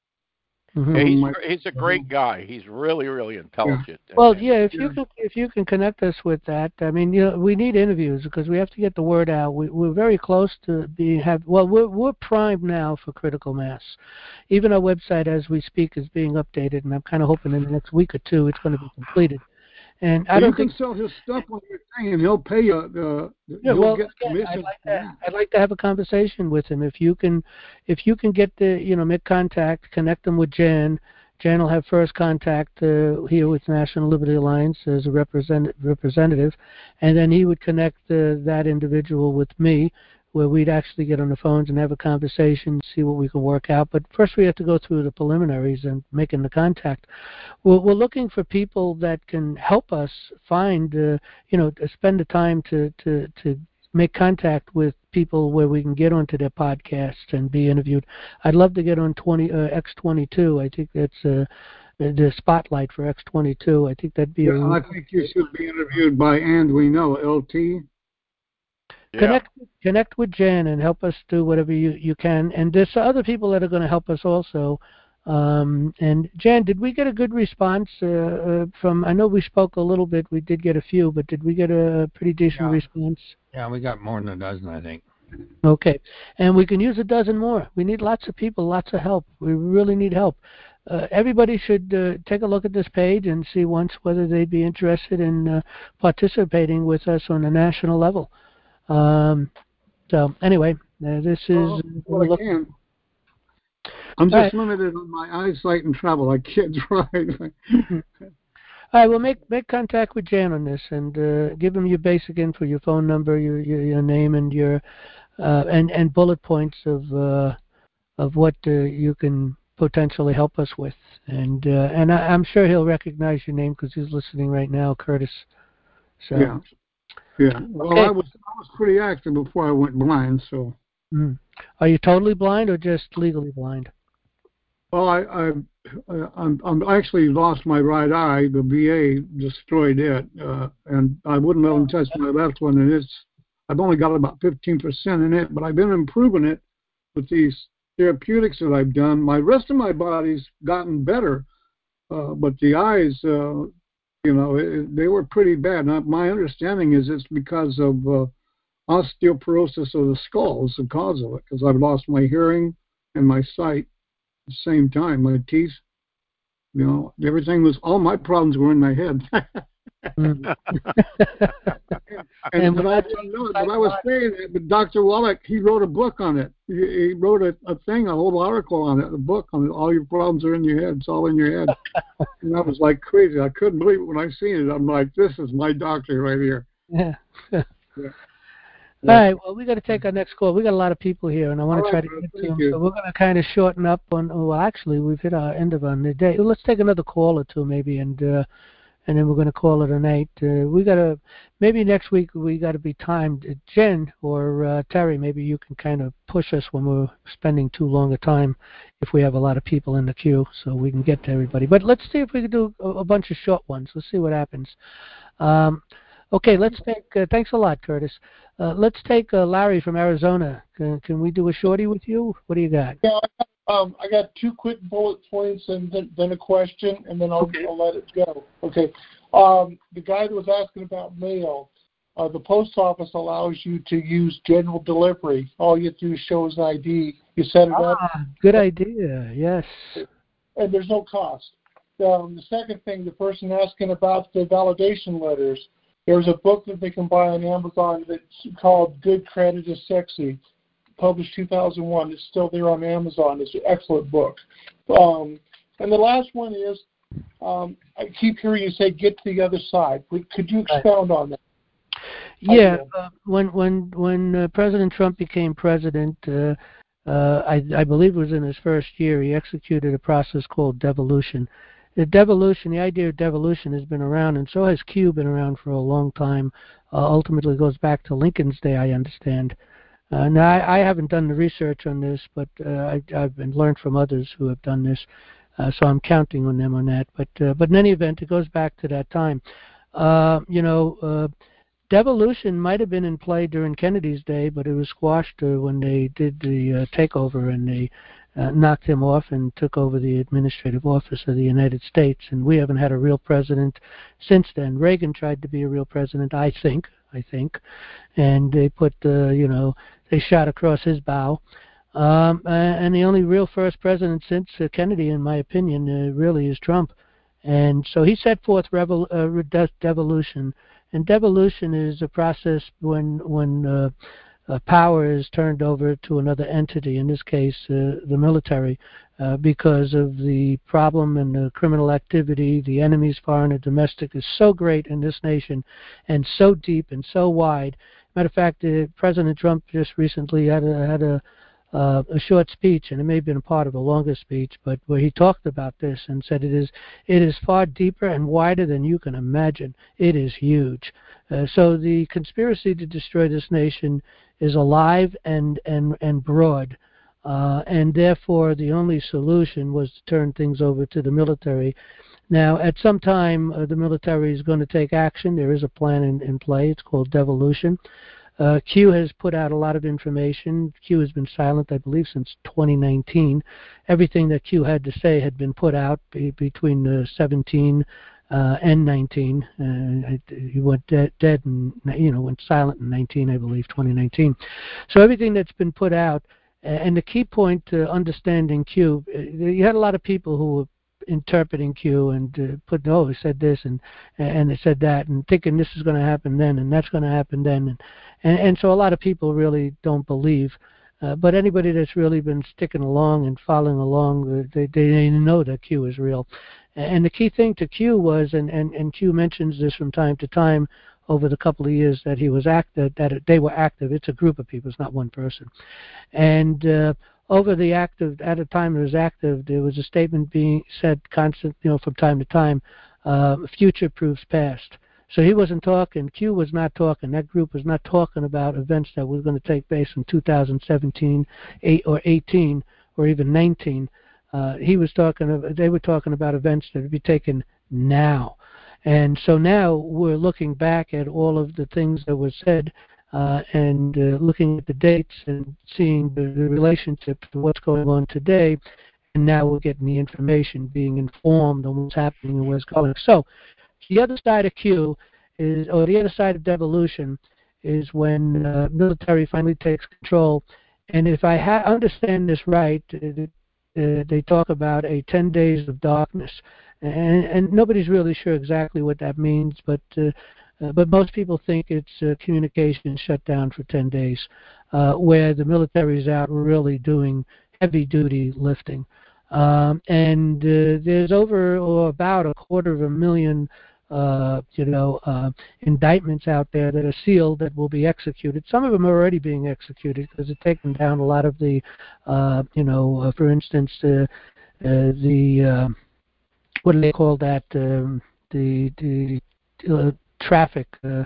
Mm-hmm. Yeah, he's a great guy. He's really, really intelligent. Yeah. Well, if you can connect us with that, I mean, we need interviews because we have to get the word out. We're very close to we're primed now for critical mass. Even our website, as we speak, is being updated, and I'm kind of hoping in the next week or two it's going to be completed. And you can sell his stuff on your thing, and he'll pay you. Get commission. I'd like to have a conversation with him. If you can get make contact, connect them with Jan. Jan will have first contact here with National Liberty Alliance as a representative, and then he would connect that individual with me, where we'd actually get on the phones and have a conversation, see what we can work out. But first we have to go through the preliminaries and making the contact. We're looking for people that can help us find, spend the time to make contact with people where we can get onto their podcast and be interviewed. I'd love to get on X22. I think that's the spotlight for X22. I think that'd be I think you should be interviewed by And We Know, LT. Yeah. Connect with Jan and help us do whatever you can. And there's other people that are going to help us also. And Jan, did we get a good response from? I know we spoke a little bit. We did get a few, but did we get a pretty decent response? Yeah, we got more than a dozen, I think. Okay, and we can use a dozen more. We need lots of people, lots of help. We really need help. Everybody should take a look at this page and see once whether they'd be interested in participating with us on a national level. So anyway, this is. I'm just limited on my eyesight and travel. I can't drive. All right, well, make contact with Jan on this and give him your basic info, your phone number, your name, and your and bullet points of what you can potentially help us with. And I'm sure he'll recognize your name because he's listening right now, Curtis. So. Yeah. Well, okay. I was pretty active before I went blind. So. Are you totally blind or just legally blind? Well, I'm actually lost my right eye. The VA destroyed it, and I wouldn't let them touch my left one. And I've only got about 15% in it, but I've been improving it with these therapeutics that I've done. My rest of my body's gotten better, but the eyes. They were pretty bad. Now, my understanding is it's because of osteoporosis of the skull is the cause of it, because I've lost my hearing and my sight at the same time. My teeth, everything all my problems were in my head. And but I didn't know it, but I was saying that, but Dr. Wallach, he wrote a book on it. He wrote a whole article on it, a book on it. All your problems are in your head. It's all in your head. And I was like crazy. I couldn't believe it when I seen it. I'm like, this is my doctor right here. Yeah. Yeah. All right, well, we got to take our next call. We got a lot of people here, and I want to try to get to them. So we're going to kind of shorten up on. Well, actually, we've hit our end of our day. Let's take another call or two, maybe, and then we're going to call it a night. We got to maybe next week we got to be timed. Jen or Terry, maybe you can kind of push us when we're spending too long a time if we have a lot of people in the queue, so we can get to everybody. But let's see if we can do a bunch of short ones. Let's see what happens. Okay, let's take. Thanks a lot, Curtis. Let's take Larry from Arizona. Can we do a shorty with you? What do you got? Yeah, I got 2 quick bullet points and then a question, and then I'll let it go. Okay. The guy that was asking about mail, the post office allows you to use general delivery. All you have to do is show his ID. You set it up. Good idea. Yes. And there's no cost. The second thing, the person asking about the validation letters. There's a book that they can buy on Amazon that's called Good Credit is Sexy, published 2001. It's still there on Amazon. It's an excellent book. And the last one is, I keep hearing you say, get to the other side. Could you expound on that? Yeah, when President Trump became president, I believe it was in his first year, he executed a process called devolution. The idea of devolution has been around, and so has Q been around for a long time. Ultimately goes back to Lincoln's day, I understand. Now, I haven't done the research on this, but I've been learned from others who have done this, so I'm counting on them on that. But in any event, it goes back to that time. Devolution might have been in play during Kennedy's day, but it was squashed when they did the takeover and they knocked him off and took over the administrative office of the United States. And we haven't had a real president since then. Reagan tried to be a real president, I think, and they put they shot across his bow. And the only real first president since Kennedy, in my opinion, really is Trump. And so he set forth devolution. And devolution is a process when power is turned over to another entity, in this case the military, because of the problem and the criminal activity, the enemies, foreign and domestic, is so great in this nation and so deep and so wide. Matter of fact, President Trump just recently had a short speech, and it may have been a part of a longer speech, but where he talked about this and said it is far deeper and wider than you can imagine. It is huge. So the conspiracy to destroy this nation is alive and broad, and therefore the only solution was to turn things over to the military. Now, at some time, the military is going to take action. There is a plan in play. It's called devolution. Q has put out a lot of information. Q has been silent, I believe, since 2019. Everything that Q had to say had been put out between 17 and 19. He went dead and went silent in 19, I believe, 2019. So everything that's been put out, and the key point to understanding Q, you had a lot of people who were interpreting Q and he said this and they said that, and thinking this is going to happen then and that's going to happen then, and so a lot of people really don't believe. But anybody that's really been sticking along and following along, they know that Q is real. And the key thing to Q was, and Q mentions this from time to time over the couple of years that he was active, that they were active. It's a group of people. It's not one person. And over the active, at a time it was active, there was a statement being said constant, from time to time, future proofs past. So he wasn't talking, Q was not talking, that group was not talking about events that were going to take place in 2017, 8 or 18, or even 19. They were talking about events that would be taken now. And so now we're looking back at all of the things that were said, and looking at the dates and seeing the relationship to what's going on today, and now we're getting the information, being informed on what's happening and where it's going. So the other side of Q the other side of devolution is when military finally takes control. And if I understand this right, they talk about a 10 days of darkness. and nobody's really sure exactly what that means, but most people think it's communication shut down for 10 days, where the military is out really doing heavy-duty lifting. And there's over or about 250,000 indictments out there that are sealed that will be executed. Some of them are already being executed because they've taken down a lot of the, for instance, what do they call that? The traffic,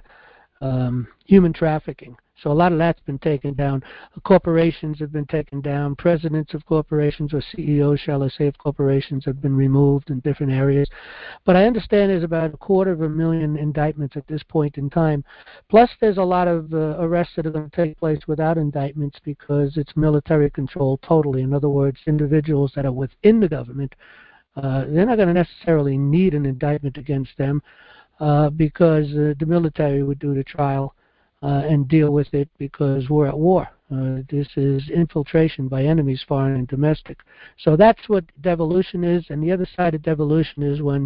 human trafficking. So a lot of that's been taken down. Corporations have been taken down. Presidents of corporations, or CEOs, shall I say, of corporations have been removed in different areas. But I understand there's about 250,000 indictments at this point in time. Plus there's a lot of arrests that are going to take place without indictments because it's military control totally. In other words, individuals that are within the government, they're not going to necessarily need an indictment against them because the military would do the trial and deal with it because we're at war. This is infiltration by enemies, foreign and domestic. So that's what devolution is, and the other side of devolution is when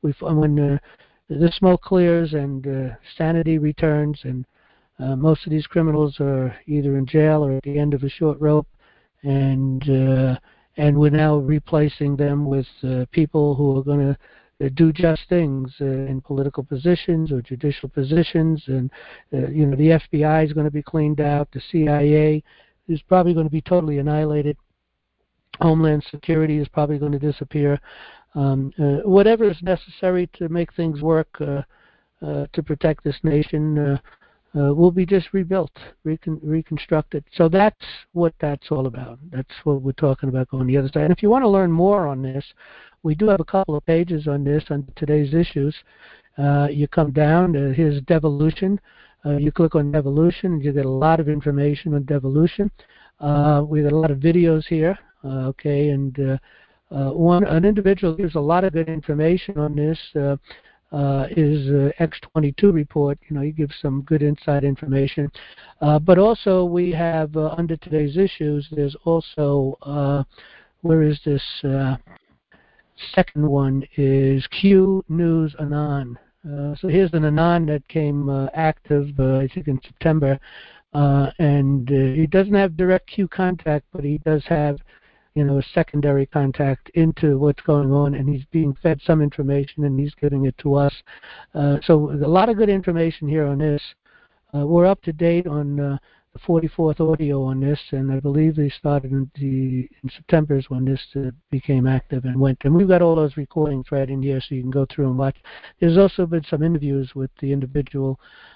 the smoke clears and sanity returns, and most of these criminals are either in jail or at the end of a short rope, and we're now replacing them with people who are going to do just things in political positions or judicial positions, and the FBI is going to be cleaned out. The CIA is probably going to be totally annihilated. Homeland Security is probably going to disappear. Whatever is necessary to make things work to protect this nation will be just rebuilt, reconstructed. So that's what that's all about. That's what we're talking about going the other side. And if you want to learn more on this, we do have a couple of pages on this on today's issues. You come down, here's devolution. You click on devolution, and you get a lot of information on devolution. We got a lot of videos here, okay, and an individual gives a lot of good information on this. Is X22 report. He gives some good inside information. But also we have, under today's issues, there's also, where is this second one, is Q News Anon. So here's an Anon that came active, I think, in September. And he doesn't have direct Q contact, but he does have a secondary contact into what's going on, and he's being fed some information, and he's giving it to us. So a lot of good information here on this. We're up to date on the 44th audio on this, and I believe they started in September is when this became active and went. And we've got all those recordings right in here, so you can go through and watch. There's also been some interviews with the individual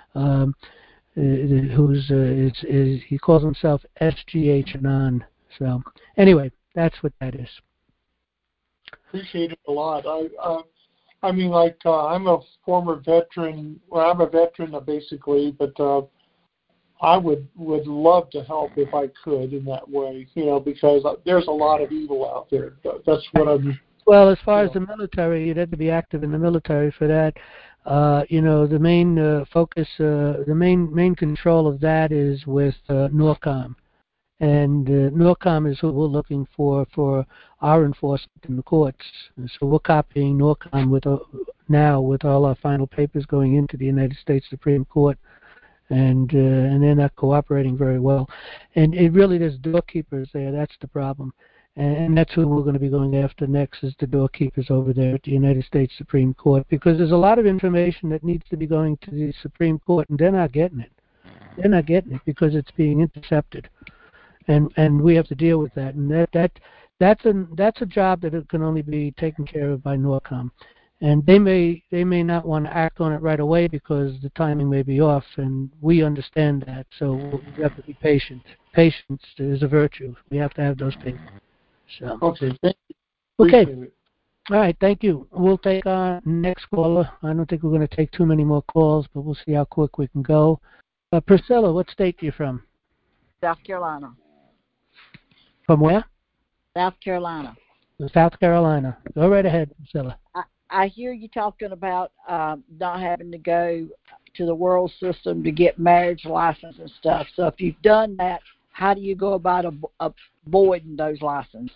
he calls himself SGH Anon. So anyway, that's what that is. Appreciate it a lot. I mean, I'm a former veteran. Well, I'm a veteran basically, but I would love to help if I could in that way, because there's a lot of evil out there. That's what I'm. Well, as far as the military, you'd have to be active in the military for that. The main focus, the main control of that is with NORCOM. And NORCOM is what we're looking for our enforcement in the courts. And so we're copying NORCOM now with all our final papers going into the United States Supreme Court, and they're not cooperating very well. And it really, there's doorkeepers there. That's the problem. And that's who we're going to be going after next, is the doorkeepers over there at the United States Supreme Court, because there's a lot of information that needs to be going to the Supreme Court, and they're not getting it. They're not getting it because it's being intercepted. And we have to deal with that, and that's a job that can only be taken care of by NORCOM, and they may not want to act on it right away because the timing may be off, and we understand that. So we have to be patient. Patience is a virtue. We have to have those things. So okay, thank you. Okay, all right, thank you. We'll take our next caller. I don't think we're going to take too many more calls, but we'll see how quick we can go. Priscilla, what state are you from? South Carolina. From where? South Carolina. South Carolina. Go right ahead, Priscilla. I hear you talking about not having to go to the world system to get marriage license and stuff. So if you've done that, how do you go about avoiding those licenses?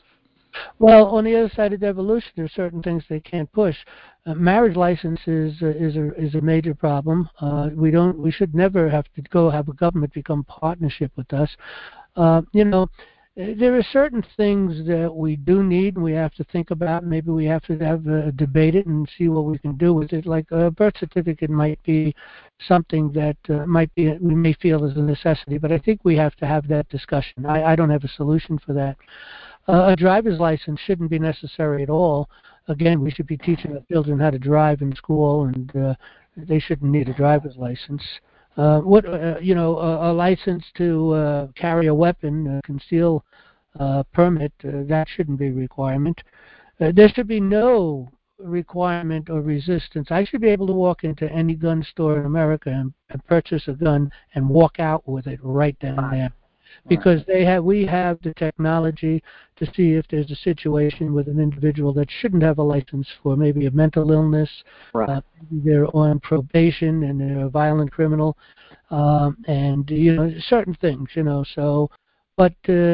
Well, on the other side of devolution, there are certain things they can't push. Marriage license is a major problem. We should never have to go have a government become partnership with us. There are certain things that we do need and we have to think about. Maybe we have to debate it and see what we can do with it. Like a birth certificate might be something that we may feel is a necessity, but I think we have to have that discussion. I don't have a solution for that. A driver's license shouldn't be necessary at all. Again, we should be teaching our children how to drive in school, and they shouldn't need a driver's license. A license to carry a weapon, a conceal permit, that shouldn't be a requirement. There should be no requirement or resistance. I should be able to walk into any gun store in America and purchase a gun and walk out with it right down there. Because we have the technology to see if there's a situation with an individual that shouldn't have a license for maybe a mental illness, maybe they're on probation and they're a violent criminal, and certain things, So, but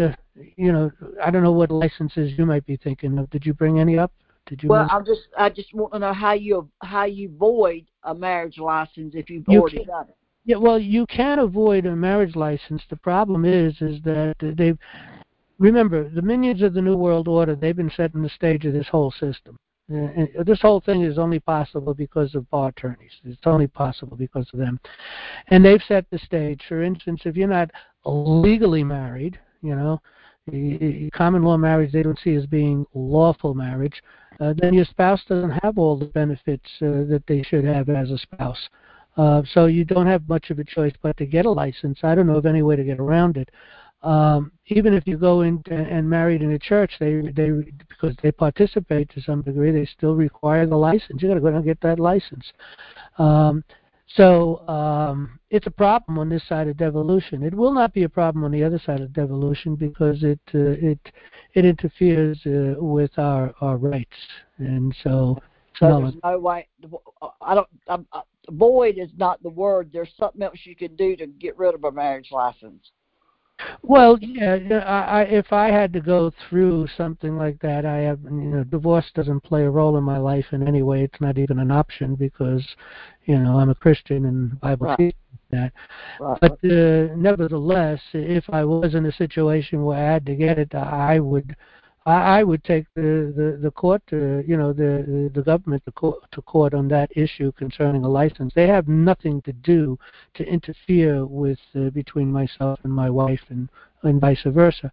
I don't know what licenses you might be thinking of. Did you bring any up? Did you? Well, I just want to know how you void a marriage license if you've already done it. Yeah, well, you can avoid a marriage license. The problem is that remember, the minions of the New World Order, they've been setting the stage of this whole system. And this whole thing is only possible because of bar attorneys. It's only possible because of them. And they've set the stage. For instance, if you're not legally married, common law marriage they don't see as being lawful marriage, then your spouse doesn't have all the benefits that they should have as a spouse. So you don't have much of a choice but to get a license. I don't know of any way to get around it. Even if you go in and married in a church, they because they participate to some degree, they still require the license. You got to go down and get that license. So it's a problem on this side of devolution. It will not be a problem on the other side of devolution because it interferes with our rights, and so. So there's no way. Void is not the word. There's something else you can do to get rid of a marriage license. Well, yeah. If I had to go through something like that, divorce doesn't play a role in my life in any way. It's not even an option because, I'm a Christian and the Bible teaches that. Right. But nevertheless, if I was in a situation where I had to get it, I would take the court, the government to court on that issue concerning a license. They have nothing to do to interfere with between myself and my wife and vice versa.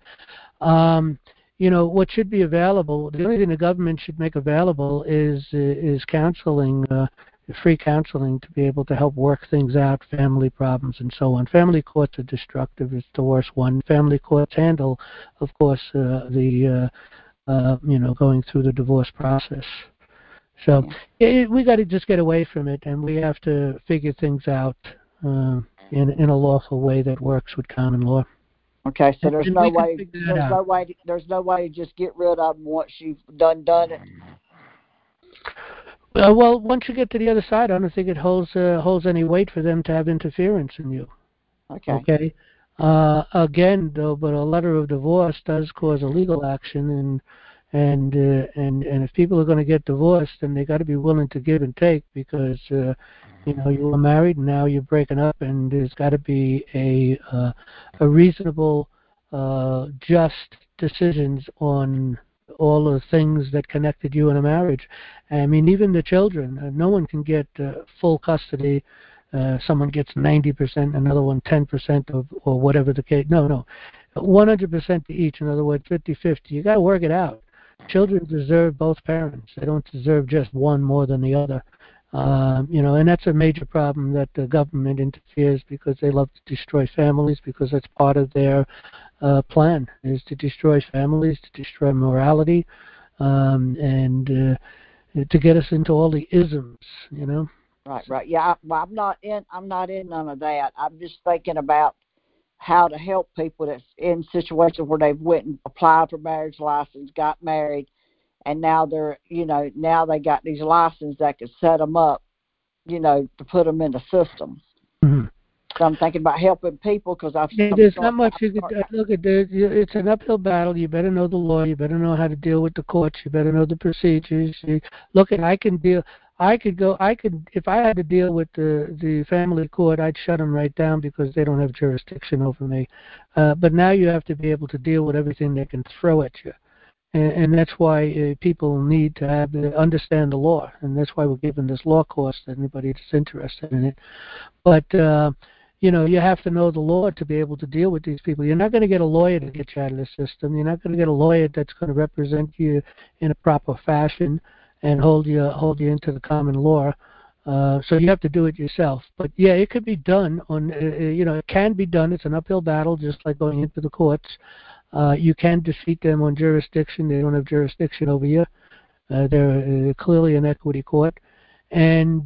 What should be available, the only thing the government should make available is counseling, free counseling to be able to help work things out, family problems and so on. Family courts are destructive. It's the worst one. Family courts handle, of course, going through the divorce process. So we got to just get away from it, and we have to figure things out in a lawful way that works with common law. Okay, so there's no way to just get rid of them once you've done it. Well, once you get to the other side, I don't think it holds any weight for them to have interference in you. Okay. Again, though, but a letter of divorce does cause a legal action, and if people are going to get divorced, then they got to be willing to give and take because you were married and now you're breaking up, and there's got to be a reasonable, just decisions on all the things that connected you in a marriage. I mean, even the children. No one can get full custody. Someone gets 90%, another one 10% or whatever the case. No, 100% to each. In other words, 50-50. You got to work it out. Children deserve both parents. They don't deserve just one more than the other. And that's a major problem that the government interferes because they love to destroy families because that's part of their plan is to destroy families, to destroy morality, and to get us into all the isms, Right. Yeah, I'm not in none of that. I'm just thinking about how to help people that's in situations where they've went and applied for marriage license, got married, and now now they got these licenses that could set them up, to put them in the system. Mm-hmm. I'm thinking about helping people because there's not much you could look at. It's an uphill battle. You better know the law. You better know how to deal with the courts. You better know the procedures. I can deal. I could if I had to deal with the family court, I'd shut them right down because they don't have jurisdiction over me. But now you have to be able to deal with everything they can throw at you. And that's why people need to understand the law, and that's why we're giving this law course to anybody that's interested in it. But you have to know the law to be able to deal with these people. You're not going to get a lawyer to get you out of the system. You're not going to get a lawyer that's going to represent you in a proper fashion and hold you into the common law. So you have to do it yourself. But yeah, it could be done it can be done. It's an uphill battle, just like going into the courts. You can defeat them on jurisdiction. They don't have jurisdiction over you. They're clearly an equity court. And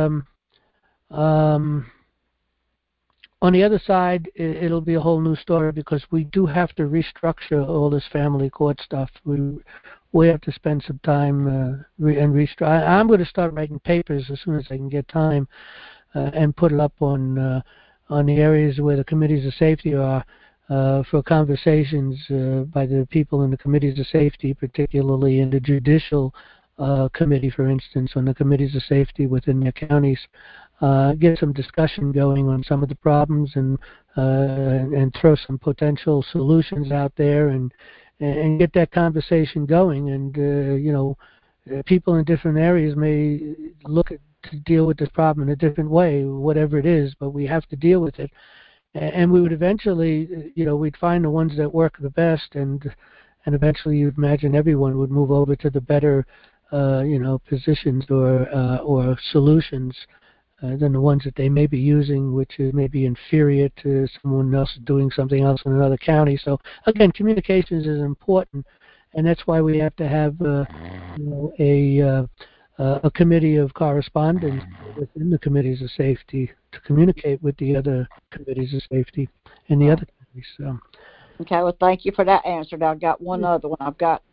on the other side, it'll be a whole new story because we do have to restructure all this family court stuff. We have to spend some time and restructure. I'm going to start writing papers as soon as I can get time and put it up on the areas where the committees of safety are. For conversations by the people in the committees of safety, particularly in the judicial committee, for instance, on the committees of safety within their counties, get some discussion going on some of the problems and throw some potential solutions out there and get that conversation going. And people in different areas may look to deal with this problem in a different way, whatever it is, but we have to deal with it. And we would eventually, we'd find the ones that work the best, and eventually you'd imagine everyone would move over to the better, positions or solutions than the ones that they may be using, which is maybe inferior to someone else doing something else in another county. So again, communications is important, and that's why we have to have a committee of correspondence within the committees of safety to communicate with the other committees of safety and the other committees. So. Okay, well, thank you for that answer. Now, I've got one other one. I've got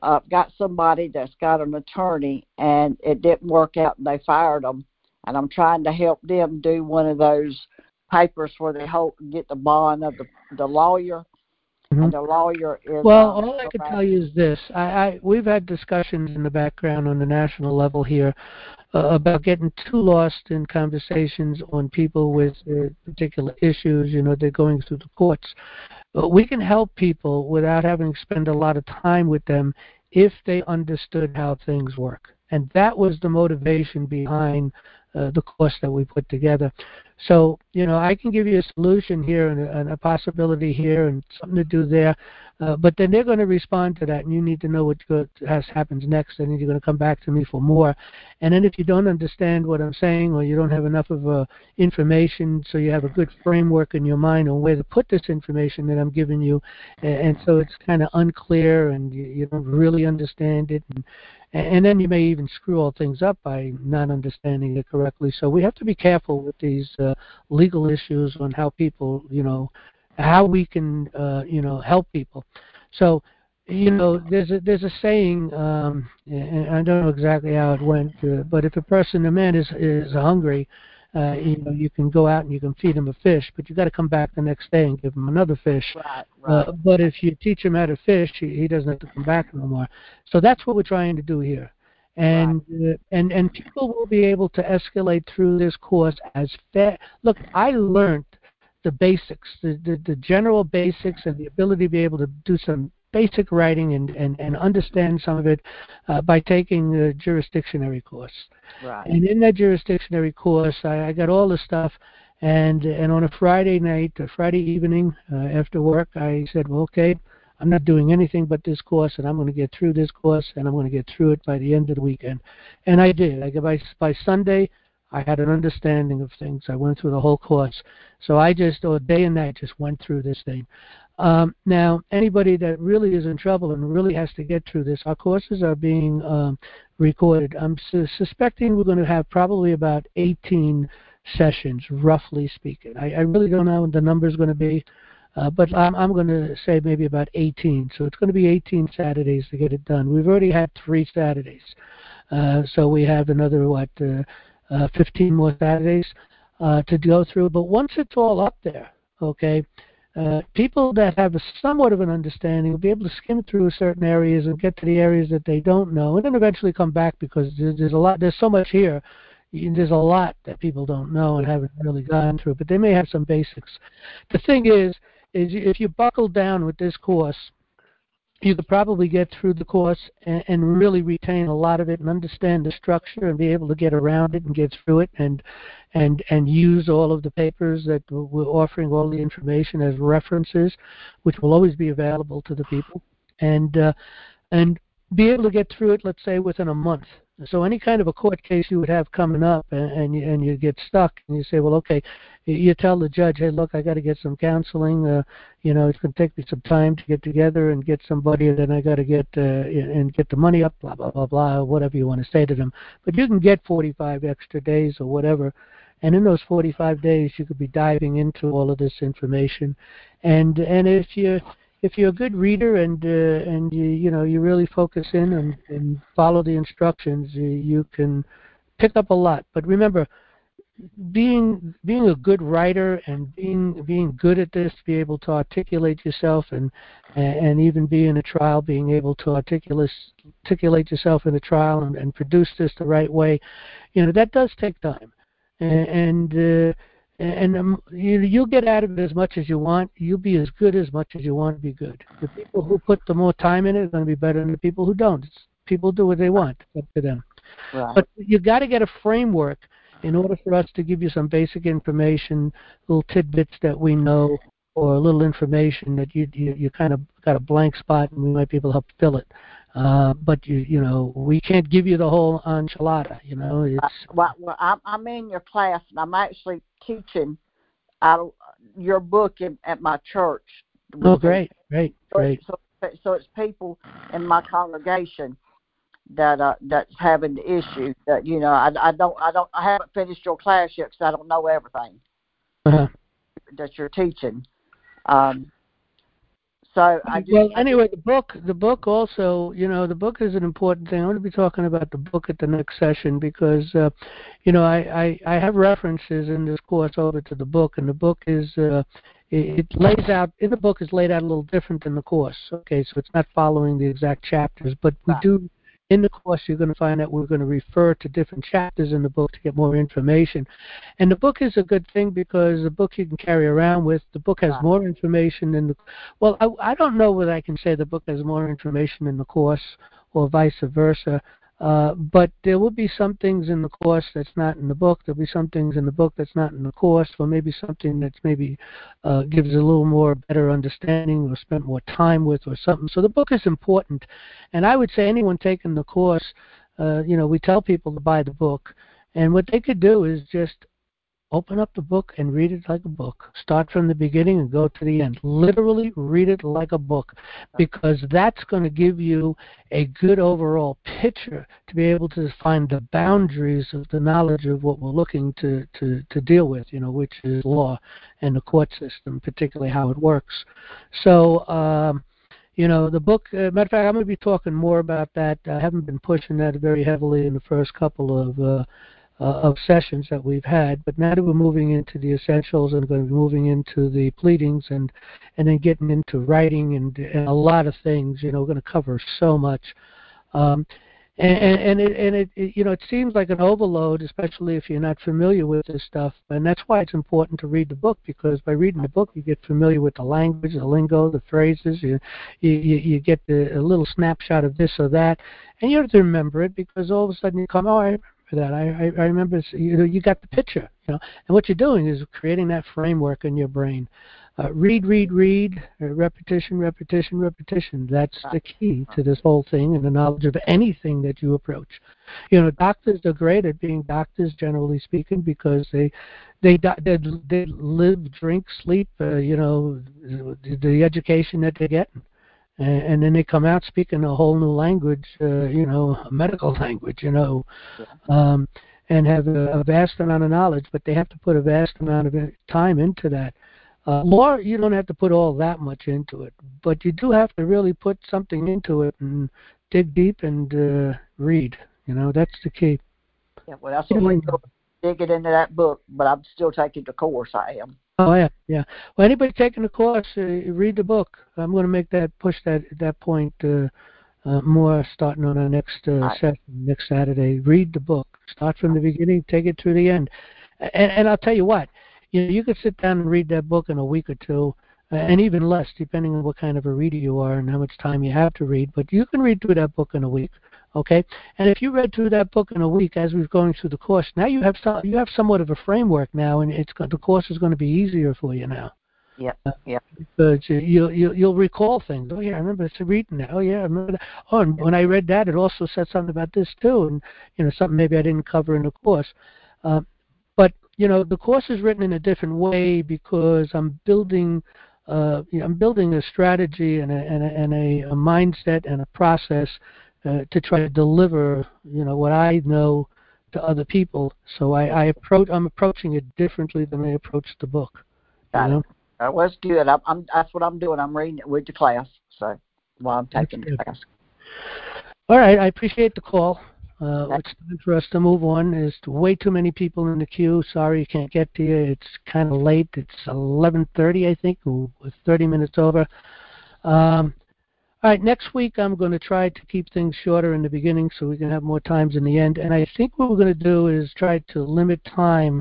somebody that's got an attorney, and it didn't work out, and they fired them. And I'm trying to help them do one of those papers where they get the bond of the lawyer. Mm-hmm. And the lawyer is... Well, all I can tell you is this. We've had discussions in the background on the national level here about getting too lost in conversations on people with particular issues. They're going through the courts. But we can help people without having to spend a lot of time with them if they understood how things work. And that was the motivation behind the course that we put together. So, I can give you a solution here and a possibility here and something to do there, but then they're going to respond to that, and you need to know what happens next, and then you're going to come back to me for more. And then if you don't understand what I'm saying, or you don't have enough of information so you have a good framework in your mind on where to put this information that I'm giving you, and so it's kind of unclear and you don't really understand it, and then you may even screw all things up by not understanding it correctly. So we have to be careful with these legal issues on how people, how we can, help people. So, there's a saying, and I don't know exactly how it went, but if a man is hungry, you can go out and you can feed him a fish, but you got to come back the next day and give him another fish. Right. But if you teach him how to fish, he doesn't have to come back no more. So that's what we're trying to do here. And and people will be able to escalate through this course as fast. Look, I learned the basics, the general basics, and the ability to be able to do some basic writing and understand some of it by taking the jurisdictionary course. Right. And in that jurisdictionary course, I got all the stuff. And on a Friday evening after work, I said, well, okay, I'm not doing anything but this course, and I'm going to get through this course, and I'm going to get through it by the end of the weekend. And I did. By Sunday, I had an understanding of things. I went through the whole course. So I just, day and night, just went through this thing. Now, anybody that really is in trouble and really has to get through this, our courses are being recorded. I'm suspecting we're going to have probably about 18 sessions, roughly speaking. I really don't know what the number is going to be. But I'm going to say maybe about 18. So it's going to be 18 Saturdays to get it done. We've already had 3 Saturdays. So we have another, 15 more Saturdays. to go through. But once it's all up there, okay, people that have a somewhat of an understanding will be able to skim through certain areas and get to the areas that they don't know, and then eventually come back, because there's a lot. There's so much here. There's a lot that people don't know and haven't really gone through, but they may have some basics. The thing is if you buckle down with this course, you could probably get through the course and really retain a lot of it and understand the structure and be able to get around it and get through it and use all of the papers that we're offering, all the information as references, which will always be available to the people, and be able to get through it, let's say, within a month. So any kind of a court case you would have coming up, and you get stuck, and you say, well, okay, you tell the judge, hey, look, I got to get some counseling. It's going to take me some time to get together and get somebody, and then I got to get and get the money up, blah blah blah blah, whatever you want to say to them. But you can get 45 extra days or whatever, and in those 45 days, you could be diving into all of this information, and if you're a good reader and you really focus in and follow the instructions, you can pick up a lot. But remember, being a good writer and being good at this, to be able to articulate yourself and even be in a trial, being able to articulate yourself in a trial and produce this the right way, that does take time. You'll get out of it as much as you want. You'll be as good as much as you want to be good. The people who put the more time in it are going to be better than the people who don't. People do what they want. It's up to them. Right. But you got to get a framework in order for us to give you some basic information, little tidbits that we know, or a little information that you kind of got a blank spot, and we might be able to help fill it. But we can't give you the whole enchilada. Well, I'm in your class, and I'm actually teaching out of your book at my church. Oh, great. So it's people in my congregation that's having the issue that I haven't finished your class yet because I don't know everything that you're teaching. Anyway, the book also, the book is an important thing. I want to be talking about the book at the next session because, I have references in this course over to the book, and the book is, it lays out, in the book is laid out a little different than the course. Okay, so it's not following the exact chapters, but we do. In the course, you're going to find that we're going to refer to different chapters in the book to get more information. And the book is a good thing because the book you can carry around with. The book has more information than the... Well, I don't know whether I can say the book has more information in the course or vice versa. But there will be some things in the course that's not in the book. There'll be some things in the book that's not in the course, or maybe something that's gives a little more better understanding or spent more time with or something. So the book is important. And I would say anyone taking the course, we tell people to buy the book. And what they could do is just open up the book and read it like a book. Start from the beginning and go to the end. Literally read it like a book, because that's going to give you a good overall picture to be able to find the boundaries of the knowledge of what we're looking to deal with, which is law and the court system, particularly how it works. So, the book, matter of fact, I'm going to be talking more about that. I haven't been pushing that very heavily in the first couple of sessions that we've had, but now that we're moving into the essentials and going to be moving into the pleadings and then getting into writing and a lot of things, we're going to cover so much. It seems like an overload, especially if you're not familiar with this stuff, and that's why it's important to read the book, because by reading the book you get familiar with the language, the lingo, the phrases. You get a little snapshot of this or that, and you have to remember it, because all of a sudden you come, I remember, you got the picture, and what you're doing is creating that framework in your brain. Read, repetition. That's the key to this whole thing and the knowledge of anything that you approach. Doctors are great at being doctors, generally speaking, because they live, drink, sleep, the education that they get. And then they come out speaking a whole new language, a medical language, and have a vast amount of knowledge, but they have to put a vast amount of time into that. Law, you don't have to put all that much into it, but you do have to really put something into it and dig deep and read. That's the key. Yeah, well, that's what we digging into that book, but I'm still taking the course. I am. Oh yeah, yeah. Well, anybody taking the course, read the book. I'm going to make that push that point more starting on our next session next Saturday. Read the book. Start from the beginning, take it through the end. And I'll tell you what, you could sit down and read that book in a week or two, and even less, depending on what kind of a reader you are and how much time you have to read. But you can read through that book in a week, okay? And if you read through that book in a week as we're going through the course, now you have somewhat of a framework now, and the course is going to be easier for you now. Yep. Yep. Because you'll recall things. Oh yeah, I remember reading that. Oh yeah, I remember that. Oh, and when I read that, it also said something about this too, and something maybe I didn't cover in the course. But the course is written in a different way because I'm building a strategy and a mindset and a process to try to deliver what I know to other people. So I'm approaching it differently than I approached the book. Got it. That was good. That's what I'm doing. I'm reading it with the class, so while I'm taking the class. All right, I appreciate the call. It's time for us to move on. There's way too many people in the queue. Sorry you can't get to you. It's kind of late. It's 11:30, I think, or 30 minutes over. All right, next week I'm going to try to keep things shorter in the beginning so we can have more times in the end. And I think what we're going to do is try to limit time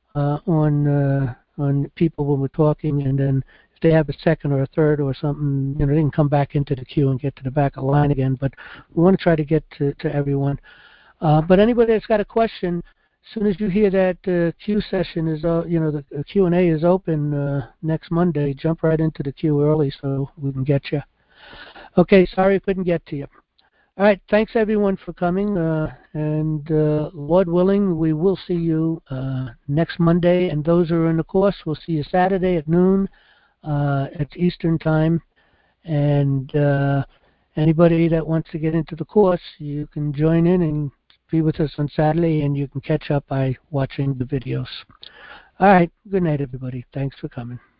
on people when we're talking, and then if they have a second or a third or something, they can come back into the queue and get to the back of the line again. But we want to try to get to everyone. But anybody that's got a question, as soon as you hear that Q session is, the Q&A is open next Monday, jump right into the queue early so we can get you. Okay, sorry I couldn't get to you. All right, thanks everyone for coming, and Lord willing, we will see you next Monday, and those who are in the course, we'll see you Saturday at noon at Eastern Time, and anybody that wants to get into the course, you can join in and be with us on Saturday, and you can catch up by watching the videos. All right, good night everybody. Thanks for coming.